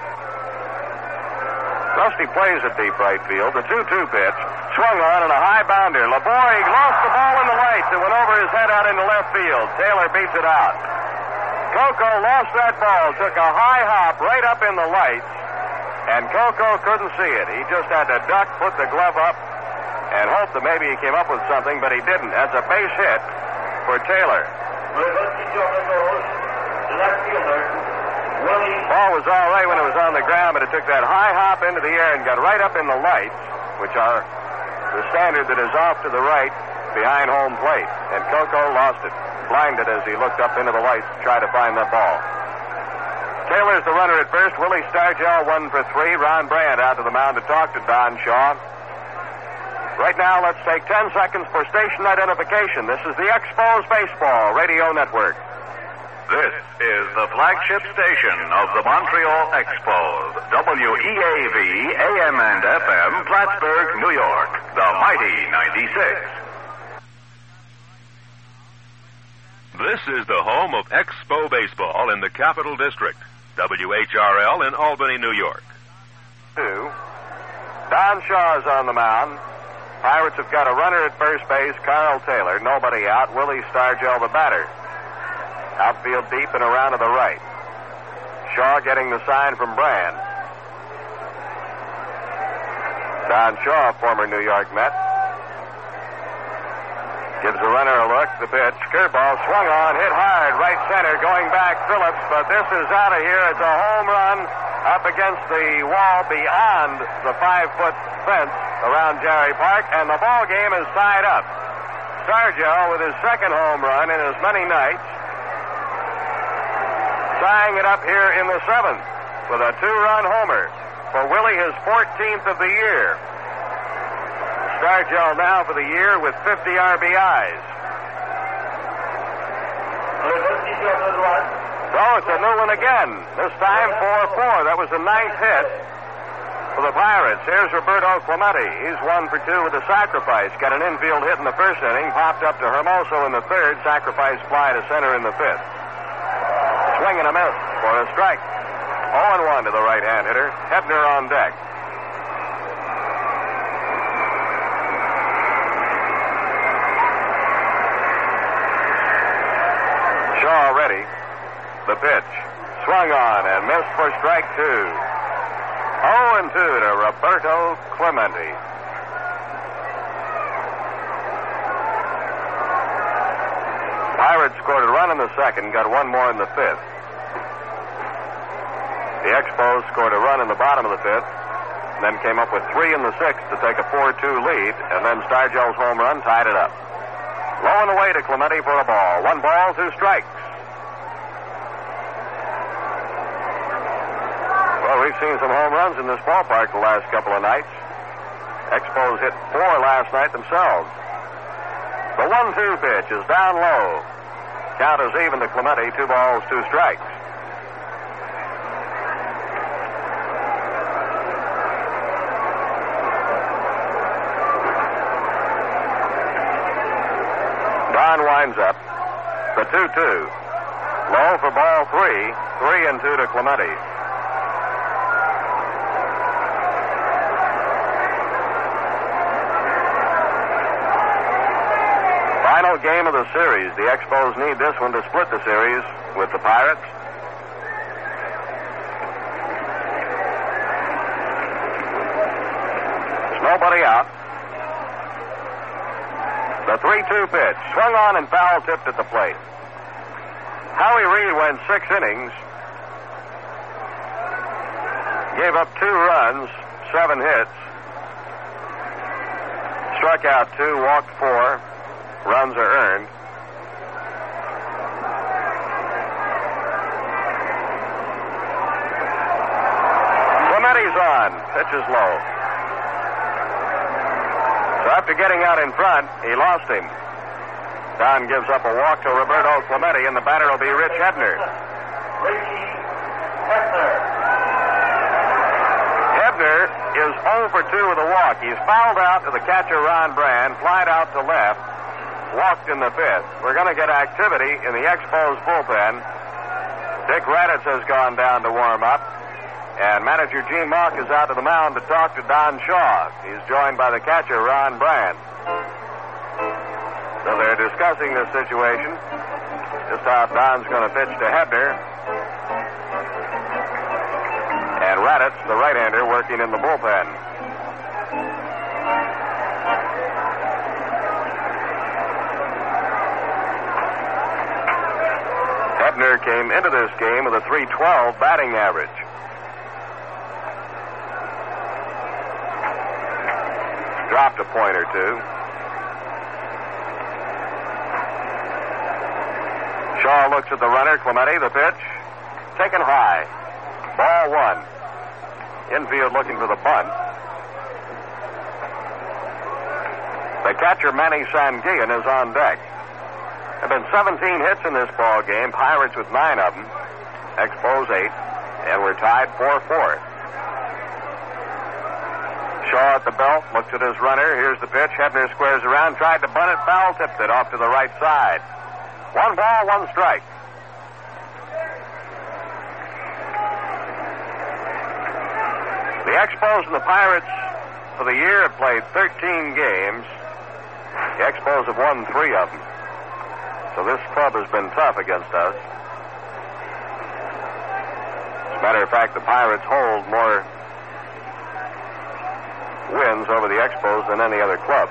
Rusty plays at deep right field. The 2-2 pitch. Swung on and a high bounder. Laboy lost the ball in the lights. It went over his head out into left field. Taylor beats it out. Coco lost that ball, took a high hop right up in the lights, and Coco couldn't see it. He just had to duck, put the glove up, and hope that maybe he came up with something, but he didn't. That's a base hit for Taylor. Ball was all right when it was on the ground, but it took that high hop into the air and got right up in the lights, which are the standard that is off to the right behind home plate, and Coco lost it. Blinded as he looked up into the lights to try to find that ball. Taylor's the runner at first. Willie Stargell 1 for 3. Ron Brandt out to the mound to talk to Don Shaw. Right now, let's take 10 seconds for station identification. This is the Expos Baseball Radio Network. This is the flagship station of the Montreal Expos, WEAV, AM and FM, Plattsburgh, New York, the mighty 96. This is the home of Expo Baseball in the Capital District, WHRL in Albany, New York. Don Shaw's on the mound. Pirates have got a runner at first base, Carl Taylor. Nobody out. Willie Stargell, the batter. Outfield deep and around to the right. Shaw getting the sign from Brand. Don Shaw, former New York Met. Gives the runner a look. The pitch. Curveball swung on, hit hard, right center, going back Phillips, but this is out of here. It's a home run up against the wall beyond the 5-foot fence around Jarry Park, and the ball game is tied up. Stargell with his second home run in as many nights, tying it up here in the 7th with a 2-run homer for Willie, his 14th of the year. Stargell now for the year with 50 RBIs. So it's a new one again. This time 4-4. That was the 9th hit for the Pirates. Here's Roberto Clemente. He's 1 for 2 with a sacrifice. Got an infield hit in the first inning. Popped up to Hermoso in the 3rd. Sacrifice fly to center in the 5th. Swing and a miss for a strike. 0-1 to the right-hand hitter. Hebner on deck. Shaw ready. The pitch. Swung on and missed for strike 2. 0-2 to Roberto Clemente. Pirates scored a run in the 2nd, got 1 more in the 5th. The Expos scored a run in the bottom of the 5th, and then came up with 3 in the 6th to take a 4-2 lead, and then Stargell's home run tied it up. Low and away to Clemente for a ball. 1 ball, 2 strikes. Well, we've seen some home runs in this ballpark the last couple of nights. Expos hit 4 last night themselves. The 1-2 pitch is down low. Count is even to Clemente, 2 balls, 2 strikes. Don winds up. The 2-2. Low for ball 3. 3-2 to Clemente. Final game of the series. The Expos need this one to split the series with the Pirates. There's nobody out. The 3-2 pitch. Swung on and foul tipped at the plate. Howie Reed went 6 innings. Gave up 2 runs, 7 hits. Struck out 2, walked 4. Runs are earned. Clemente's on. Pitch is low. So after getting out in front, he lost him. Don gives up a walk to Roberto Clemente, and the batter will be Rich Hebner. Hebner is 0 for 2 with a walk. He's fouled out to the catcher, Ron Brand, flied out to left. Walked in the 5th. We're going to get activity in the Expos bullpen. Dick Raditz has gone down to warm up. And manager Gene Mauch is out to the mound to talk to Don Shaw. He's joined by the catcher, Ron Brand. So they're discussing this situation. Just how Don's going to pitch to Hebner. And Raditz, the right-hander, working in the bullpen. Hebner came into this game with a .312 batting average. Dropped a point or 2. Shaw looks at the runner, Clemente, the pitch. Taken high. Ball 1. Infield looking for the bunt. The catcher, Manny Sanguillen, is on deck. There have been 17 hits in this ball game. Pirates with 9 of them. Expos 8. And we're tied 4-4. Shaw at the belt, looked at his runner. Here's the pitch. Hebner squares around, tried to bunt it, foul tipped it off to the right side. 1 ball, 1 strike. The Expos and the Pirates for the year have played 13 games. The Expos have won 3 of them. So this club has been tough against us. As a matter of fact, the Pirates hold more wins over the Expos than any other club.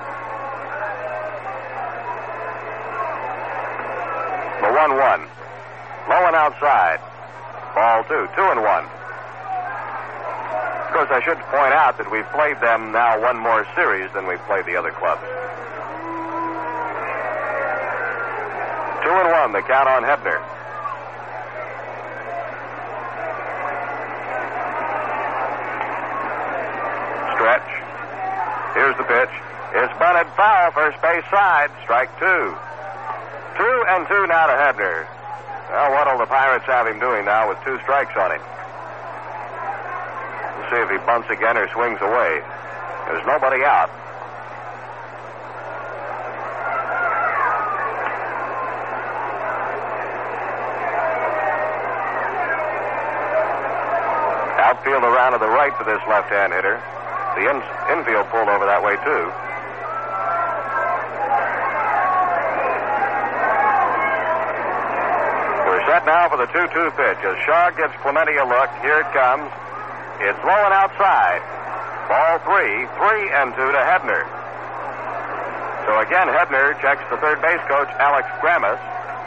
The 1-1. Low and outside. Ball 2. 2-1. Of course, I should point out that we've played them now 1 more series than we've played the other clubs. 2-1, the count on Hebner. Stretch. Here's the pitch. It's bunted foul, first base side. Strike 2. 2-2 now to Hebner. Well, what'll the Pirates have him doing now with 2 strikes on him? We'll see if he bunts again or swings away. There's nobody out. Outfield around to the right for this left-hand hitter. The infield pulled over that way, too. We're set now for the 2-2 pitch. As Shaw gives Clemente a look, here it comes. It's low and outside. Ball 3, 3-2 to Hebner. So again, Hebner checks the third base coach, Alex Grammas.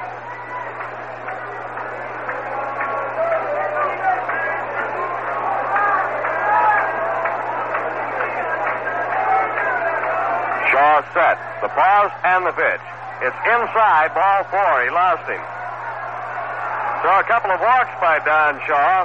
Shaw set. The pause and the pitch. It's inside, ball 4. He lost him. So a couple of walks by Don Shaw.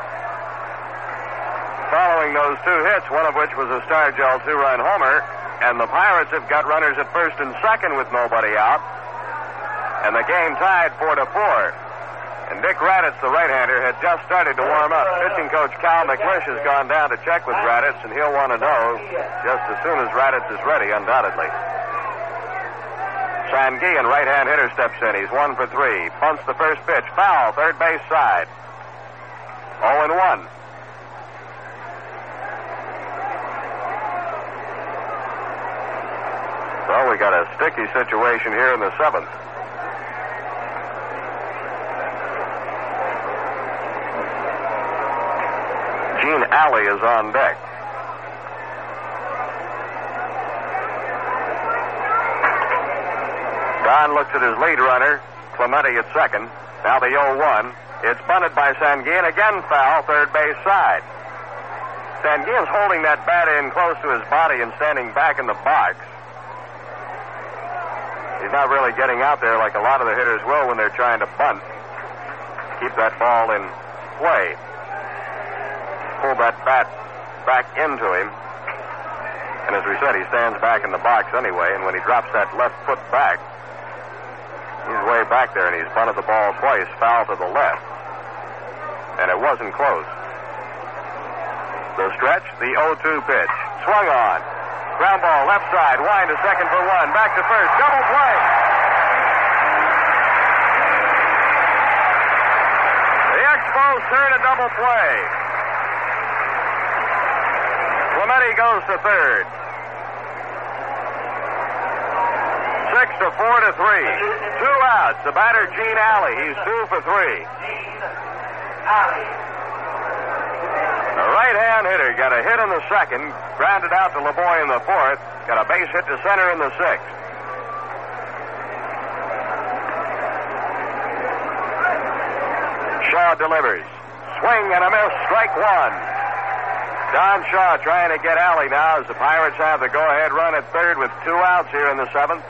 Following those 2 hits, one of which was a Stargell 2-run homer, and the Pirates have got runners at first and second with nobody out, and the game tied 4-4. And Dick Raditz, the right-hander, had just started to warm up. Pitching coach Cal McLish has gone down to check with Raditz, and he'll want to know just as soon as Raditz is ready, undoubtedly. Sanguillen, right-hand hitter, steps in. He's 1 for 3. Bunts the first pitch. Foul, third base side. 0-1. Well, we got a sticky situation here in the 7th. Gene Alley is on deck. Don looks at his lead runner, Clemente at second. Now the 0-1. It's bunted by Sanguillen. Again foul, third base side. Sanguillen's holding that bat in close to his body and standing back in the box. He's not really getting out there like a lot of the hitters will when they're trying to bunt. Keep that ball in play. Pull that bat back into him. And as we said, he stands back in the box anyway, and when he drops that left foot back, he's way back there, and he's bunted the ball twice, foul to the left. And it wasn't close. The stretch, the 0-2 pitch. Swung on. Ground ball, left side, wind to second for 1. Back to first, double play. The Expos turn a double play. Clemente goes to third. 6-4-3. 2 outs. The batter, Gene Alley. He's 2 for 3. The right-hand hitter got a hit in the second, grounded out to LeBoy in the 4th, got a base hit to center in the 6th. Shaw delivers. Swing and a miss, strike 1. Don Shaw trying to get Alley now as the Pirates have the go-ahead run at third with 2 outs here in the 7th.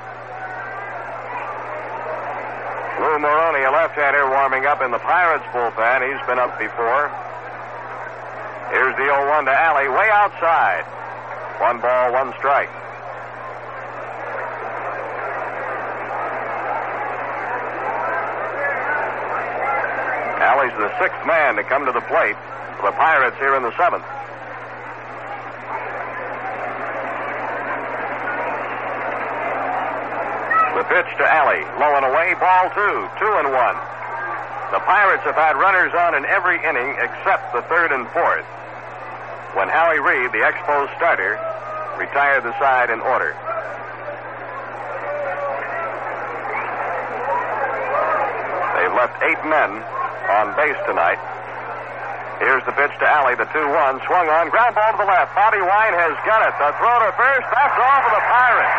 Lou Maroney, a left-hander, warming up in the Pirates bullpen. He's been up before. Here's the 0-1 to Alley, way outside. 1 ball, 1 strike. Well, he's the sixth man to come to the plate for the Pirates here in the seventh. The pitch to Alley. Low and away. Ball 2. 2-1. The Pirates have had runners on in every inning except the third and fourth, when Howie Reed, the Expos starter, retired the side in order. They've left 8 men on base tonight. Here's the pitch to Alley, the 2-1. Swung on, ground ball to the left. Bobby Wine has got it. The throw to first. That's all for the Pirates.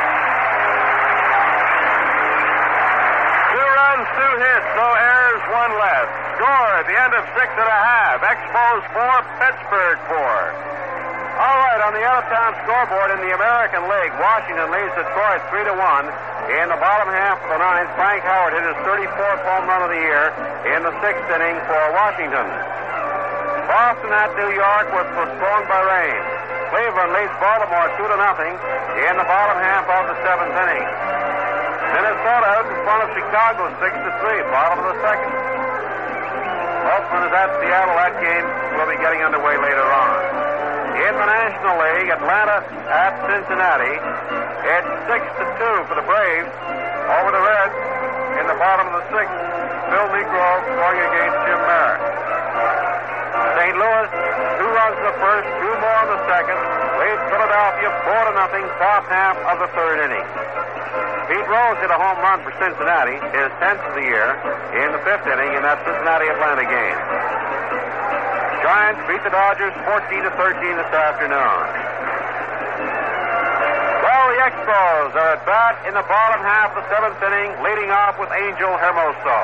2 runs, 2 hits, no errors, 1 left. Score at the end of 6 1/2. Expos 4, Pittsburgh 4. All right, on the out-of-town scoreboard in the American League, Washington leads Detroit 3-1. In the bottom half of the ninth, Frank Howard hit his 34th home run of the year in the 6th inning for Washington. Boston at New York was postponed by rain. Cleveland leads Baltimore 2-0 in the bottom half of the 7th inning. Minnesota out in front of Chicago 6-3, bottom of the 2nd. Oakland is at Seattle. That game will be getting underway later on. In the National League, Atlanta at Cincinnati. It's 6-2 for the Braves over the Reds in the bottom of the 6th. Phil Negro going against Jim Merritt. St. Louis, 2 runs in the first, 2 more in the second. Leads Philadelphia 4-0, top half of the 3rd inning. Pete Rose hit a home run for Cincinnati, his 10th of the year, in the 5th inning in that Cincinnati-Atlanta game. Giants beat the Dodgers 14-13 this afternoon. Well, the Expos are at bat in the bottom half of the 7th inning, leading off with Angel Hermoso.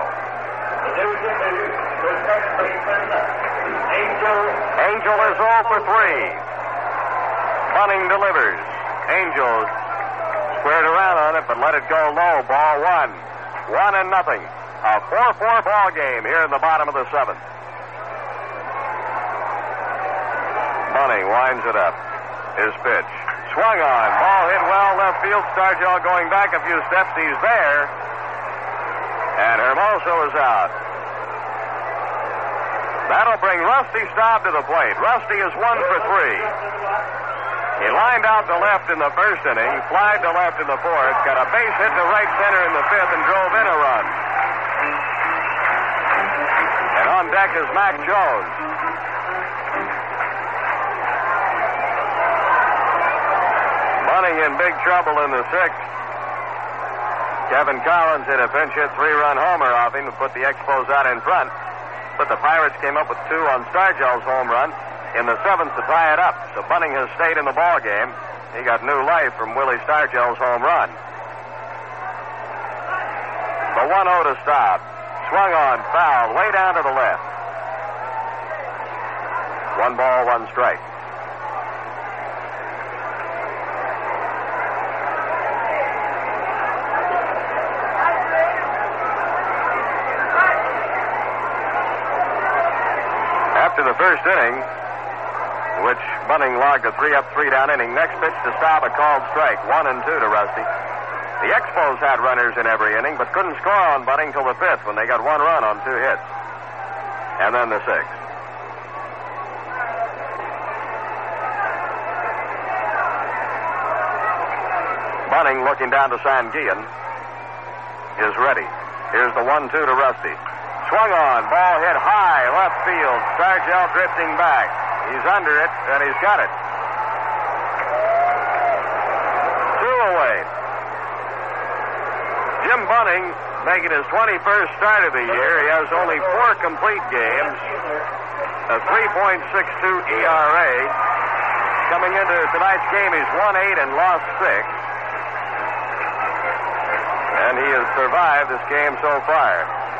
Angel is 0 for 3. Bunning delivers. Angel squared around on it, but let it go low. Ball 1. 1-0. A 4-4 ball game here in the bottom of the 7th. Bunning winds it up. His pitch. Swung on. Ball hit well left field. Stargell going back a few steps. He's there. And Hermoso is out. That'll bring Rusty Staub to the plate. Rusty is 1 for 3. He lined out to left in the first inning, flied to left in the 4th, got a base hit to right center in the 5th, and drove in a run. And on deck is Mac Jones. Bunning in big trouble in the 6th. Kevin Collins hit a pinch hit 3-run homer off him to put the Expos out in front. But the Pirates came up with 2 on Stargell's home run in the 7th to tie it up. So Bunning has stayed in the ball game. He got new life from Willie Stargell's home run. The 1-0 to Staub. Swung on, foul, way down to the left. 1 ball, 1 strike. After the first inning, which Bunning logged a 3-up, 3-down inning, next pitch to Staub, a called strike, 1-2 to Rusty. The Expos had runners in every inning, but couldn't score on Bunning till the 5th when they got 1 run on 2 hits. And then the 6th. Bunning looking down to Sanguillen is ready. Here's the 1-2 to Rusty. Swung on, ball hit high, left field. Stargell drifting back. He's under it, and he's got it. 2 away. Jim Bunning making his 21st start of the year. He has only 4 complete games, a 3.62 ERA. Coming into tonight's game, he's 1-8 and lost 6. And he has survived this game so far,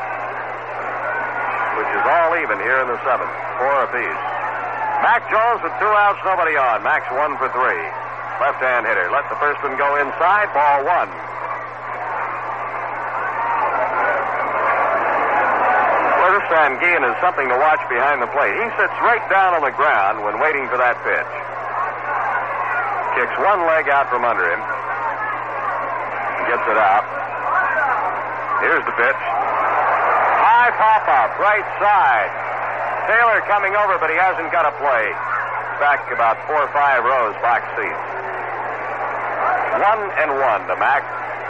which is all even here in the 7th. 4 apiece. Mac Jones with 2 outs, nobody on. Mac's 1 for 3. Left-hand hitter. Let the first one go inside. Ball 1. Well, this Sanguillen is something to watch behind the plate. He sits right down on the ground when waiting for that pitch. Kicks 1 leg out from under him. Gets it out. Here's the pitch. high pop-up, right side. Taylor coming over, but he hasn't got a play. Back about 4 or 5 rows, box seats. 1-1 to Mac.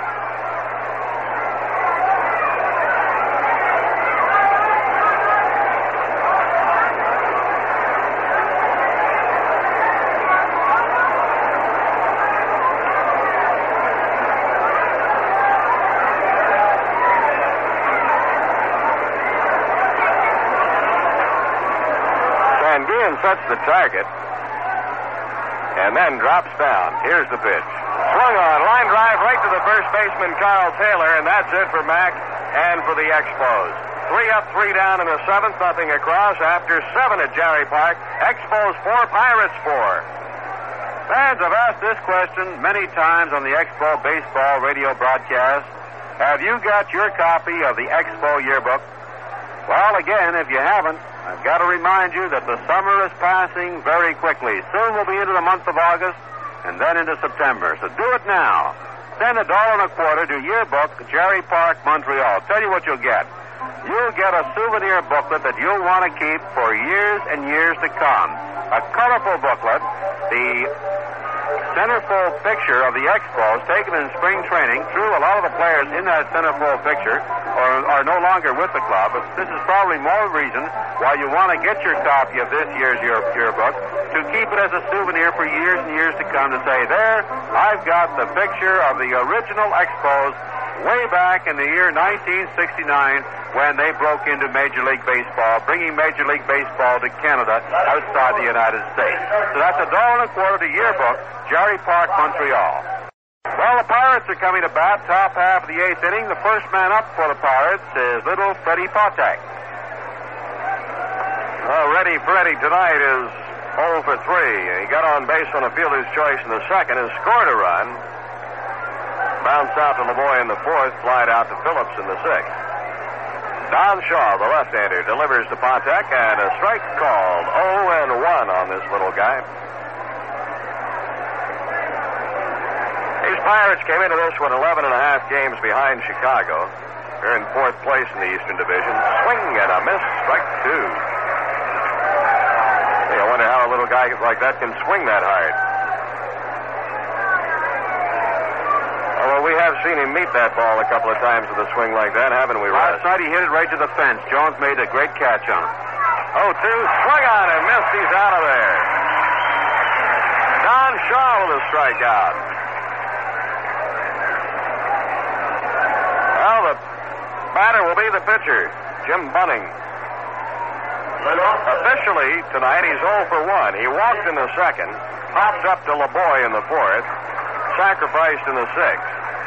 Sets the target and then drops down. Here's the pitch. Swung on. Line drive right to the first baseman, Carl Taylor, and that's it for Mac and for the Expos. 3 up, 3 down in the 7th, nothing across. After 7 at Jarry Park, Expos 4, Pirates 4. Fans have asked this question many times on the Expo baseball radio broadcast. Have you got your copy of the Expo yearbook? Well, again, if you haven't, I've got to remind you that the summer is passing very quickly. Soon we'll be into the month of August and then into September. So do it now. Send $1.25 to Yearbook, Jarry Park, Montreal. Tell you what you'll get. You'll get a souvenir booklet that you'll want to keep for years and years to come. A colorful booklet. The centerfold picture of the Expos taken in spring training. True, a lot of the players in that centerfold picture are no longer with the club, but this is probably more reason why you want to get your copy of this year's yearbook, to keep it as a souvenir for years and years to come, to say, there, I've got the picture of the original Expos way back in the year 1969 when they broke into Major League Baseball, bringing Major League Baseball to Canada outside the United States. So that's $1.25 to Yearbook, Jarry Park, Montreal. Well, the Pirates are coming to bat, top half of the 8th inning. The first man up for the Pirates is little Freddie Patek. Ready Freddie tonight is 0 for 3. He got on base on a fielder's choice in the 2nd and scored a run. Bounced out to LeBoy in the 4th, flied out to Phillips in the 6th. Don Shaw, the left-hander, delivers to Patek, and a strike called. 0-1 on this little guy. These Pirates came into this one 11 and a half games behind Chicago. They're in 4th place in the Eastern Division. Swing and a miss, strike 2. Hey, I wonder how a little guy like that can swing that hard. Although we have seen him meet that ball a couple of times with a swing like that, haven't we, Russ? Last night he hit it right to the fence. Jones made a great catch on it. 0-2, swung on and missed. He's out of there. Don Shaw with a strikeout. Well, the batter will be the pitcher, Jim Bunning. Officially, tonight, he's 0 for 1. He walked in the 2nd, popped up to LeBoy in the 4th, sacrificed in the 6th.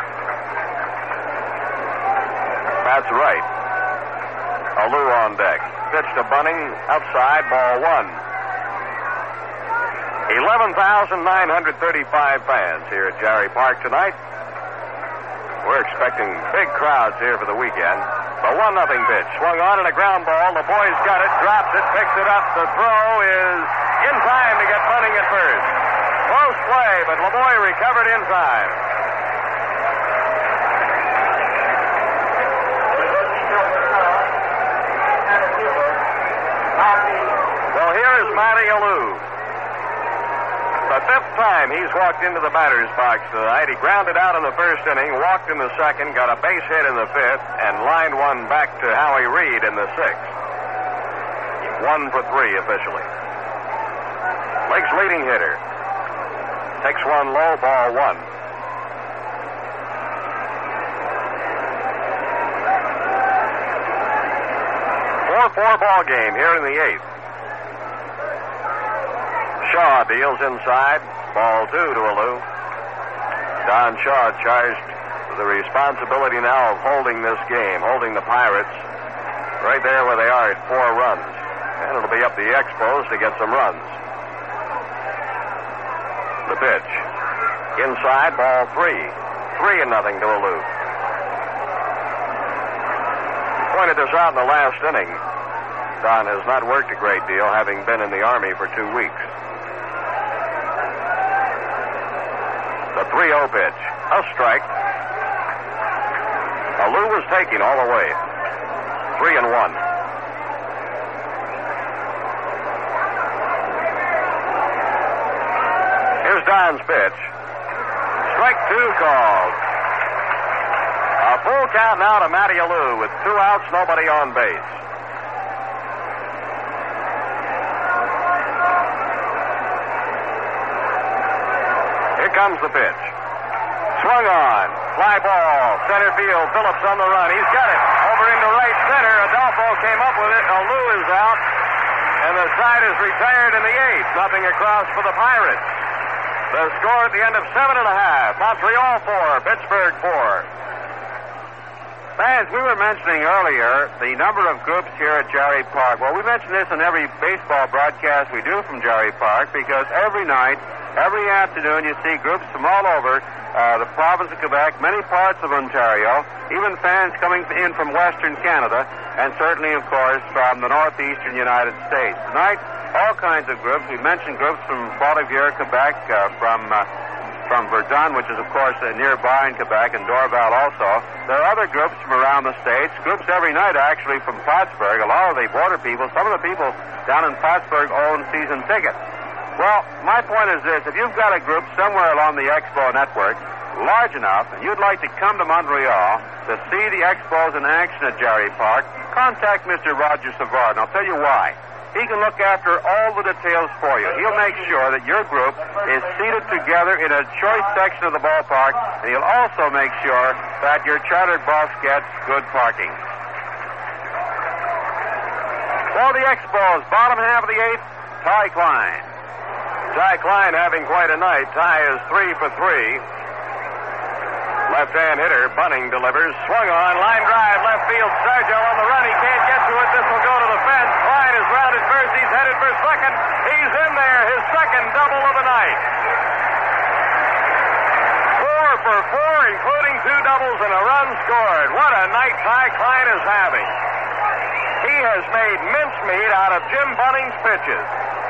That's right. Alou on deck. Pitch to Bunning, outside, ball 1. 11,935 fans here at Jarry Park tonight. We're expecting big crowds here for the weekend. The 1-0 pitch. Swung on and a ground ball. The boy's got it, drops it, picks it up. The throw is in time to get Bunning at first. Close play, but LeBoy recovered in time. Well, here is Matty Alou. The 5th time he's walked into the batter's box tonight. He grounded out in the 1st inning, walked in the 2nd, got a base hit in the 5th, and lined one back to Howie Reed in the 6th. 1 for 3 officially. Lake's leading hitter. Takes one low, ball 1. Four ball game here in the 8th. Shaw deals inside. Ball 2 to Alou. Don Shaw charged with the responsibility now of holding this game, holding the Pirates right there where they are at 4 runs. And it'll be up to the Expos to get some runs. The pitch. Inside, ball 3. 3-0 to Alou. Pointed this out in the last inning. Don has not worked a great deal, having been in the Army for 2 weeks. The 3-0 pitch. A strike. Alou was taking all the way. 3-1. Here's Don's pitch. Strike 2 called. A full count now to Matty Alou with 2 outs, nobody on base. Here comes the pitch. Swung on. Fly ball. Center field. Phillips on the run. He's got it. Over into right center. Adolfo came up with it. Alou is out. And the side is retired in the 8th. Nothing across for the Pirates. The score at the end of 7.5. Montreal 4. Pittsburgh 4. As we were mentioning earlier, the number of groups here at Jarry Park. Well, we mention this in every baseball broadcast we do from Jarry Park because every night, every afternoon, you see groups from all over the province of Quebec, many parts of Ontario, even fans coming in from Western Canada, and certainly, of course, from the northeastern United States. Tonight, all kinds of groups. We mentioned groups from Bolivier, Quebec, from Verdun, which is, of course, nearby in Quebec, and Dorval also. There are other groups from around the states, groups every night, actually, from Plattsburgh. A lot of the border people, some of the people down in Plattsburgh own season tickets. Well, my point is this. If you've got a group somewhere along the Expo network, large enough, and you'd like to come to Montreal to see the Expos in action at Jarry Park, contact Mr. Roger Savard, and I'll tell you why. He can look after all the details for you. He'll make sure that your group is seated together in a choice section of the ballpark, and he'll also make sure that your chartered bus gets good parking. For the Expos, bottom half of the 8th, Ty Klein. Ty Klein having quite a night. Ty is 3 for 3. Left-hand hitter, Bunning delivers. Swung on, line drive, left field. Sergio on the run. He can't get to it. This will go to the fence. Klein is rounded first. He's headed for second. He's in there. His second double of the night. 4 for 4, including 2 doubles and a run scored. What a night Ty Klein is having. He has made mincemeat out of Jim Bunning's pitches.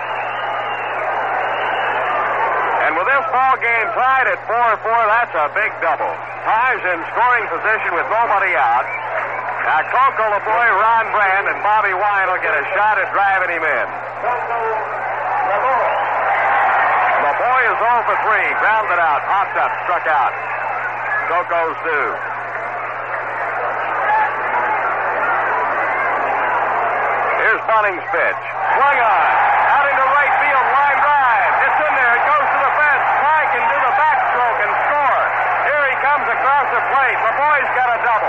And with this ball game tied at 4-4, that's a big double. Ty's in scoring position with nobody out. Now Coco LeBoy, Ron Brand, and Bobby Wine will get a shot at driving him in. LeBoy is 0 for 3, grounded out, hopped up, struck out. Coco's due. Here's Bunning's pitch. Swung on. Out into right field, line drive. It's in there. It goes to the fence. Ty can do the backstroke and score. Here he comes across the plate. LeBoy's got a double.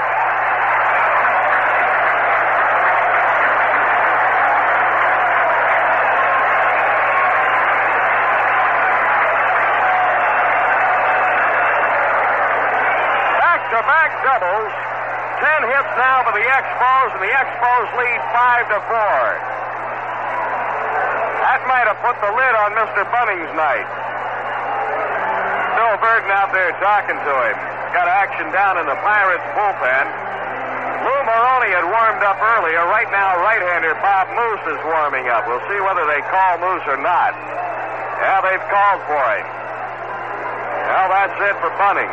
Back-to-back doubles. 10 hits now for the Expos, and the Expos lead 5-4. That might have put the lid on Mr. Bunning's night. Bill Bergen out there talking to him. Got action down in the Pirates bullpen. Lou Moroni had warmed up earlier. Right now, right-hander Bob Moose is warming up. We'll see whether they call Moose or not. Yeah, they've called for him. Well, that's it for Bunning.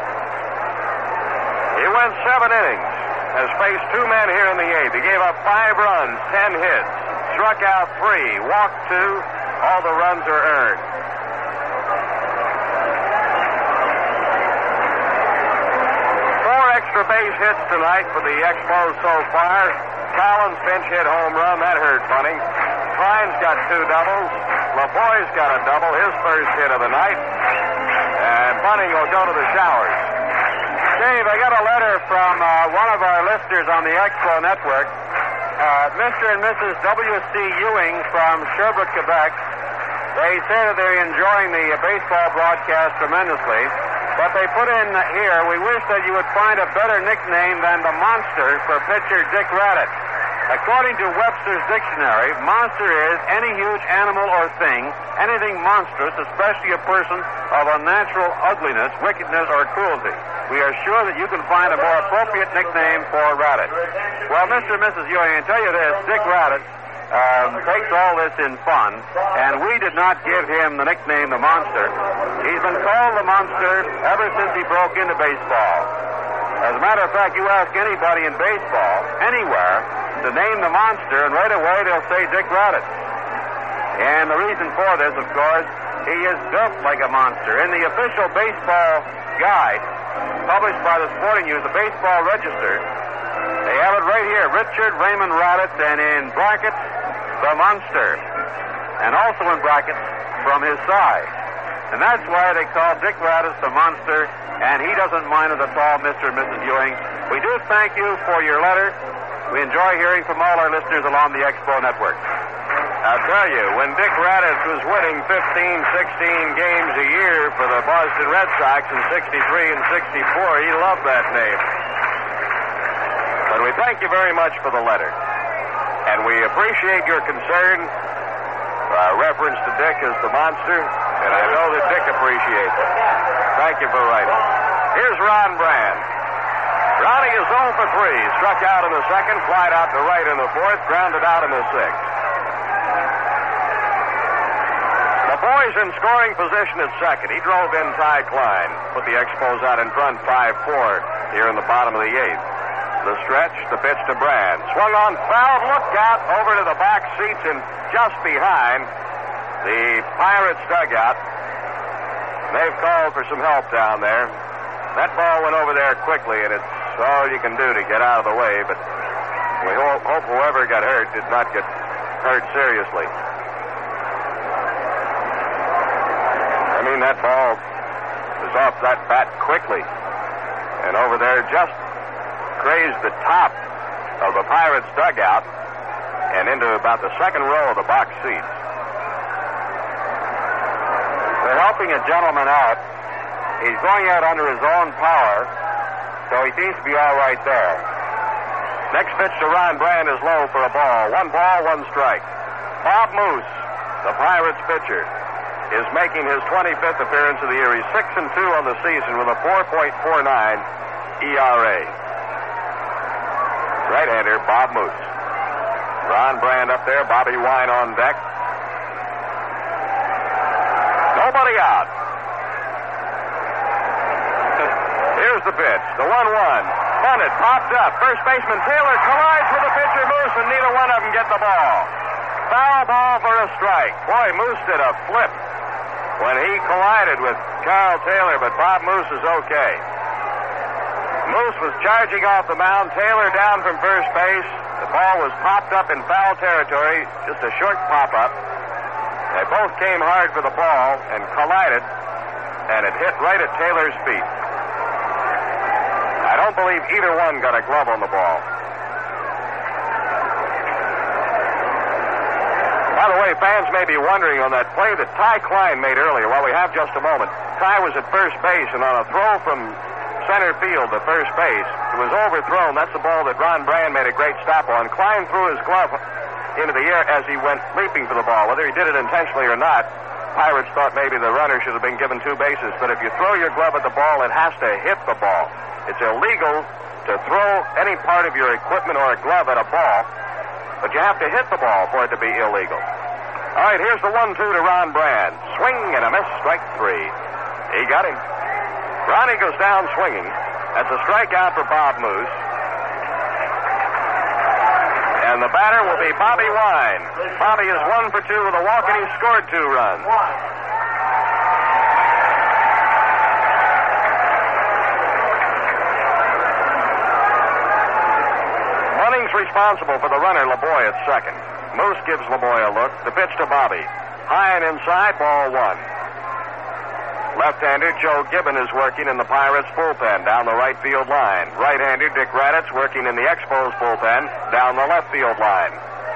He went 7 innings. Has faced 2 men here in the 8th. He gave up 5 runs, 10 hits. Struck out 3, walked 2. All the runs are earned. 4 extra base hits tonight for the Expos so far. Collins pinch hit home run. That hurt Bunning. Klein's got 2 doubles. LeBoy's got a double, his first hit of the night. And Bunning will go to the showers. Dave, I got a letter from one of our listeners on the Expo Network. Mr. and Mrs. W.C. Ewing from Sherbrooke, Quebec. They say that they're enjoying the baseball broadcast tremendously. But they put in here, we wish that you would find a better nickname than the Monster for pitcher Dick Raddick. According to Webster's Dictionary, monster is any huge animal or thing, anything monstrous, especially a person of unnatural ugliness, wickedness, or cruelty. We are sure that you can find a more appropriate nickname for Raddick. Well, Mr. and Mrs. Ewing, I can tell you this, Dick Raddick takes all this in fun, and we did not give him the nickname the Monster. He's been called the Monster ever since he broke into baseball. As a matter of fact, you ask anybody in baseball, anywhere, to name the monster, and right away they'll say Dick Raddatz. And the reason for this, of course, he is built like a monster. In the official baseball guide, published by the Sporting News, the Baseball Register, they have it right here, Richard Raymond Raddatz, and in brackets, the monster. And also in brackets, from his side. And that's why they call Dick Raddatz the monster, and he doesn't mind it at all, Mr. and Mrs. Ewing. We do thank you for your letter. We enjoy hearing from all our listeners along the Expo Network. I'll tell you, when Dick Raddatz was winning 15, 16 games a year for the Boston Red Sox in 63 and 64, he loved that name. But we thank you very much for the letter. And we appreciate your concern. Reference to Dick as the monster, and I know that Dick appreciates it. Thank you for writing. Here's Ron Brand. Ronnie is 0 for 3. Struck out in the second, flied out to right in the fourth, grounded out in the sixth. The boys in scoring position at second. He drove in Ty Klein. Put the Expos out in front 5-4 here in the bottom of the eighth. The stretch, the pitch to Brand. Swung on, fouled, looked out over to the box seats and just behind the Pirates dugout. They've called for some help down there. That ball went over there quickly, and it's all you can do to get out of the way, but we hope whoever got hurt did not get hurt seriously. I mean, that ball was off that bat quickly, and over there just grazed the top of the Pirates dugout and into about the second row of the box seats. They're helping a gentleman out. He's going out under his own power, so he seems to be all right there. Next pitch to Ron Brand is low for a ball. 1 ball, 1 strike. Bob Moose, the Pirates pitcher, is making his 25th appearance of the year. He's 6-2 on the season with a 4.49 ERA. Right-hander, Bob Moose. Ron Brand up there, Bobby Wine on deck. Nobody out. Here's the pitch, the 1-1. Bunted, popped up. First baseman Taylor collides with the pitcher Moose, and neither one of them get the ball. Foul ball for a strike. Boy, Moose did a flip when he collided with Carl Taylor, but Bob Moose is okay. Moose was charging off the mound. Taylor down from first base. The ball was popped up in foul territory, just a short pop-up. They both came hard for the ball and collided, and it hit right at Taylor's feet. I don't believe either one got a glove on the ball. By the way, fans may be wondering on that play that Ty Klein made earlier. Well, we have just a moment. Ty was at first base, and on a throw from center field to first base, it was overthrown. That's the ball that Ron Brand made a great stop on. Klein threw his glove into the air as he went leaping for the ball. Whether he did it intentionally or not, Pirates thought maybe the runner should have been given 2 bases. But if you throw your glove at the ball, it has to hit the ball. It's illegal to throw any part of your equipment or a glove at a ball, but you have to hit the ball for it to be illegal. All right, here's the 1-2 to Ron Brand. Swing and a miss, strike 3. He got him. Ronnie goes down swinging. That's a strikeout for Bob Moose. And the batter will be Bobby Wine. Bobby is 1 for 2 with a walk, and he scored 2 runs. Bunning's responsible for the runner, LeBoy, at second. Moose gives LeBoy a look. The pitch to Bobby. High and inside, ball 1. Left-hander Joe Gibbon is working in the Pirates' bullpen down the right field line. Right-hander Dick Raddatz working in the Expos' bullpen down the left field line.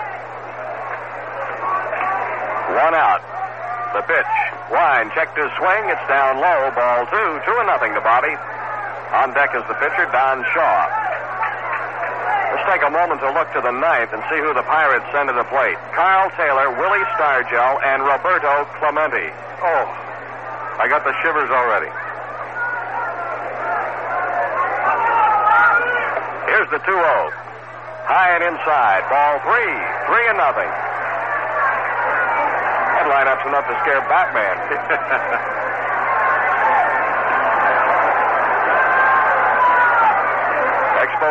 1 out. The pitch. Wine checked his swing. It's down low. Ball 2. 2-0 to Bobby. On deck is the pitcher, Don Shaw. Let's take a moment to look to the ninth and see who the Pirates send to the plate. Carl Taylor, Willie Stargell, and Roberto Clemente. Oh, I got the shivers already. Here's the 2-0. High and inside. Ball 3. 3-0. That lineup's enough to scare Batman.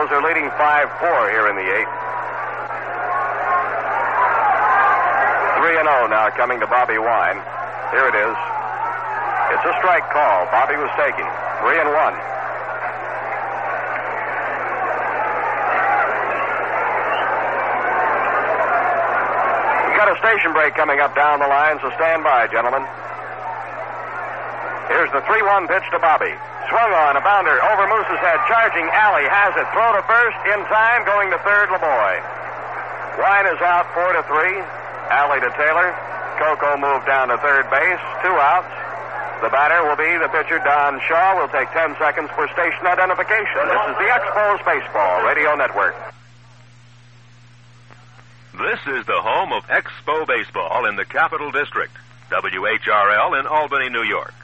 Expos are leading 5-4 here in the 8th. 3-0 now coming to Bobby Wine. Here it is. It's a strike call. Bobby was taking 3-1. We got a station break coming up down the line, so stand by, gentlemen. Here's the 3-1 pitch to Bobby. Swung on, a bounder over Moose's head. Charging, Alley has it. Throw to first, in time, going to third, LeBoy. Wine is out 4-3. Alley to Taylor. Coco moved down to third base. 2 outs. The batter will be the pitcher, Don Shaw. We'll take 10 seconds for station identification. This is the Expos Baseball Radio Network. This is the home of Expo Baseball in the Capital District. WHRL in Albany, New York.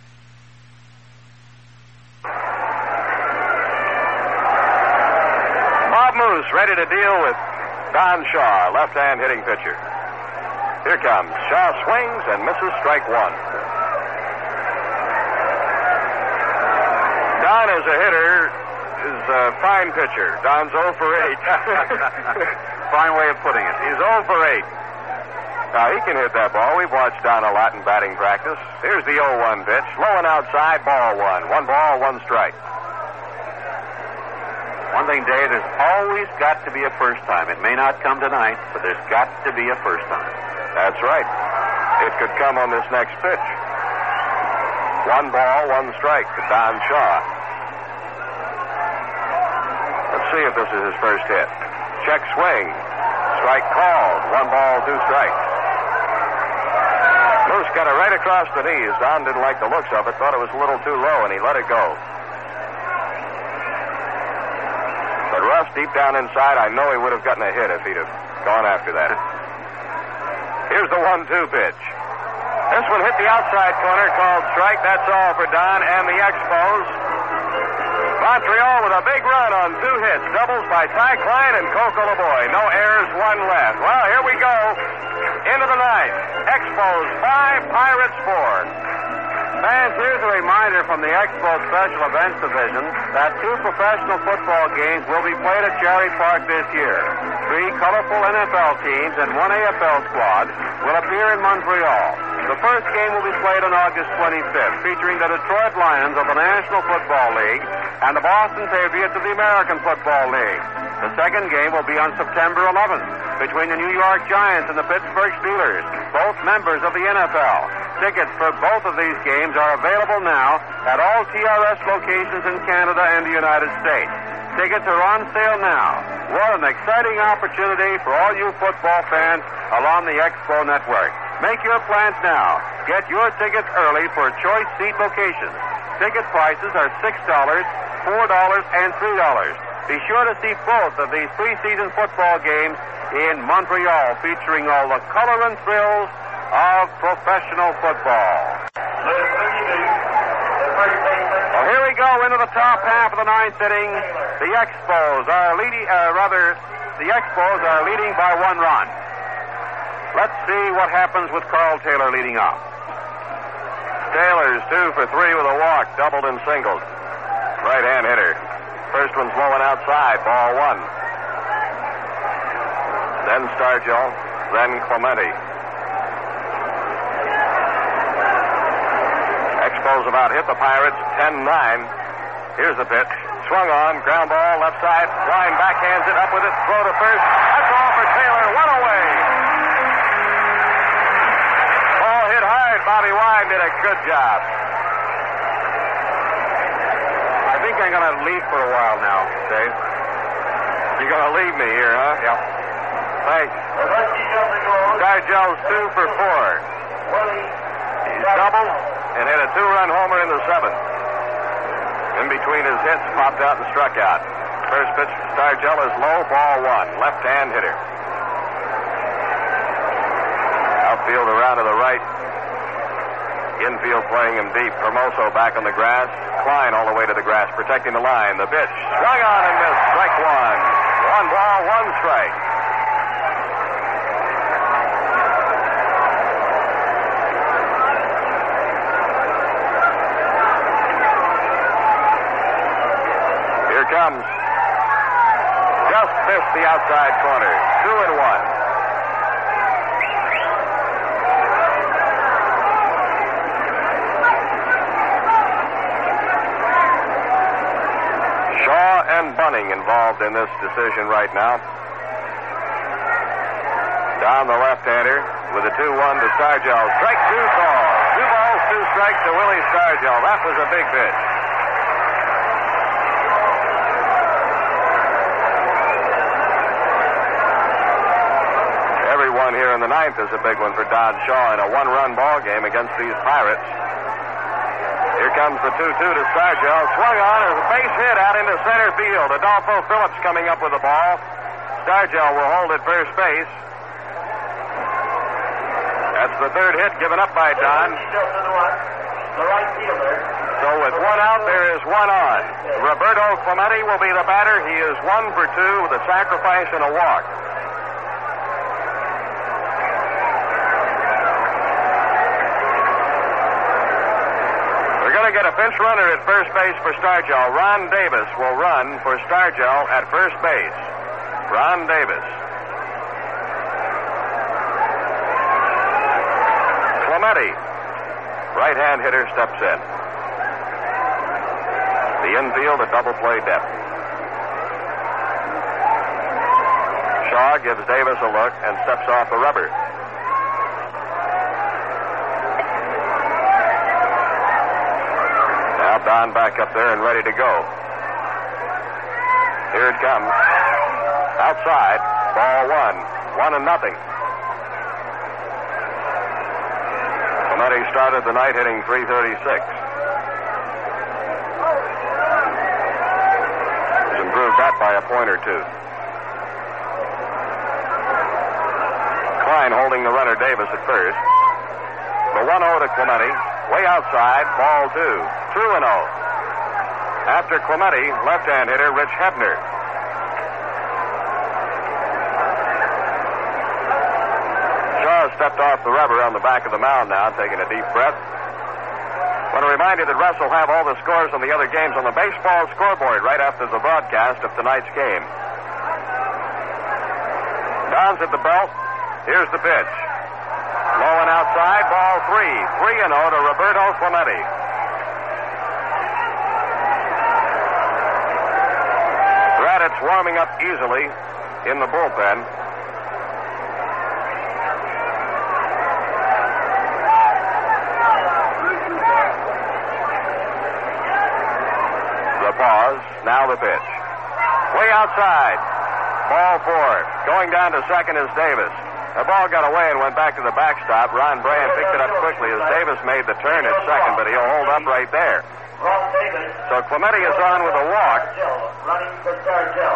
Bob Moose ready to deal with Don Shaw, left-hand hitting pitcher. Here comes. Shaw swings and misses strike 1. Don as a hitter is a fine pitcher. Don's 0 for 8. Fine way of putting it. He's 0 for 8. Now, he can hit that ball. We've watched Don a lot in batting practice. Here's the 0-1 pitch. Low and outside, ball 1. 1 ball, 1 strike. One thing, Dave, there's always got to be a first time. It may not come tonight, but there's got to be a first time. That's right. It could come on this next pitch. 1 ball, 1 strike to Don Shaw. Let's see if this is his first hit. Check swing. Strike called. 1 ball, 2 strikes. Moose got it right across the knees. Don didn't like the looks of it, thought it was a little too low, and he let it go. But Russ, deep down inside, I know he would have gotten a hit if he'd have gone after that. Here's the 1-2 pitch. This one hit the outside corner, called strike. That's all for Don and the Expos. Montreal with a big run on 2 hits. Doubles by Ty Klein and Coco LeBoy. No errors, 1 left. Well, here we go. Into the 9th. Expos 5, Pirates 4. Fans, here's a reminder from the Expo Special Events Division that 2 professional football games will be played at Cherry Park this year. 3 colorful NFL teams and 1 AFL squad will appear in Montreal. The first game will be played on August 25th, featuring the Detroit Lions of the National Football League and the Boston Patriots of the American Football League. The second game will be on September 11th between the New York Giants and the Pittsburgh Steelers, both members of the NFL. Tickets for both of these games are available now at all TRS locations in Canada and the United States. Tickets are on sale now. What an exciting opportunity for all you football fans along the Expo Network. Make your plans now. Get your tickets early for choice seat locations. Ticket prices are $6, $4, and $3. Be sure to see both of these preseason football games in Montreal, featuring all the color and thrills of professional football. Well, here we go into the top half of the 9th inning. The Expos are leading, the Expos are leading by 1 run. Let's see what happens with Carl Taylor leading off. Taylor's 2 for 3 with a walk, doubled and singled. Right-hand hitter. First one's low and outside, ball 1. Then Stargell, then Clemente. Expos about hit the Pirates 10-9. Here's the pitch. Swung on, ground ball, left side. Line backhands it, up with it, throw to first. That's all for Taylor, 1 away. Ball hit hard. Bobby Wine did a good job. I think I'm going to leave for a while now, Dave. You're going to leave me here, huh? Yep. Thanks. Stargell's 2 for 4. He's doubled and hit a 2-run homer in the 7th. In between his hits, popped out and struck out. First pitch to Stargell is low, ball 1. Left-hand hitter. Outfield around to the right. Infield playing him deep. Hermoso back on the grass. Klein all the way to the grass, protecting the line. The pitch. Swung on and missed. Strike 1. 1 ball, 1 strike. Here comes missed the outside corner. 2-1. And Bunning involved in this decision right now. Down the left-hander with a 2-1 to Stargell. Strike 2 call. 2 balls, 2 strikes to Willie Stargell. That was a big pitch. Every one here in the ninth is a big one for Don Shaw in a 1-run ball game against these Pirates. Here comes the 2-2 to Stargell. Swung on as a base hit out into center field. Adolfo Phillips coming up with the ball. Stargell will hold at first base. That's the third hit given up by Don. The right fielder. So with 1 out, there is 1 on. Roberto Clemente will be the batter. He is 1 for 2 with a sacrifice and a walk. Get a pinch runner at first base for Stargell. Ron Davis will run for Stargell at first base. Ron Davis. Clemente, right-hand hitter, steps in. The infield a double play depth. Shaw gives Davis a look and steps off the rubber. Don back up there and ready to go. Here it comes. Outside. Ball 1. 1-0. Clemente started the night hitting .336. He's improved that by a point or two. Klein holding the runner Davis at first. The 1-0 to Clemente. Way outside, ball 2. 2-0. After Clemente, left-hand hitter Rich Hebner. Shaw stepped off the rubber on the back of the mound now, taking a deep breath. I want to remind you that Russ will have all the scores on the other games on the baseball scoreboard right after the broadcast of tonight's game. Don's at the belt. Here's the pitch. Low and outside, ball 3. 3-0 to Roberto Clemente. Raddatz warming up easily in the bullpen. The pause, now the pitch. Way outside, ball 4. Going down to second is Davis. The ball got away and went back to the backstop. Ron Brand picked it up quickly as Davis made the turn at second, but he'll hold up right there. So Clemente is on with a walk. Running for Stargell.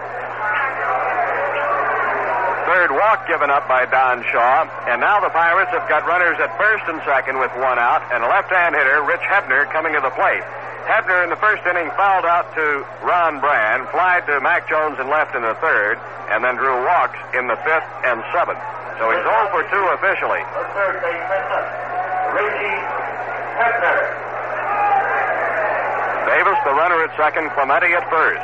Third walk given up by Don Shaw. And now the Pirates have got runners at first and second with 1 out, and a left-hand hitter, Rich Hebner, coming to the plate. Hebner in the first inning fouled out to Ron Brand, flied to Mac Jones in left in the third, and then drew walks in the 5th and 7th. So he's 0 for 2 officially. The third baseman, Richie Hebner. Davis, the runner at second, Clemente at first.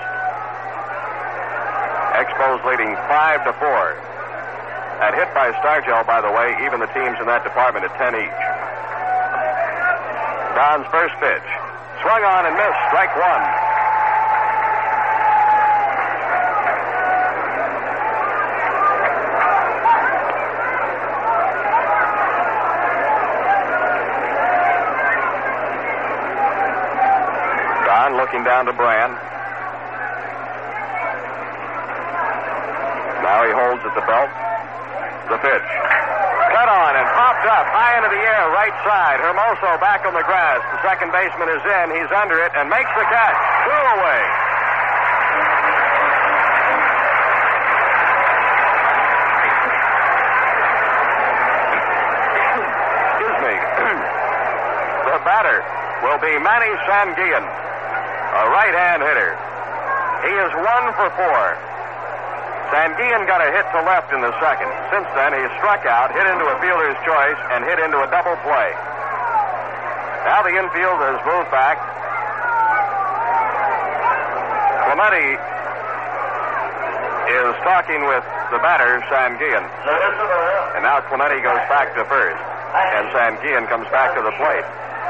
Expos leading 5-4. That hit by Stargell, by the way, even the teams in that department at 10 each. Don's first pitch. Swung on and missed. Strike 1. Don looking down to Brand. Now he holds at the belt. The pitch. Cut on and popped up high into the air, right side. Hermoso back on the grass. The second baseman is in. He's under it and makes the catch. 2 away. Excuse me. The batter will be Manny Sanguillen, a right-hand hitter. He is 1 for 4. Sanguillen got a hit to left in the second. Since then, he struck out, hit into a fielder's choice, and hit into a double play. Now the infield has moved back. Clemente is talking with the batter, Sanguillen. And now Clemente goes back to first. And Sanguillen comes back to the plate.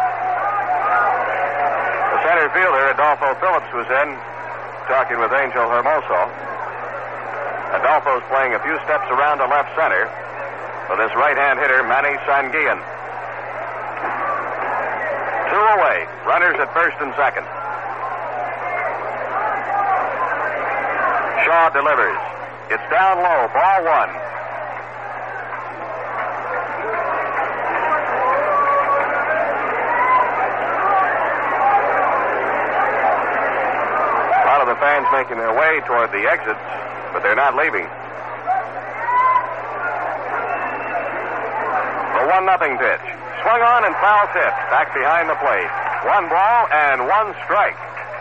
The center fielder, Adolfo Phillips, was in, talking with Angel Hermoso. Adolfo's playing a few steps around to left center for this right-hand hitter, Manny Sanguillen. 2 away. Runners at first and second. Shaw delivers. It's down low. Ball 1. A lot of the fans making their way toward the exits, but they're not leaving. The 1-0 pitch. Swung on and foul tip. Back behind the plate. 1 ball and 1 strike.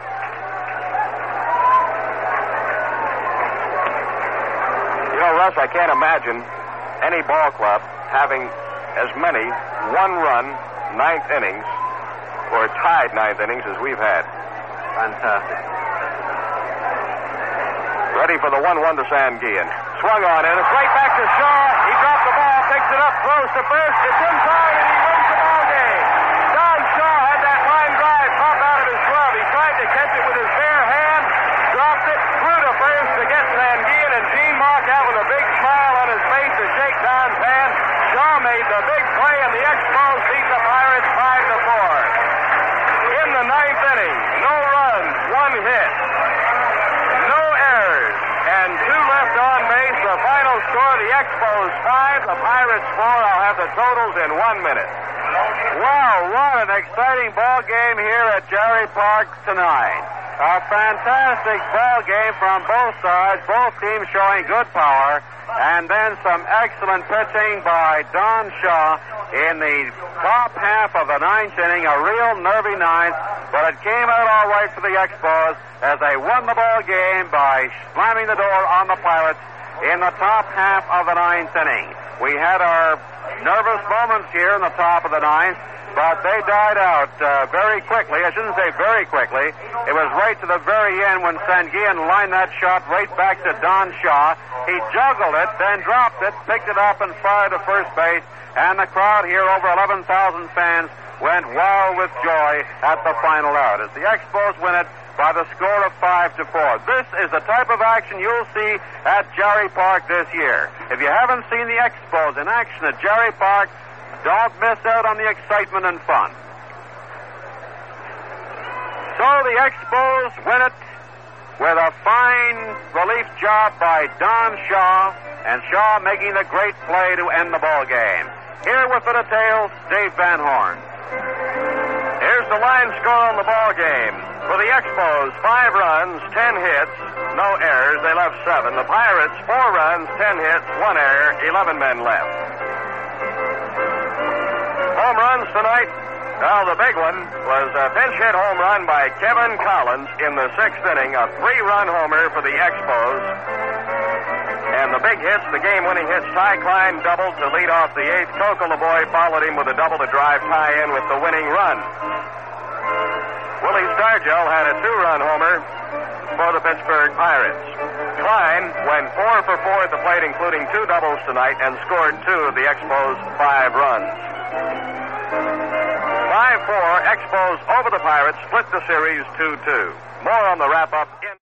You know, Russ, I can't imagine any ball club having as many 1-run 9th innings or tied 9th innings as we've had. Fantastic. Ready for the 1-1 to Sanguillen. Swung on and it's right back to Shaw. He dropped the ball, picks it up, throws to first. It's inside and he wins the ball game. Don Shaw had that line drive pop out of his glove. He tried to catch it with his bare hand, dropped it, threw to first to get Sanguillen, and Gene Mauch out with a big smile on his face to shake Don's hand. Shaw made the big play and the Expos beat the Pirates 5-4. In the 9th inning, no runs, 1 hit. And 2 left on base. The final score, the Expos 5, the Pirates 4. I'll have the totals in 1 minute. Wow, what an exciting ball game here at Jerry Park tonight. A fantastic ball game from both sides, both teams showing good power, and then some excellent pitching by Don Shaw in the top half of the 9th inning, a real nervy 9th, but it came out all right for the Expos as they won the ball game by slamming the door on the Pirates in the top half of the 9th inning. We had our nervous moments here in the top of the 9th, but they died out very quickly. I shouldn't say very quickly. It was right to the very end when Sanguillen lined that shot right back to Don Shaw. He juggled it, then dropped it, picked it up, and fired to first base. And the crowd here, over 11,000 fans, went wild with joy at the final out as the Expos win it by the score of 5-4. This is the type of action you'll see at Jerry Park this year. If you haven't seen the Expos in action at Jerry Park, don't miss out on the excitement and fun. So the Expos win it with a fine relief job by Don Shaw, and Shaw making the great play to end the ball game. Here with the details, Dave Van Horn. Here's the line score on the ball game. For the Expos, 5 runs, 10 hits, no errors. They left 7. The Pirates, 4 runs, 10 hits, 1 error, 11 men left. Home runs tonight. Well, the big one was a pinch hit home run by Kevin Collins in the 6th inning, a 3-run homer for the Expos. And the big hits, the game-winning hits, Ty Klein doubled to lead off the 8th. Coco LeBoy followed him with a double to drive Ty in with the winning run. Willie Stargell had a 2-run homer for the Pittsburgh Pirates. Klein went 4 for 4 at the plate, including 2 doubles tonight, and scored 2 of the Expos' 5 runs. 5-4, Expos over the Pirates, split the series 2-2. More on the wrap-up in